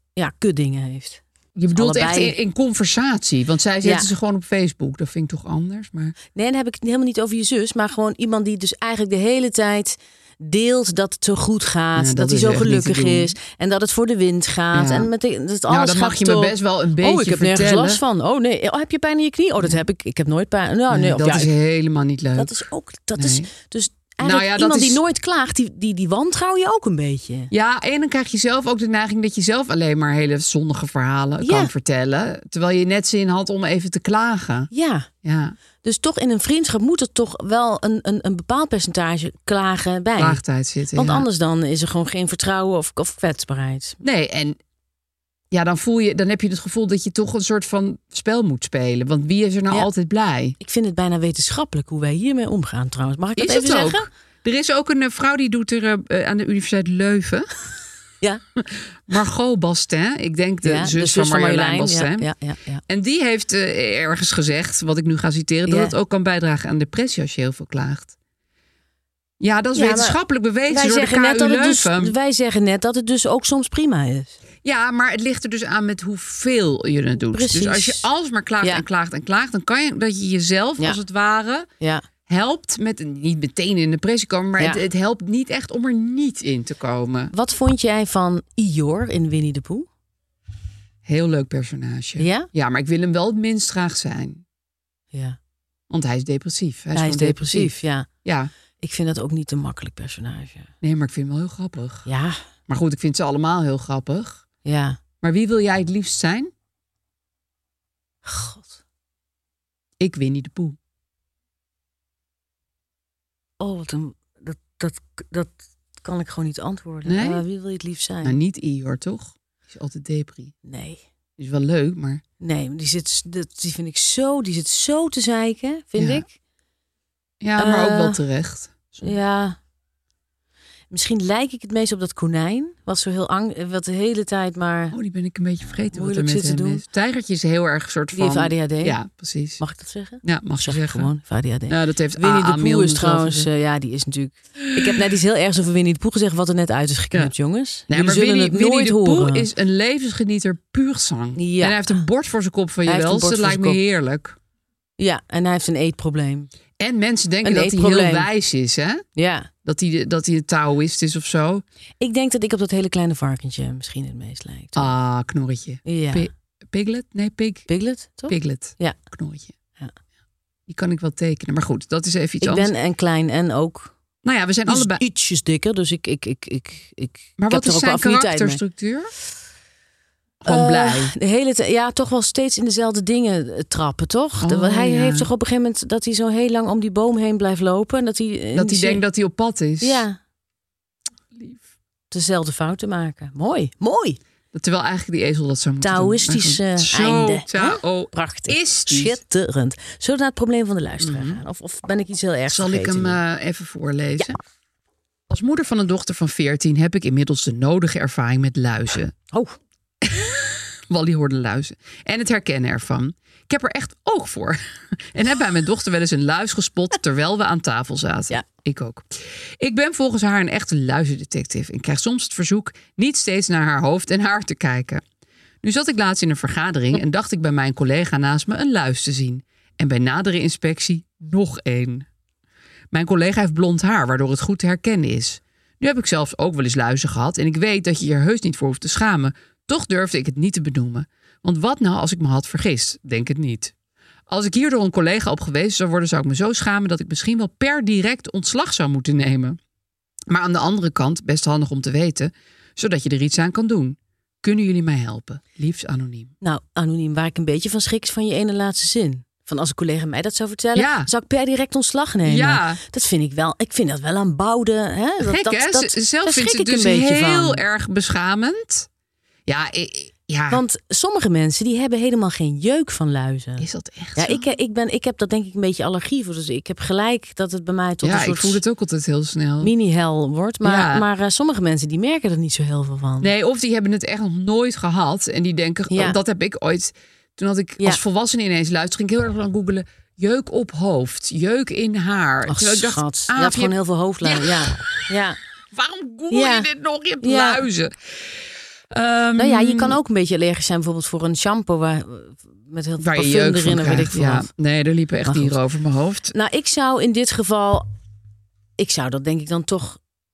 [SPEAKER 4] ja, kutdingen heeft.
[SPEAKER 3] Je bedoelt
[SPEAKER 4] Allebei.
[SPEAKER 3] echt in, in conversatie. Want zij zetten
[SPEAKER 4] Ja.
[SPEAKER 3] ze gewoon op Facebook. Dat vind ik toch anders. Maar...
[SPEAKER 4] Nee, dan heb ik het helemaal niet over je zus. Maar gewoon iemand die dus eigenlijk de hele tijd deelt dat het zo goed gaat.
[SPEAKER 3] Ja,
[SPEAKER 4] dat,
[SPEAKER 3] dat
[SPEAKER 4] hij
[SPEAKER 3] is
[SPEAKER 4] zo
[SPEAKER 3] echt niet
[SPEAKER 4] gelukkig
[SPEAKER 3] te doen.
[SPEAKER 4] is. En dat het voor de wind gaat.
[SPEAKER 3] Ja.
[SPEAKER 4] En met de, dat alles
[SPEAKER 3] Nou, dan
[SPEAKER 4] gaat
[SPEAKER 3] mag je me
[SPEAKER 4] top.
[SPEAKER 3] best wel een beetje
[SPEAKER 4] Oh, ik heb nergens
[SPEAKER 3] vertellen.
[SPEAKER 4] last van. Oh nee, oh, heb je pijn in je knie? Oh, dat heb ik. Ik heb nooit pijn. Nou, nee,
[SPEAKER 3] Nee,
[SPEAKER 4] of
[SPEAKER 3] dat
[SPEAKER 4] ja,
[SPEAKER 3] is
[SPEAKER 4] ik-
[SPEAKER 3] helemaal niet leuk.
[SPEAKER 4] dat is ook. Dat
[SPEAKER 3] Nee.
[SPEAKER 4] is dus eigenlijk
[SPEAKER 3] Nou ja, dat
[SPEAKER 4] iemand
[SPEAKER 3] is-
[SPEAKER 4] die nooit klaagt, die, die, die wantrouw je ook een beetje.
[SPEAKER 3] Ja, en dan krijg je zelf ook de neiging dat je zelf alleen maar hele zonnige verhalen
[SPEAKER 4] Ja.
[SPEAKER 3] kan vertellen. Terwijl je net zin had om even te klagen.
[SPEAKER 4] Ja.
[SPEAKER 3] Ja,
[SPEAKER 4] Dus toch in een vriendschap moet er toch wel een, een, een bepaald percentage klagen bij.
[SPEAKER 3] klaagtijd zitten.
[SPEAKER 4] Want
[SPEAKER 3] ja.
[SPEAKER 4] anders dan is er gewoon geen vertrouwen of, of kwetsbaarheid.
[SPEAKER 3] Nee, en ja, dan voel je, dan heb je het gevoel dat je toch een soort van spel moet spelen. Want wie is er nou
[SPEAKER 4] Ja.
[SPEAKER 3] altijd blij?
[SPEAKER 4] Ik vind het bijna wetenschappelijk hoe wij hiermee omgaan trouwens. Mag ik dat
[SPEAKER 3] Is
[SPEAKER 4] even
[SPEAKER 3] het
[SPEAKER 4] zeggen?
[SPEAKER 3] ook? Er is ook een eh, vrouw die doet er eh, aan de Universiteit Leuven.
[SPEAKER 4] Ja,
[SPEAKER 3] Margot Bastin. Ik denk de
[SPEAKER 4] ja
[SPEAKER 3] zus, van Marjolein Bastin.
[SPEAKER 4] Ja, ja, ja, ja.
[SPEAKER 3] En die heeft eh, ergens gezegd, wat ik nu ga citeren, dat
[SPEAKER 4] Ja.
[SPEAKER 3] het ook kan bijdragen aan depressie als je heel veel klaagt. Ja, dat is
[SPEAKER 4] Ja, maar
[SPEAKER 3] wetenschappelijk bewezen
[SPEAKER 4] Wij
[SPEAKER 3] door de
[SPEAKER 4] zeggen,
[SPEAKER 3] K
[SPEAKER 4] net
[SPEAKER 3] U
[SPEAKER 4] dat het dus,
[SPEAKER 3] Leuven.
[SPEAKER 4] wij zeggen net dat het dus ook soms prima is.
[SPEAKER 3] Ja, maar het ligt er dus aan met hoeveel je het doet.
[SPEAKER 4] Precies.
[SPEAKER 3] Dus als je alsmaar klaagt
[SPEAKER 4] Ja.
[SPEAKER 3] en klaagt en klaagt, dan kan je dat je jezelf
[SPEAKER 4] Ja.
[SPEAKER 3] als het ware
[SPEAKER 4] Ja.
[SPEAKER 3] helpt met niet meteen in depressie komen, maar
[SPEAKER 4] Ja.
[SPEAKER 3] het, het helpt niet echt om er niet in te komen.
[SPEAKER 4] Wat vond jij van Ior in Winnie de Pooh?
[SPEAKER 3] Heel leuk personage.
[SPEAKER 4] Ja?
[SPEAKER 3] Ja, maar ik wil hem wel het minst graag zijn.
[SPEAKER 4] Ja.
[SPEAKER 3] Want hij is depressief. Hij is,
[SPEAKER 4] Hij is
[SPEAKER 3] gewoon
[SPEAKER 4] depressief, ja.
[SPEAKER 3] Ja,
[SPEAKER 4] Ik vind dat ook niet een makkelijk personage.
[SPEAKER 3] nee, maar ik vind hem wel heel grappig.
[SPEAKER 4] Ja,
[SPEAKER 3] Maar goed, ik vind ze allemaal heel grappig.
[SPEAKER 4] ja.
[SPEAKER 3] Maar wie wil jij het liefst zijn?
[SPEAKER 4] God.
[SPEAKER 3] Ik Winnie de Pooh.
[SPEAKER 4] Oh, wat een, dat, dat, dat kan ik gewoon niet antwoorden.
[SPEAKER 3] Nee?
[SPEAKER 4] Eh, wie wil je het liefst zijn?
[SPEAKER 3] Nou, niet Ior, toch? Die is altijd depri.
[SPEAKER 4] Nee.
[SPEAKER 3] Die is wel leuk, maar...
[SPEAKER 4] Nee, maar die, zit, dat, die vind ik zo, die zit zo te zeiken, vind
[SPEAKER 3] Ja.
[SPEAKER 4] ik.
[SPEAKER 3] Ja, maar ook
[SPEAKER 4] Eh,
[SPEAKER 3] wel terecht.
[SPEAKER 4] Ja. Misschien lijk ik het meest op dat konijn. Wat zo heel ang, wat de hele tijd maar.
[SPEAKER 3] Oh, die ben ik een beetje vergeten wat er
[SPEAKER 4] Moeilijk
[SPEAKER 3] met
[SPEAKER 4] zit te
[SPEAKER 3] hem
[SPEAKER 4] doen.
[SPEAKER 3] is. Tijgertje is heel erg een soort
[SPEAKER 4] Die
[SPEAKER 3] van...
[SPEAKER 4] heeft A D H D.
[SPEAKER 3] Ja, precies.
[SPEAKER 4] Mag ik dat zeggen?
[SPEAKER 3] Ja, mag je
[SPEAKER 4] Zeg
[SPEAKER 3] zeggen.
[SPEAKER 4] ik gewoon, A D H D.
[SPEAKER 3] Ja, dat heeft
[SPEAKER 4] Winnie
[SPEAKER 3] A A
[SPEAKER 4] de Pooh
[SPEAKER 3] Milne
[SPEAKER 4] is
[SPEAKER 3] zelf
[SPEAKER 4] trouwens,
[SPEAKER 3] gezegd.
[SPEAKER 4] eh, ja, die is natuurlijk. Ik heb net iets heel ergs over Winnie de Pooh gezegd, wat er net uit is geknipt, jongens.
[SPEAKER 3] Nee,
[SPEAKER 4] Jullie
[SPEAKER 3] maar
[SPEAKER 4] zullen
[SPEAKER 3] Winnie,
[SPEAKER 4] het
[SPEAKER 3] Winnie
[SPEAKER 4] nooit
[SPEAKER 3] de
[SPEAKER 4] horen.
[SPEAKER 3] Pooh is een levensgenieter puur zang.
[SPEAKER 4] Ja.
[SPEAKER 3] En hij heeft een bord voor zijn kop van je
[SPEAKER 4] Hij heeft een
[SPEAKER 3] wel.
[SPEAKER 4] bord
[SPEAKER 3] Dat
[SPEAKER 4] voor
[SPEAKER 3] lijkt
[SPEAKER 4] zijn
[SPEAKER 3] me
[SPEAKER 4] kop.
[SPEAKER 3] heerlijk.
[SPEAKER 4] Ja, en hij heeft een eetprobleem.
[SPEAKER 3] En mensen denken
[SPEAKER 4] Een
[SPEAKER 3] dat hij heel
[SPEAKER 4] eetprobleem.
[SPEAKER 3] wijs is, hè?
[SPEAKER 4] Ja.
[SPEAKER 3] Dat hij, de- dat hij een Taoïst is of zo.
[SPEAKER 4] Ik denk dat ik op dat hele kleine varkentje misschien het meest lijkt.
[SPEAKER 3] Ah, knorretje.
[SPEAKER 4] Ja.
[SPEAKER 3] Pi- Piglet? Nee, pig.
[SPEAKER 4] Piglet, toch?
[SPEAKER 3] Piglet.
[SPEAKER 4] Ja.
[SPEAKER 3] Knorretje.
[SPEAKER 4] Ja.
[SPEAKER 3] Die kan ik wel tekenen. Maar goed, dat is even iets
[SPEAKER 4] Ik
[SPEAKER 3] anders.
[SPEAKER 4] ben en klein en ook
[SPEAKER 3] Nou ja, we zijn
[SPEAKER 4] iets,
[SPEAKER 3] allebei...
[SPEAKER 4] ietsjes dikker, dus ik, ik, ik, ik, ik
[SPEAKER 3] Maar
[SPEAKER 4] ik
[SPEAKER 3] wat
[SPEAKER 4] heb
[SPEAKER 3] is
[SPEAKER 4] er ook wel
[SPEAKER 3] zijn
[SPEAKER 4] affiniteit mee.
[SPEAKER 3] karakterstructuur? Gewoon
[SPEAKER 4] Eh,
[SPEAKER 3] blij.
[SPEAKER 4] De hele tijd, ja, toch wel steeds in dezelfde dingen eh, trappen, toch? De-
[SPEAKER 3] Oh,
[SPEAKER 4] hij
[SPEAKER 3] ja.
[SPEAKER 4] heeft toch op een gegeven moment dat hij zo heel lang om die boom heen blijft lopen. En dat hij, in
[SPEAKER 3] Dat hij
[SPEAKER 4] die-
[SPEAKER 3] denkt dat hij op pad is.
[SPEAKER 4] Ja,
[SPEAKER 3] Lief.
[SPEAKER 4] dezelfde fouten maken. Mooi, mooi.
[SPEAKER 3] Terwijl eigenlijk die ezel dat zou moeten
[SPEAKER 4] Taoïstisch
[SPEAKER 3] doen. Maar
[SPEAKER 4] eh,
[SPEAKER 3] goed. Zo,
[SPEAKER 4] einde.
[SPEAKER 3] Tao-
[SPEAKER 4] Prachtig.
[SPEAKER 3] is die.
[SPEAKER 4] Schitterend. Zullen we naar het probleem van de luisteraar gaan? Of, of ben ik iets heel ergs
[SPEAKER 3] Zal ik
[SPEAKER 4] vergeten
[SPEAKER 3] hem
[SPEAKER 4] nu?
[SPEAKER 3] eh, even voorlezen? Als moeder van een dochter van veertien heb ik inmiddels de nodige ervaring met luizen.
[SPEAKER 4] Oh,
[SPEAKER 3] Wally hoorde luizen. En het herkennen ervan. Ik heb er echt oog voor. En heb bij mijn dochter wel eens een luis gespot terwijl we aan tafel zaten.
[SPEAKER 4] Ja.
[SPEAKER 3] Ik ook. Ik ben volgens haar een echte luizendetective. En krijg soms het verzoek niet steeds naar haar hoofd en haar te kijken. Nu zat ik laatst in een vergadering en dacht ik bij mijn collega naast me een luis te zien. En bij nadere inspectie nog één. Mijn collega heeft blond haar, waardoor het goed te herkennen is. Nu heb ik zelfs ook wel eens luizen gehad en ik weet dat je je er heus niet voor hoeft te schamen. Toch durfde ik het niet te benoemen. Want wat nou als ik me had vergist? Denk het niet. Als ik hier door een collega op gewezen zou worden, zou ik me zo schamen dat ik misschien wel per direct ontslag zou moeten nemen. Maar aan de andere kant, best handig om te weten, zodat je er iets aan kan doen. Kunnen jullie mij helpen? Liefst anoniem.
[SPEAKER 4] nou, anoniem, waar ik een beetje van schrik is van je ene laatste zin. Van als een collega mij dat zou vertellen,
[SPEAKER 3] Ja.
[SPEAKER 4] zou ik per direct ontslag nemen.
[SPEAKER 3] Ja.
[SPEAKER 4] Dat vind ik wel. Ik vind dat wel aan bouwde. Hè? Dat,
[SPEAKER 3] Gek,
[SPEAKER 4] dat,
[SPEAKER 3] hè?
[SPEAKER 4] dat,
[SPEAKER 3] Z- Zelf
[SPEAKER 4] daar
[SPEAKER 3] vindt
[SPEAKER 4] schrik
[SPEAKER 3] ze
[SPEAKER 4] ik
[SPEAKER 3] dus
[SPEAKER 4] een beetje
[SPEAKER 3] heel
[SPEAKER 4] van.
[SPEAKER 3] erg beschamend. Ja, ik- ja.
[SPEAKER 4] Want sommige mensen die hebben helemaal geen jeuk van luizen.
[SPEAKER 3] Is dat echt
[SPEAKER 4] Ja,
[SPEAKER 3] zo?
[SPEAKER 4] ik, ik, ben, ik heb dat denk ik een beetje allergie voor. Dus ik heb gelijk dat het bij mij tot
[SPEAKER 3] ja,
[SPEAKER 4] een
[SPEAKER 3] ik
[SPEAKER 4] soort
[SPEAKER 3] voel het ook altijd heel snel.
[SPEAKER 4] mini-hel wordt. Maar,
[SPEAKER 3] Ja.
[SPEAKER 4] maar uh, sommige mensen die merken er niet zo heel veel van.
[SPEAKER 3] Nee, of die hebben het echt nog nooit gehad. En die denken,
[SPEAKER 4] Ja.
[SPEAKER 3] oh, dat heb ik ooit... Toen had ik
[SPEAKER 4] Ja.
[SPEAKER 3] als volwassene ineens luisteren, ging ik heel erg aan googelen. Jeuk op hoofd, jeuk in haar.
[SPEAKER 4] Ach,
[SPEAKER 3] Terwijl ik dacht,
[SPEAKER 4] schat.
[SPEAKER 3] ah,
[SPEAKER 4] je had
[SPEAKER 3] je
[SPEAKER 4] gewoon
[SPEAKER 3] hebt-
[SPEAKER 4] heel veel hoofdlijn. Ja. Ja.
[SPEAKER 3] Waarom google
[SPEAKER 4] Ja.
[SPEAKER 3] je dit nog? Je hebt
[SPEAKER 4] Ja.
[SPEAKER 3] luizen. Um,
[SPEAKER 4] Nou ja, je kan ook een beetje allergisch zijn bijvoorbeeld voor een shampoo waar, met heel veel
[SPEAKER 3] waar je
[SPEAKER 4] parfum
[SPEAKER 3] jeuk
[SPEAKER 4] erin
[SPEAKER 3] van
[SPEAKER 4] en weet ik
[SPEAKER 3] krijgt.
[SPEAKER 4] veel
[SPEAKER 3] Ja,
[SPEAKER 4] wat.
[SPEAKER 3] nee, er liepen echt
[SPEAKER 4] Maar goed.
[SPEAKER 3] dieren over mijn hoofd.
[SPEAKER 4] Nou, ik zou in dit geval, ik zou dat denk ik dan toch,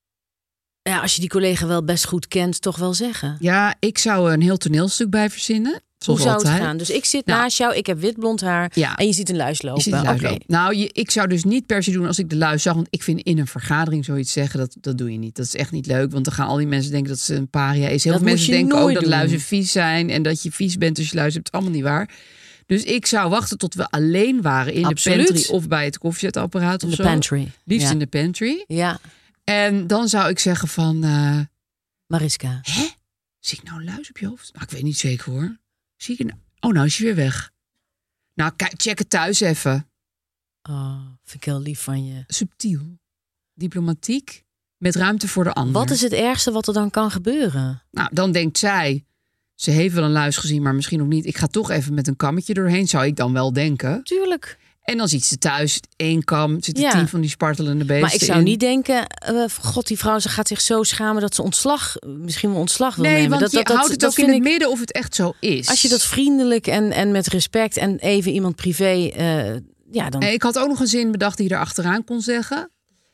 [SPEAKER 4] ja, als je die collega wel best goed kent, toch wel zeggen.
[SPEAKER 3] Ja, ik zou een heel toneelstuk bij verzinnen.
[SPEAKER 4] Hoe zou
[SPEAKER 3] altijd.
[SPEAKER 4] het gaan? Dus ik zit
[SPEAKER 3] Nou.
[SPEAKER 4] naast jou, ik heb wit blond haar
[SPEAKER 3] Ja.
[SPEAKER 4] en je ziet een luis lopen.
[SPEAKER 3] Je ziet de luis
[SPEAKER 4] Oké.
[SPEAKER 3] lopen. Nou, je, ik zou dus niet per se doen als ik de luis zag. Want ik vind in een vergadering zoiets zeggen, dat, dat doe je niet. Dat is echt niet leuk. Want dan gaan al die mensen denken dat ze een paria is. Heel
[SPEAKER 4] Dat
[SPEAKER 3] veel
[SPEAKER 4] moet
[SPEAKER 3] mensen
[SPEAKER 4] je
[SPEAKER 3] denken ook
[SPEAKER 4] nooit
[SPEAKER 3] dat
[SPEAKER 4] doen.
[SPEAKER 3] luizen vies zijn. En dat je vies bent als je luizen hebt. Het is allemaal niet waar. Dus ik zou wachten tot we alleen waren in
[SPEAKER 4] Absoluut.
[SPEAKER 3] de pantry of bij het koffiezetapparaat
[SPEAKER 4] In
[SPEAKER 3] of
[SPEAKER 4] de
[SPEAKER 3] zo.
[SPEAKER 4] pantry.
[SPEAKER 3] Liefst
[SPEAKER 4] Ja.
[SPEAKER 3] in de pantry.
[SPEAKER 4] Ja,
[SPEAKER 3] En dan zou ik zeggen van, uh,
[SPEAKER 4] Mariska.
[SPEAKER 3] hè? Zie ik nou een luis op je hoofd? Nou, ik weet niet zeker hoor. Zie ik een... Oh, nou is je weer weg. Nou, kijk, check het thuis even.
[SPEAKER 4] Oh, vind ik heel lief van je.
[SPEAKER 3] Subtiel. Diplomatiek. Met ruimte voor de ander.
[SPEAKER 4] Wat is het ergste wat er dan kan gebeuren?
[SPEAKER 3] Nou, dan denkt zij... Ze heeft wel een luis gezien, maar misschien ook niet. Ik ga toch even met een kammetje doorheen, zou ik dan wel denken.
[SPEAKER 4] Tuurlijk.
[SPEAKER 3] En dan ziet ze thuis één kam, zitten
[SPEAKER 4] Ja.
[SPEAKER 3] tien van die spartelende beesten
[SPEAKER 4] Maar ik zou
[SPEAKER 3] in.
[SPEAKER 4] niet denken, uh, god, die vrouw ze gaat zich zo schamen dat ze ontslag, misschien wel ontslag wil
[SPEAKER 3] Nee,
[SPEAKER 4] nemen.
[SPEAKER 3] want
[SPEAKER 4] dat,
[SPEAKER 3] je
[SPEAKER 4] dat, dat,
[SPEAKER 3] houdt het
[SPEAKER 4] dat
[SPEAKER 3] ook in
[SPEAKER 4] vind
[SPEAKER 3] het
[SPEAKER 4] ik-
[SPEAKER 3] midden of het echt zo is.
[SPEAKER 4] Als je dat vriendelijk en, en met respect en even iemand privé, uh, ja dan.
[SPEAKER 3] En ik had ook nog een zin bedacht die je er achteraan kon zeggen.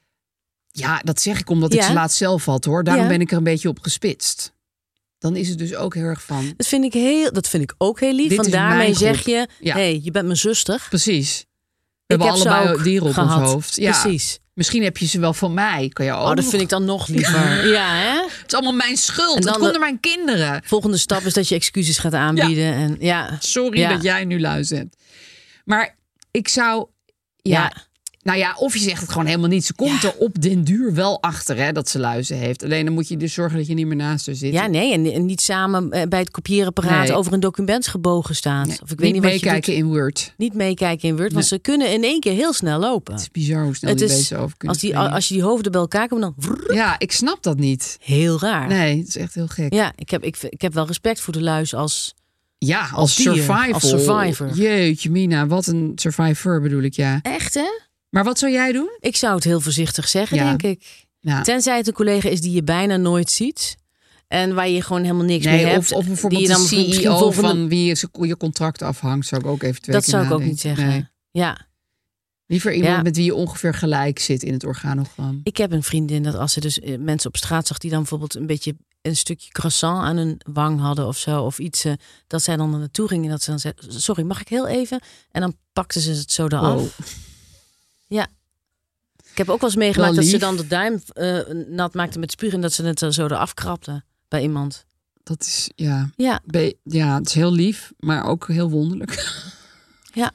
[SPEAKER 3] Ja, dat zeg ik omdat
[SPEAKER 4] Ja.
[SPEAKER 3] ik ze laat zelf had hoor. Daarom
[SPEAKER 4] Ja.
[SPEAKER 3] ben ik er een beetje op gespitst. Dan is het dus ook heel erg van...
[SPEAKER 4] Dat vind ik heel, dat vind ik ook heel lief.
[SPEAKER 3] Dit
[SPEAKER 4] Want
[SPEAKER 3] is
[SPEAKER 4] daarmee
[SPEAKER 3] mijn
[SPEAKER 4] zeg
[SPEAKER 3] groep.
[SPEAKER 4] je,
[SPEAKER 3] Ja.
[SPEAKER 4] hey, je bent mijn zuster.
[SPEAKER 3] Precies. We
[SPEAKER 4] Ik
[SPEAKER 3] hebben
[SPEAKER 4] heb ze
[SPEAKER 3] allebei
[SPEAKER 4] ook
[SPEAKER 3] dieren op
[SPEAKER 4] gehad.
[SPEAKER 3] ons hoofd. Ja.
[SPEAKER 4] Precies.
[SPEAKER 3] Misschien heb je ze wel van mij. Kan je ook
[SPEAKER 4] Oh, dat
[SPEAKER 3] nog-
[SPEAKER 4] vind ik dan nog liever. Ja, hè?
[SPEAKER 3] Het is allemaal mijn schuld.
[SPEAKER 4] En dan
[SPEAKER 3] Het komt
[SPEAKER 4] de-
[SPEAKER 3] door mijn kinderen.
[SPEAKER 4] Volgende stap is dat je excuses gaat aanbieden. En ja,
[SPEAKER 3] Sorry
[SPEAKER 4] Ja.
[SPEAKER 3] dat jij nu luis hebt. Maar ik zou... Ja,
[SPEAKER 4] Ja.
[SPEAKER 3] Nou ja, of je zegt het gewoon helemaal niet. Ze komt
[SPEAKER 4] Ja.
[SPEAKER 3] er op den duur wel achter hè, dat ze luizen heeft. Alleen dan moet je dus zorgen dat je niet meer naast haar zit.
[SPEAKER 4] Ja, nee, en, en niet samen eh, bij het kopieerapparaat
[SPEAKER 3] Nee.
[SPEAKER 4] over een document gebogen staat.
[SPEAKER 3] Nee,
[SPEAKER 4] Of ik weet
[SPEAKER 3] niet
[SPEAKER 4] niet wat je
[SPEAKER 3] meekijken
[SPEAKER 4] doet.
[SPEAKER 3] in Word.
[SPEAKER 4] Niet meekijken in Word, want ze kunnen in één keer heel snel lopen.
[SPEAKER 3] Het is bizar hoe snel
[SPEAKER 4] Het
[SPEAKER 3] die
[SPEAKER 4] is-
[SPEAKER 3] beesten over kunnen
[SPEAKER 4] Als, die,
[SPEAKER 3] springen.
[SPEAKER 4] als je die hoofden bij elkaar komen, dan vrrr,
[SPEAKER 3] Ja, ik snap dat niet.
[SPEAKER 4] heel raar.
[SPEAKER 3] Nee, het is echt heel gek.
[SPEAKER 4] Ja, ik heb, ik, ik heb wel respect voor de luis als...
[SPEAKER 3] Ja, als,
[SPEAKER 4] Als dier,
[SPEAKER 3] survival.
[SPEAKER 4] als survivor.
[SPEAKER 3] Jeetje mina, wat een survivor bedoel ik, ja.
[SPEAKER 4] Echt, hè?
[SPEAKER 3] Maar wat zou jij doen?
[SPEAKER 4] Ik zou het heel voorzichtig zeggen,
[SPEAKER 3] Ja.
[SPEAKER 4] denk ik.
[SPEAKER 3] Ja.
[SPEAKER 4] Tenzij het een collega is die je bijna nooit ziet. En waar je gewoon helemaal niks
[SPEAKER 3] Nee,
[SPEAKER 4] mee
[SPEAKER 3] of,
[SPEAKER 4] hebt.
[SPEAKER 3] of bijvoorbeeld
[SPEAKER 4] die je dan
[SPEAKER 3] de
[SPEAKER 4] misschien
[SPEAKER 3] C E O
[SPEAKER 4] volgende-
[SPEAKER 3] van wie je, je contract afhangt, zou ik ook even twee
[SPEAKER 4] Dat
[SPEAKER 3] keer
[SPEAKER 4] zou ik ook niet
[SPEAKER 3] nadenken.
[SPEAKER 4] zeggen.
[SPEAKER 3] Nee.
[SPEAKER 4] Ja,
[SPEAKER 3] Liever iemand
[SPEAKER 4] Ja.
[SPEAKER 3] met wie je ongeveer gelijk zit in het organogram.
[SPEAKER 4] ik heb een vriendin dat als ze dus eh, mensen op straat zag die dan bijvoorbeeld een beetje een stukje croissant aan hun wang hadden of zo, of iets, eh, dat zij dan er naartoe ging en dat ze dan zei, sorry, mag ik heel even? En dan pakte ze het zo eraf.
[SPEAKER 3] Wow.
[SPEAKER 4] Ja. Ik heb ook wel eens meegemaakt
[SPEAKER 3] Wel
[SPEAKER 4] dat ze
[SPEAKER 3] lief.
[SPEAKER 4] dan de duim eh, nat maakte met spuug en dat ze het er zo eraf krabde bij iemand.
[SPEAKER 3] Dat is, ja,
[SPEAKER 4] Ja,
[SPEAKER 3] be- ja, het is heel lief, maar ook heel wonderlijk.
[SPEAKER 4] ja.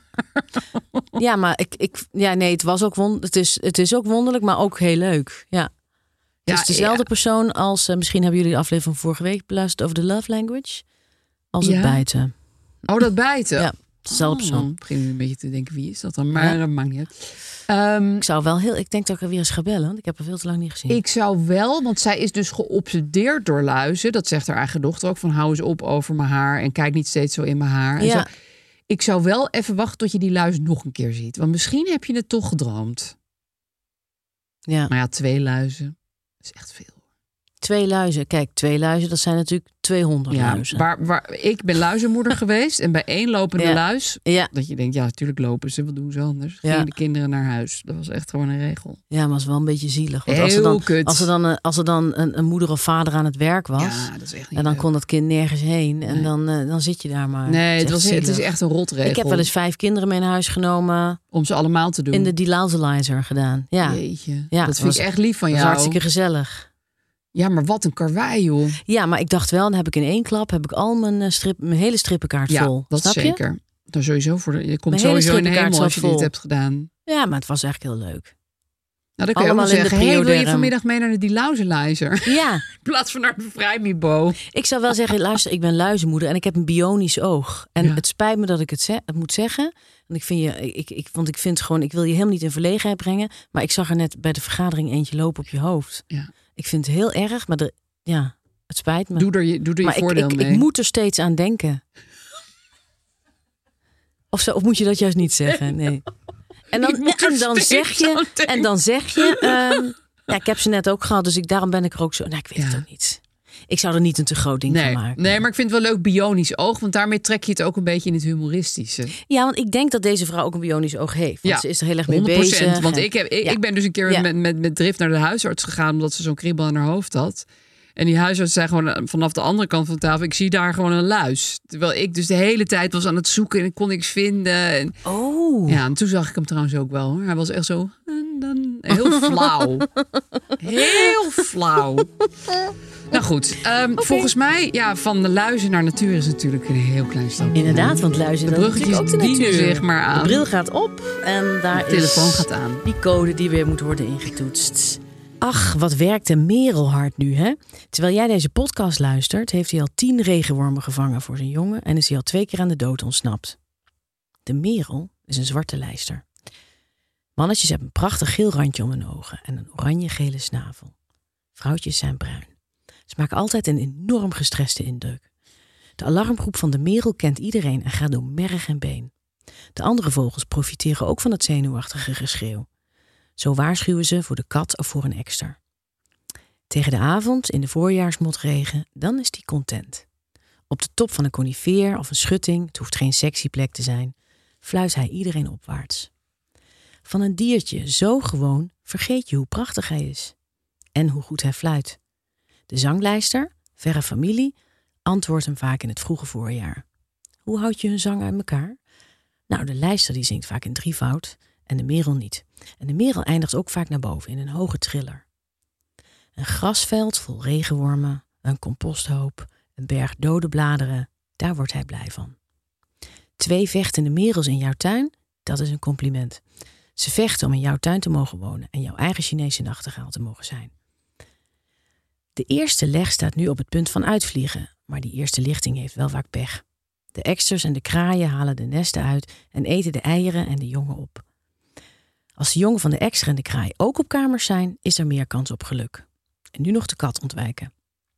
[SPEAKER 4] Ja, maar ik, ik, ja, nee, het was ook won, het is, het is ook wonderlijk, maar ook heel leuk. Ja. Het
[SPEAKER 3] Ja,
[SPEAKER 4] is dezelfde
[SPEAKER 3] ja.
[SPEAKER 4] persoon als, eh, misschien hebben jullie de aflevering van vorige week beluisterd over de love language, als het
[SPEAKER 3] Ja.
[SPEAKER 4] bijten.
[SPEAKER 3] Oh, dat bijten?
[SPEAKER 4] Ja, dezelfde
[SPEAKER 3] Oh,
[SPEAKER 4] persoon.
[SPEAKER 3] ik begin nu een beetje te denken, wie is dat dan? Maar
[SPEAKER 4] Ja.
[SPEAKER 3] dat maakt niet uit. Ehm,
[SPEAKER 4] Ik zou wel heel, ik denk dat ik er weer eens ga bellen, want ik heb er veel te lang niet gezien.
[SPEAKER 3] ik zou wel, want zij is dus geobsedeerd door luizen. Dat zegt haar eigen dochter ook, van hou eens op over mijn haar en kijk niet steeds zo in mijn haar. En
[SPEAKER 4] Ja.
[SPEAKER 3] zo. Ik zou wel even wachten tot je die luis nog een keer ziet. Want misschien heb je het toch gedroomd.
[SPEAKER 4] Ja.
[SPEAKER 3] Maar ja, twee luizen is echt veel.
[SPEAKER 4] Twee luizen. Kijk, twee luizen, dat zijn natuurlijk tweehonderd
[SPEAKER 3] Ja,
[SPEAKER 4] luizen.
[SPEAKER 3] waar, waar, ik ben luizenmoeder geweest en bij één lopende
[SPEAKER 4] Ja.
[SPEAKER 3] luis,
[SPEAKER 4] Ja,
[SPEAKER 3] dat je denkt, ja, natuurlijk lopen ze, wat doen ze anders?
[SPEAKER 4] Ja.
[SPEAKER 3] Gingen de kinderen naar huis. Dat was echt gewoon een regel.
[SPEAKER 4] ja, maar het is wel een beetje zielig. Want als er
[SPEAKER 3] Heel
[SPEAKER 4] dan,
[SPEAKER 3] kut.
[SPEAKER 4] als er dan, een- als er dan een, een moeder of vader aan het werk was,
[SPEAKER 3] Ja, dat is echt niet
[SPEAKER 4] en dan
[SPEAKER 3] leuk.
[SPEAKER 4] kon dat kind nergens heen, en
[SPEAKER 3] Nee.
[SPEAKER 4] dan, eh, dan zit je daar maar.
[SPEAKER 3] Nee, het,
[SPEAKER 4] is
[SPEAKER 3] was,
[SPEAKER 4] echt
[SPEAKER 3] het is
[SPEAKER 4] zielig.
[SPEAKER 3] echt een rotregel.
[SPEAKER 4] Ik heb wel eens vijf kinderen mee naar huis genomen,
[SPEAKER 3] om ze allemaal te doen.
[SPEAKER 4] in de deloutilizer gedaan. Ja,
[SPEAKER 3] Jeetje.
[SPEAKER 4] Ja,
[SPEAKER 3] dat vind
[SPEAKER 4] was-
[SPEAKER 3] ik echt lief van
[SPEAKER 4] dat was
[SPEAKER 3] jou.
[SPEAKER 4] hartstikke gezellig.
[SPEAKER 3] Ja, maar wat een karwei, joh.
[SPEAKER 4] Ja, maar ik dacht wel, dan heb ik in één klap heb ik al mijn, eh, strip, mijn hele strippenkaart
[SPEAKER 3] Ja,
[SPEAKER 4] vol.
[SPEAKER 3] dat
[SPEAKER 4] Snap je?
[SPEAKER 3] zeker. Dan sowieso voor de, je komt
[SPEAKER 4] Mijn hele
[SPEAKER 3] sowieso in de
[SPEAKER 4] strippenkaart
[SPEAKER 3] hemel als je
[SPEAKER 4] zat
[SPEAKER 3] dit
[SPEAKER 4] vol.
[SPEAKER 3] hebt gedaan.
[SPEAKER 4] Ja, maar het was eigenlijk heel leuk.
[SPEAKER 3] Nou, dan kun je
[SPEAKER 4] Allemaal
[SPEAKER 3] ook wel
[SPEAKER 4] in de
[SPEAKER 3] zeggen, hey, wil je
[SPEAKER 4] prioderm.
[SPEAKER 3] vanmiddag mee naar de Dilauzelizer?
[SPEAKER 4] Ja,
[SPEAKER 3] In plaats van naar de Vrijmibo.
[SPEAKER 4] ik zou wel zeggen, luister, ik ben luizenmoeder en ik heb een bionisch oog. En
[SPEAKER 3] Ja.
[SPEAKER 4] het spijt me dat ik het, ze- het moet zeggen. En ik vind je, ik, ik, want ik vind gewoon, ik wil je helemaal niet in verlegenheid brengen. Maar ik zag er net bij de vergadering eentje lopen op je hoofd.
[SPEAKER 3] Ja.
[SPEAKER 4] Ik vind het heel erg, maar de, ja, het spijt me.
[SPEAKER 3] Doe er je, doe er je
[SPEAKER 4] maar ik,
[SPEAKER 3] voordeel
[SPEAKER 4] ik,
[SPEAKER 3] mee.
[SPEAKER 4] ik moet er steeds aan denken. Of, zo, of moet je dat juist niet zeggen? Nee. En dan,
[SPEAKER 3] Ik moet er
[SPEAKER 4] en dan
[SPEAKER 3] steeds
[SPEAKER 4] zeg je,
[SPEAKER 3] aan denken.
[SPEAKER 4] en dan zeg je, ehm, ja, ik heb ze net ook gehad, dus ik, daarom ben ik er ook zo. Nou, ik weet
[SPEAKER 3] Ja.
[SPEAKER 4] het ook niet. Ik zou er niet een te groot ding
[SPEAKER 3] Nee,
[SPEAKER 4] van maken.
[SPEAKER 3] nee, maar ik vind het wel leuk bionisch oog. Want daarmee trek je het ook een beetje in het humoristische.
[SPEAKER 4] Ja, want ik denk dat deze vrouw ook een bionisch oog heeft. Want
[SPEAKER 3] Ja,
[SPEAKER 4] ze is er heel erg mee
[SPEAKER 3] honderd procent.
[SPEAKER 4] bezig.
[SPEAKER 3] Want
[SPEAKER 4] en-
[SPEAKER 3] ik, heb, ik,
[SPEAKER 4] ja.
[SPEAKER 3] ik ben dus een keer
[SPEAKER 4] Ja.
[SPEAKER 3] met, met, met drift naar de huisarts gegaan... omdat ze zo'n kriebel aan haar hoofd had. En die huisarts zei gewoon vanaf de andere kant van de tafel... ik zie daar gewoon een luis. Terwijl ik dus de hele tijd was aan het zoeken en ik kon niks vinden. En,
[SPEAKER 4] Oh.
[SPEAKER 3] ja, en toen zag ik hem trouwens ook wel. Hoor. Hij was echt zo... En dan, heel flauw. Heel flauw. Nou goed, um, okay. volgens mij... ja, van de luizen naar natuur is natuurlijk een heel klein stapje.
[SPEAKER 4] Inderdaad, want luizen...
[SPEAKER 3] De bruggetjes
[SPEAKER 4] ook de
[SPEAKER 3] dienen
[SPEAKER 4] natuur.
[SPEAKER 3] zich maar aan.
[SPEAKER 4] De bril gaat op en daar
[SPEAKER 3] de telefoon
[SPEAKER 4] is
[SPEAKER 3] gaat aan.
[SPEAKER 4] Die code die weer moet worden ingetoetst. Ach, wat werkt de merel hard nu, hè? Terwijl jij deze podcast luistert... heeft hij al tien regenwormen gevangen voor zijn jongen... en is hij al twee keer aan de dood ontsnapt. De merel is een zwarte lijster. Mannetjes hebben een prachtig geel randje om hun ogen... en een oranje-gele snavel. Vrouwtjes zijn bruin. Ze maken altijd een enorm gestreste indruk. De alarmgroep van de merel kent iedereen en gaat door merg en been. De andere vogels profiteren ook van het zenuwachtige geschreeuw. Zo waarschuwen ze voor de kat of voor een ekster. Tegen de avond, in de voorjaarsmotregen, dan is hij content. Op de top van een conifeer of een schutting, het hoeft geen sexy plek te zijn, fluit hij iedereen opwaarts. Van een diertje zo gewoon vergeet je hoe prachtig hij is. En hoe goed hij fluit. De zanglijster, verre familie, antwoordt hem vaak in het vroege voorjaar. Hoe houd je hun zang uit elkaar? Nou, de lijster die zingt vaak in drievoud en de merel niet. En de merel eindigt ook vaak naar boven in een hoge triller. Een grasveld vol regenwormen, een composthoop, een berg dode bladeren, daar wordt hij blij van. Twee vechtende merels in jouw tuin, dat is een compliment. Ze vechten om in jouw tuin te mogen wonen en jouw eigen Chinese nachtegaal te mogen zijn. De eerste leg staat nu op het punt van uitvliegen, maar die eerste lichting heeft wel vaak pech. De eksters en de kraaien halen de nesten uit en eten de eieren en de jongen op. Als de jongen van de ekster en de kraai ook op kamers zijn, is er meer kans op geluk. En nu nog de kat ontwijken.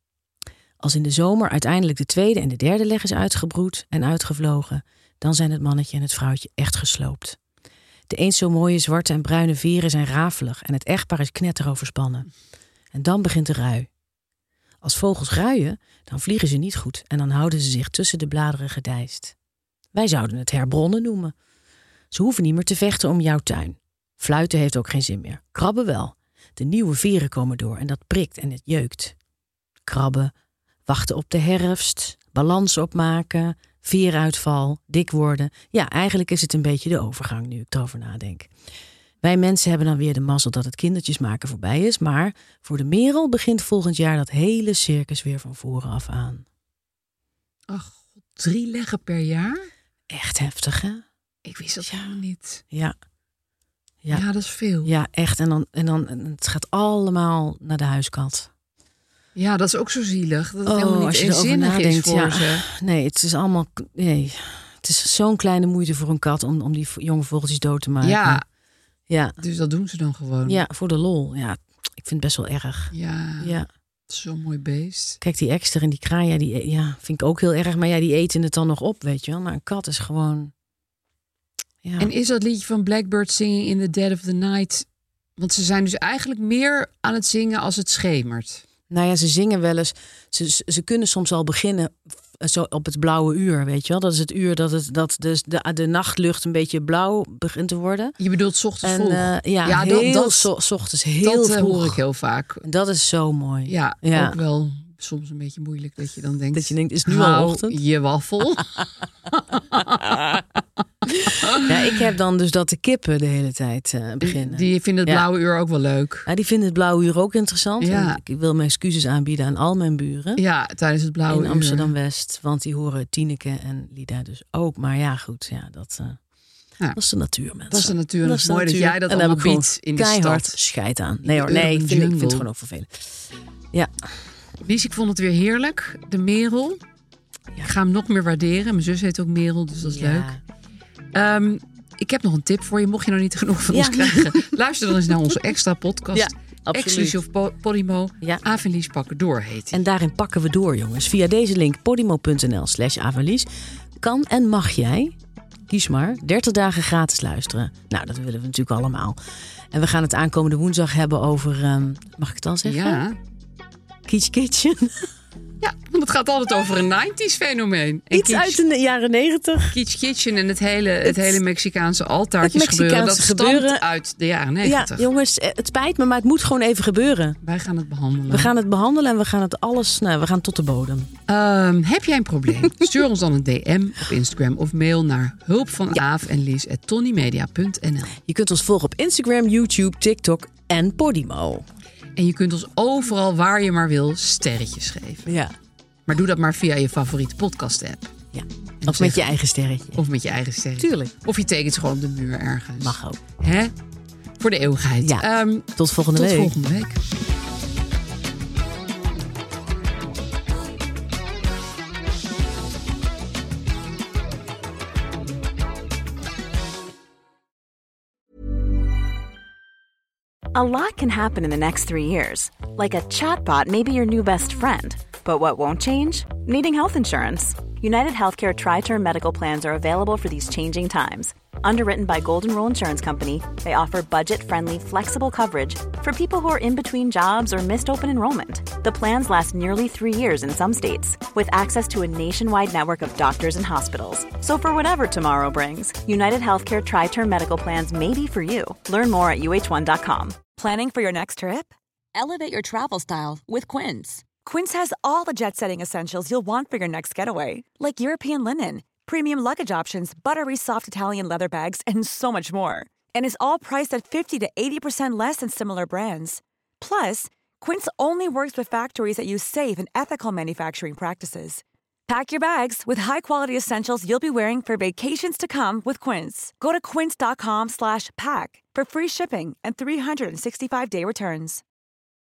[SPEAKER 4] Als in de zomer uiteindelijk de tweede en de derde leg is uitgebroed en uitgevlogen, dan zijn het mannetje en het vrouwtje echt gesloopt. De eens zo mooie zwarte en bruine veren zijn rafelig en het echtpaar is knetteroverspannen. En dan begint de rui. Als vogels ruien, dan vliegen ze niet goed en dan houden ze zich tussen de bladeren gedijst. Wij zouden het herbronnen noemen. Ze hoeven niet meer te vechten om jouw tuin. Fluiten heeft ook geen zin meer. Krabben wel. De nieuwe veren komen door en dat prikt en het jeukt. Krabben, wachten op de herfst, balans opmaken, veeruitval, dik worden. Ja, eigenlijk is het een beetje de overgang nu ik erover nadenk. Wij mensen hebben dan weer de mazzel dat het kindertjes maken voorbij is, maar voor de merel begint volgend jaar dat hele circus weer van voren af aan.
[SPEAKER 3] Ach, drie leggen per jaar?
[SPEAKER 4] Echt heftig, hè?
[SPEAKER 3] Ik wist dat helemaal niet.
[SPEAKER 4] Ja. Ja.
[SPEAKER 3] Ja, dat is veel.
[SPEAKER 4] Ja, echt. En dan, en dan en het gaat allemaal naar de huiskat.
[SPEAKER 3] Ja, dat is ook zo zielig. Dat het
[SPEAKER 4] oh,
[SPEAKER 3] helemaal niet
[SPEAKER 4] als je erover
[SPEAKER 3] zinnig is
[SPEAKER 4] nadenkt,
[SPEAKER 3] voor
[SPEAKER 4] ja.
[SPEAKER 3] ze.
[SPEAKER 4] Nee, het is allemaal... Nee. Het is zo'n kleine moeite voor een kat om, om die jonge vogeltjes dood te maken.
[SPEAKER 3] Ja.
[SPEAKER 4] Ja.
[SPEAKER 3] Dus dat doen ze dan gewoon.
[SPEAKER 4] Ja, voor de lol. Ja, ik vind het best wel erg.
[SPEAKER 3] Ja.
[SPEAKER 4] Ja.
[SPEAKER 3] Het is zo'n mooi beest.
[SPEAKER 4] Kijk, die ekster en die kraaien, die ja, vind ik ook heel erg. Maar ja, die eten het dan nog op, weet je wel. Maar een kat is gewoon... Ja.
[SPEAKER 3] En is dat liedje van Blackbird Singing in the Dead of the Night... Want ze zijn dus eigenlijk meer aan het zingen als het schemert.
[SPEAKER 4] Nou ja, ze zingen wel eens. Ze, ze kunnen soms al beginnen zo op het blauwe uur, weet je wel. Dat is het uur dat, het, dat dus de, de nachtlucht een beetje blauw begint te worden.
[SPEAKER 3] Je bedoelt 's ochtends
[SPEAKER 4] en,
[SPEAKER 3] vroeg?
[SPEAKER 4] Uh, ja,
[SPEAKER 3] ja,
[SPEAKER 4] heel
[SPEAKER 3] dat, dat,
[SPEAKER 4] so, 's ochtends heel
[SPEAKER 3] dat,
[SPEAKER 4] vroeg.
[SPEAKER 3] Dat hoor ik heel vaak.
[SPEAKER 4] Dat is zo mooi.
[SPEAKER 3] Ja,
[SPEAKER 4] ja,
[SPEAKER 3] ook wel soms een beetje moeilijk dat je dan denkt...
[SPEAKER 4] Dat je denkt, is nu al ochtend?
[SPEAKER 3] je waffel.
[SPEAKER 4] Ja, ik heb dan dus dat de kippen de hele tijd uh, beginnen.
[SPEAKER 3] Die, die vinden het blauwe
[SPEAKER 4] ja.
[SPEAKER 3] uur ook wel leuk.
[SPEAKER 4] Ja, die vinden het blauwe uur ook interessant.
[SPEAKER 3] Ja.
[SPEAKER 4] Ik wil mijn excuses aanbieden aan al mijn buren.
[SPEAKER 3] Ja, tijdens het blauwe uur.
[SPEAKER 4] In Amsterdam-West. Want die horen Tineke en Lida dus ook. Maar ja, goed. Ja, dat, uh, ja. dat is de natuur, mensen.
[SPEAKER 3] Dat is de natuur. Dat is mooi
[SPEAKER 4] natuur.
[SPEAKER 3] dat jij dat
[SPEAKER 4] en
[SPEAKER 3] allemaal
[SPEAKER 4] heb
[SPEAKER 3] biedt in de
[SPEAKER 4] keihard
[SPEAKER 3] stad.
[SPEAKER 4] scheid aan. Nee hoor, nee, ik vind, ik vind het gewoon ook vervelend. Ja.
[SPEAKER 3] Lies, ik vond het weer heerlijk. De merel. Ja. Ik ga hem nog meer waarderen. Mijn zus heet ook Merel, dus dat is
[SPEAKER 4] ja.
[SPEAKER 3] leuk. Um, ik heb nog een tip voor je, mocht je nou niet genoeg van ja. ons krijgen. Luister dan eens naar onze extra podcast.
[SPEAKER 4] Ja,
[SPEAKER 3] exclusief op Podimo.
[SPEAKER 4] Ja.
[SPEAKER 3] Aaf en Lies pakken door, heet die.
[SPEAKER 4] En daarin pakken we door, jongens. Via deze link podimo.nl slash Aaf en Lies kan en mag jij, kies maar, dertig dagen gratis luisteren. Nou, dat willen we natuurlijk allemaal. En we gaan het aankomende woensdag hebben over, um, mag ik het al zeggen?
[SPEAKER 3] Ja.
[SPEAKER 4] Kitsch Kitchen.
[SPEAKER 3] Ja, want het gaat altijd over een nineties fenomeen. En
[SPEAKER 4] Iets
[SPEAKER 3] kitsch,
[SPEAKER 4] uit de jaren negentig.
[SPEAKER 3] Kitsch Kitchen en het hele, het,
[SPEAKER 4] Het-
[SPEAKER 3] hele Mexicaanse altaartjes
[SPEAKER 4] het
[SPEAKER 3] gebeuren. Dat
[SPEAKER 4] Mexicaanse
[SPEAKER 3] stamt
[SPEAKER 4] gebeuren.
[SPEAKER 3] uit de jaren
[SPEAKER 4] Ja,
[SPEAKER 3] negentig.
[SPEAKER 4] jongens, het spijt me, maar het moet gewoon even gebeuren.
[SPEAKER 3] Wij gaan het behandelen.
[SPEAKER 4] We gaan het behandelen en we gaan het alles, nou, we gaan tot de bodem.
[SPEAKER 3] Ehm, heb jij een probleem? Stuur ons dan een D M op Instagram of mail naar hulp van Aaf en Lies at tonnymedia punt n l.
[SPEAKER 4] Je kunt ons volgen op Instagram, YouTube, TikTok en Podimo.
[SPEAKER 3] En je kunt ons overal waar je maar wil sterretjes geven.
[SPEAKER 4] Ja.
[SPEAKER 3] Maar doe dat maar via je favoriete podcast app.
[SPEAKER 4] ja. Of met je eigen sterretje.
[SPEAKER 3] Of met je eigen sterretje.
[SPEAKER 4] Tuurlijk.
[SPEAKER 3] Of je tekent ze gewoon op de muur ergens.
[SPEAKER 4] Mag ook.
[SPEAKER 3] Hè? Voor de eeuwigheid.
[SPEAKER 4] Ja.
[SPEAKER 3] Ehm,
[SPEAKER 4] Tot volgende
[SPEAKER 3] tot
[SPEAKER 4] week.
[SPEAKER 3] volgende week.
[SPEAKER 5] A lot can happen in the next three years. Like a chatbot may be your new best friend. But what won't change? Needing health insurance. United Healthcare Tri-Term Medical Plans are available for these changing times. Underwritten by Golden Rule Insurance Company, they offer budget-friendly, flexible coverage for people who are in between jobs or missed open enrollment. The plans last nearly three years in some states, with access to a nationwide network of doctors and hospitals. So for whatever tomorrow brings, United Healthcare Tri-Term Medical Plans may be for you. Learn more at U H one dot com.
[SPEAKER 6] Planning for your next trip? Elevate your travel style with Quince. Quince has all the jet-setting essentials you'll want for your next getaway, like European linen, premium luggage options, buttery soft Italian leather bags, and so much more. And is all priced at fifty to eighty percent less than similar brands. Plus, Quince only works with factories that use safe and ethical manufacturing practices. Pack your bags with high-quality essentials you'll be wearing for vacations to come with Quince. Go to quince dot com slash pack for free shipping and three sixty-five day returns.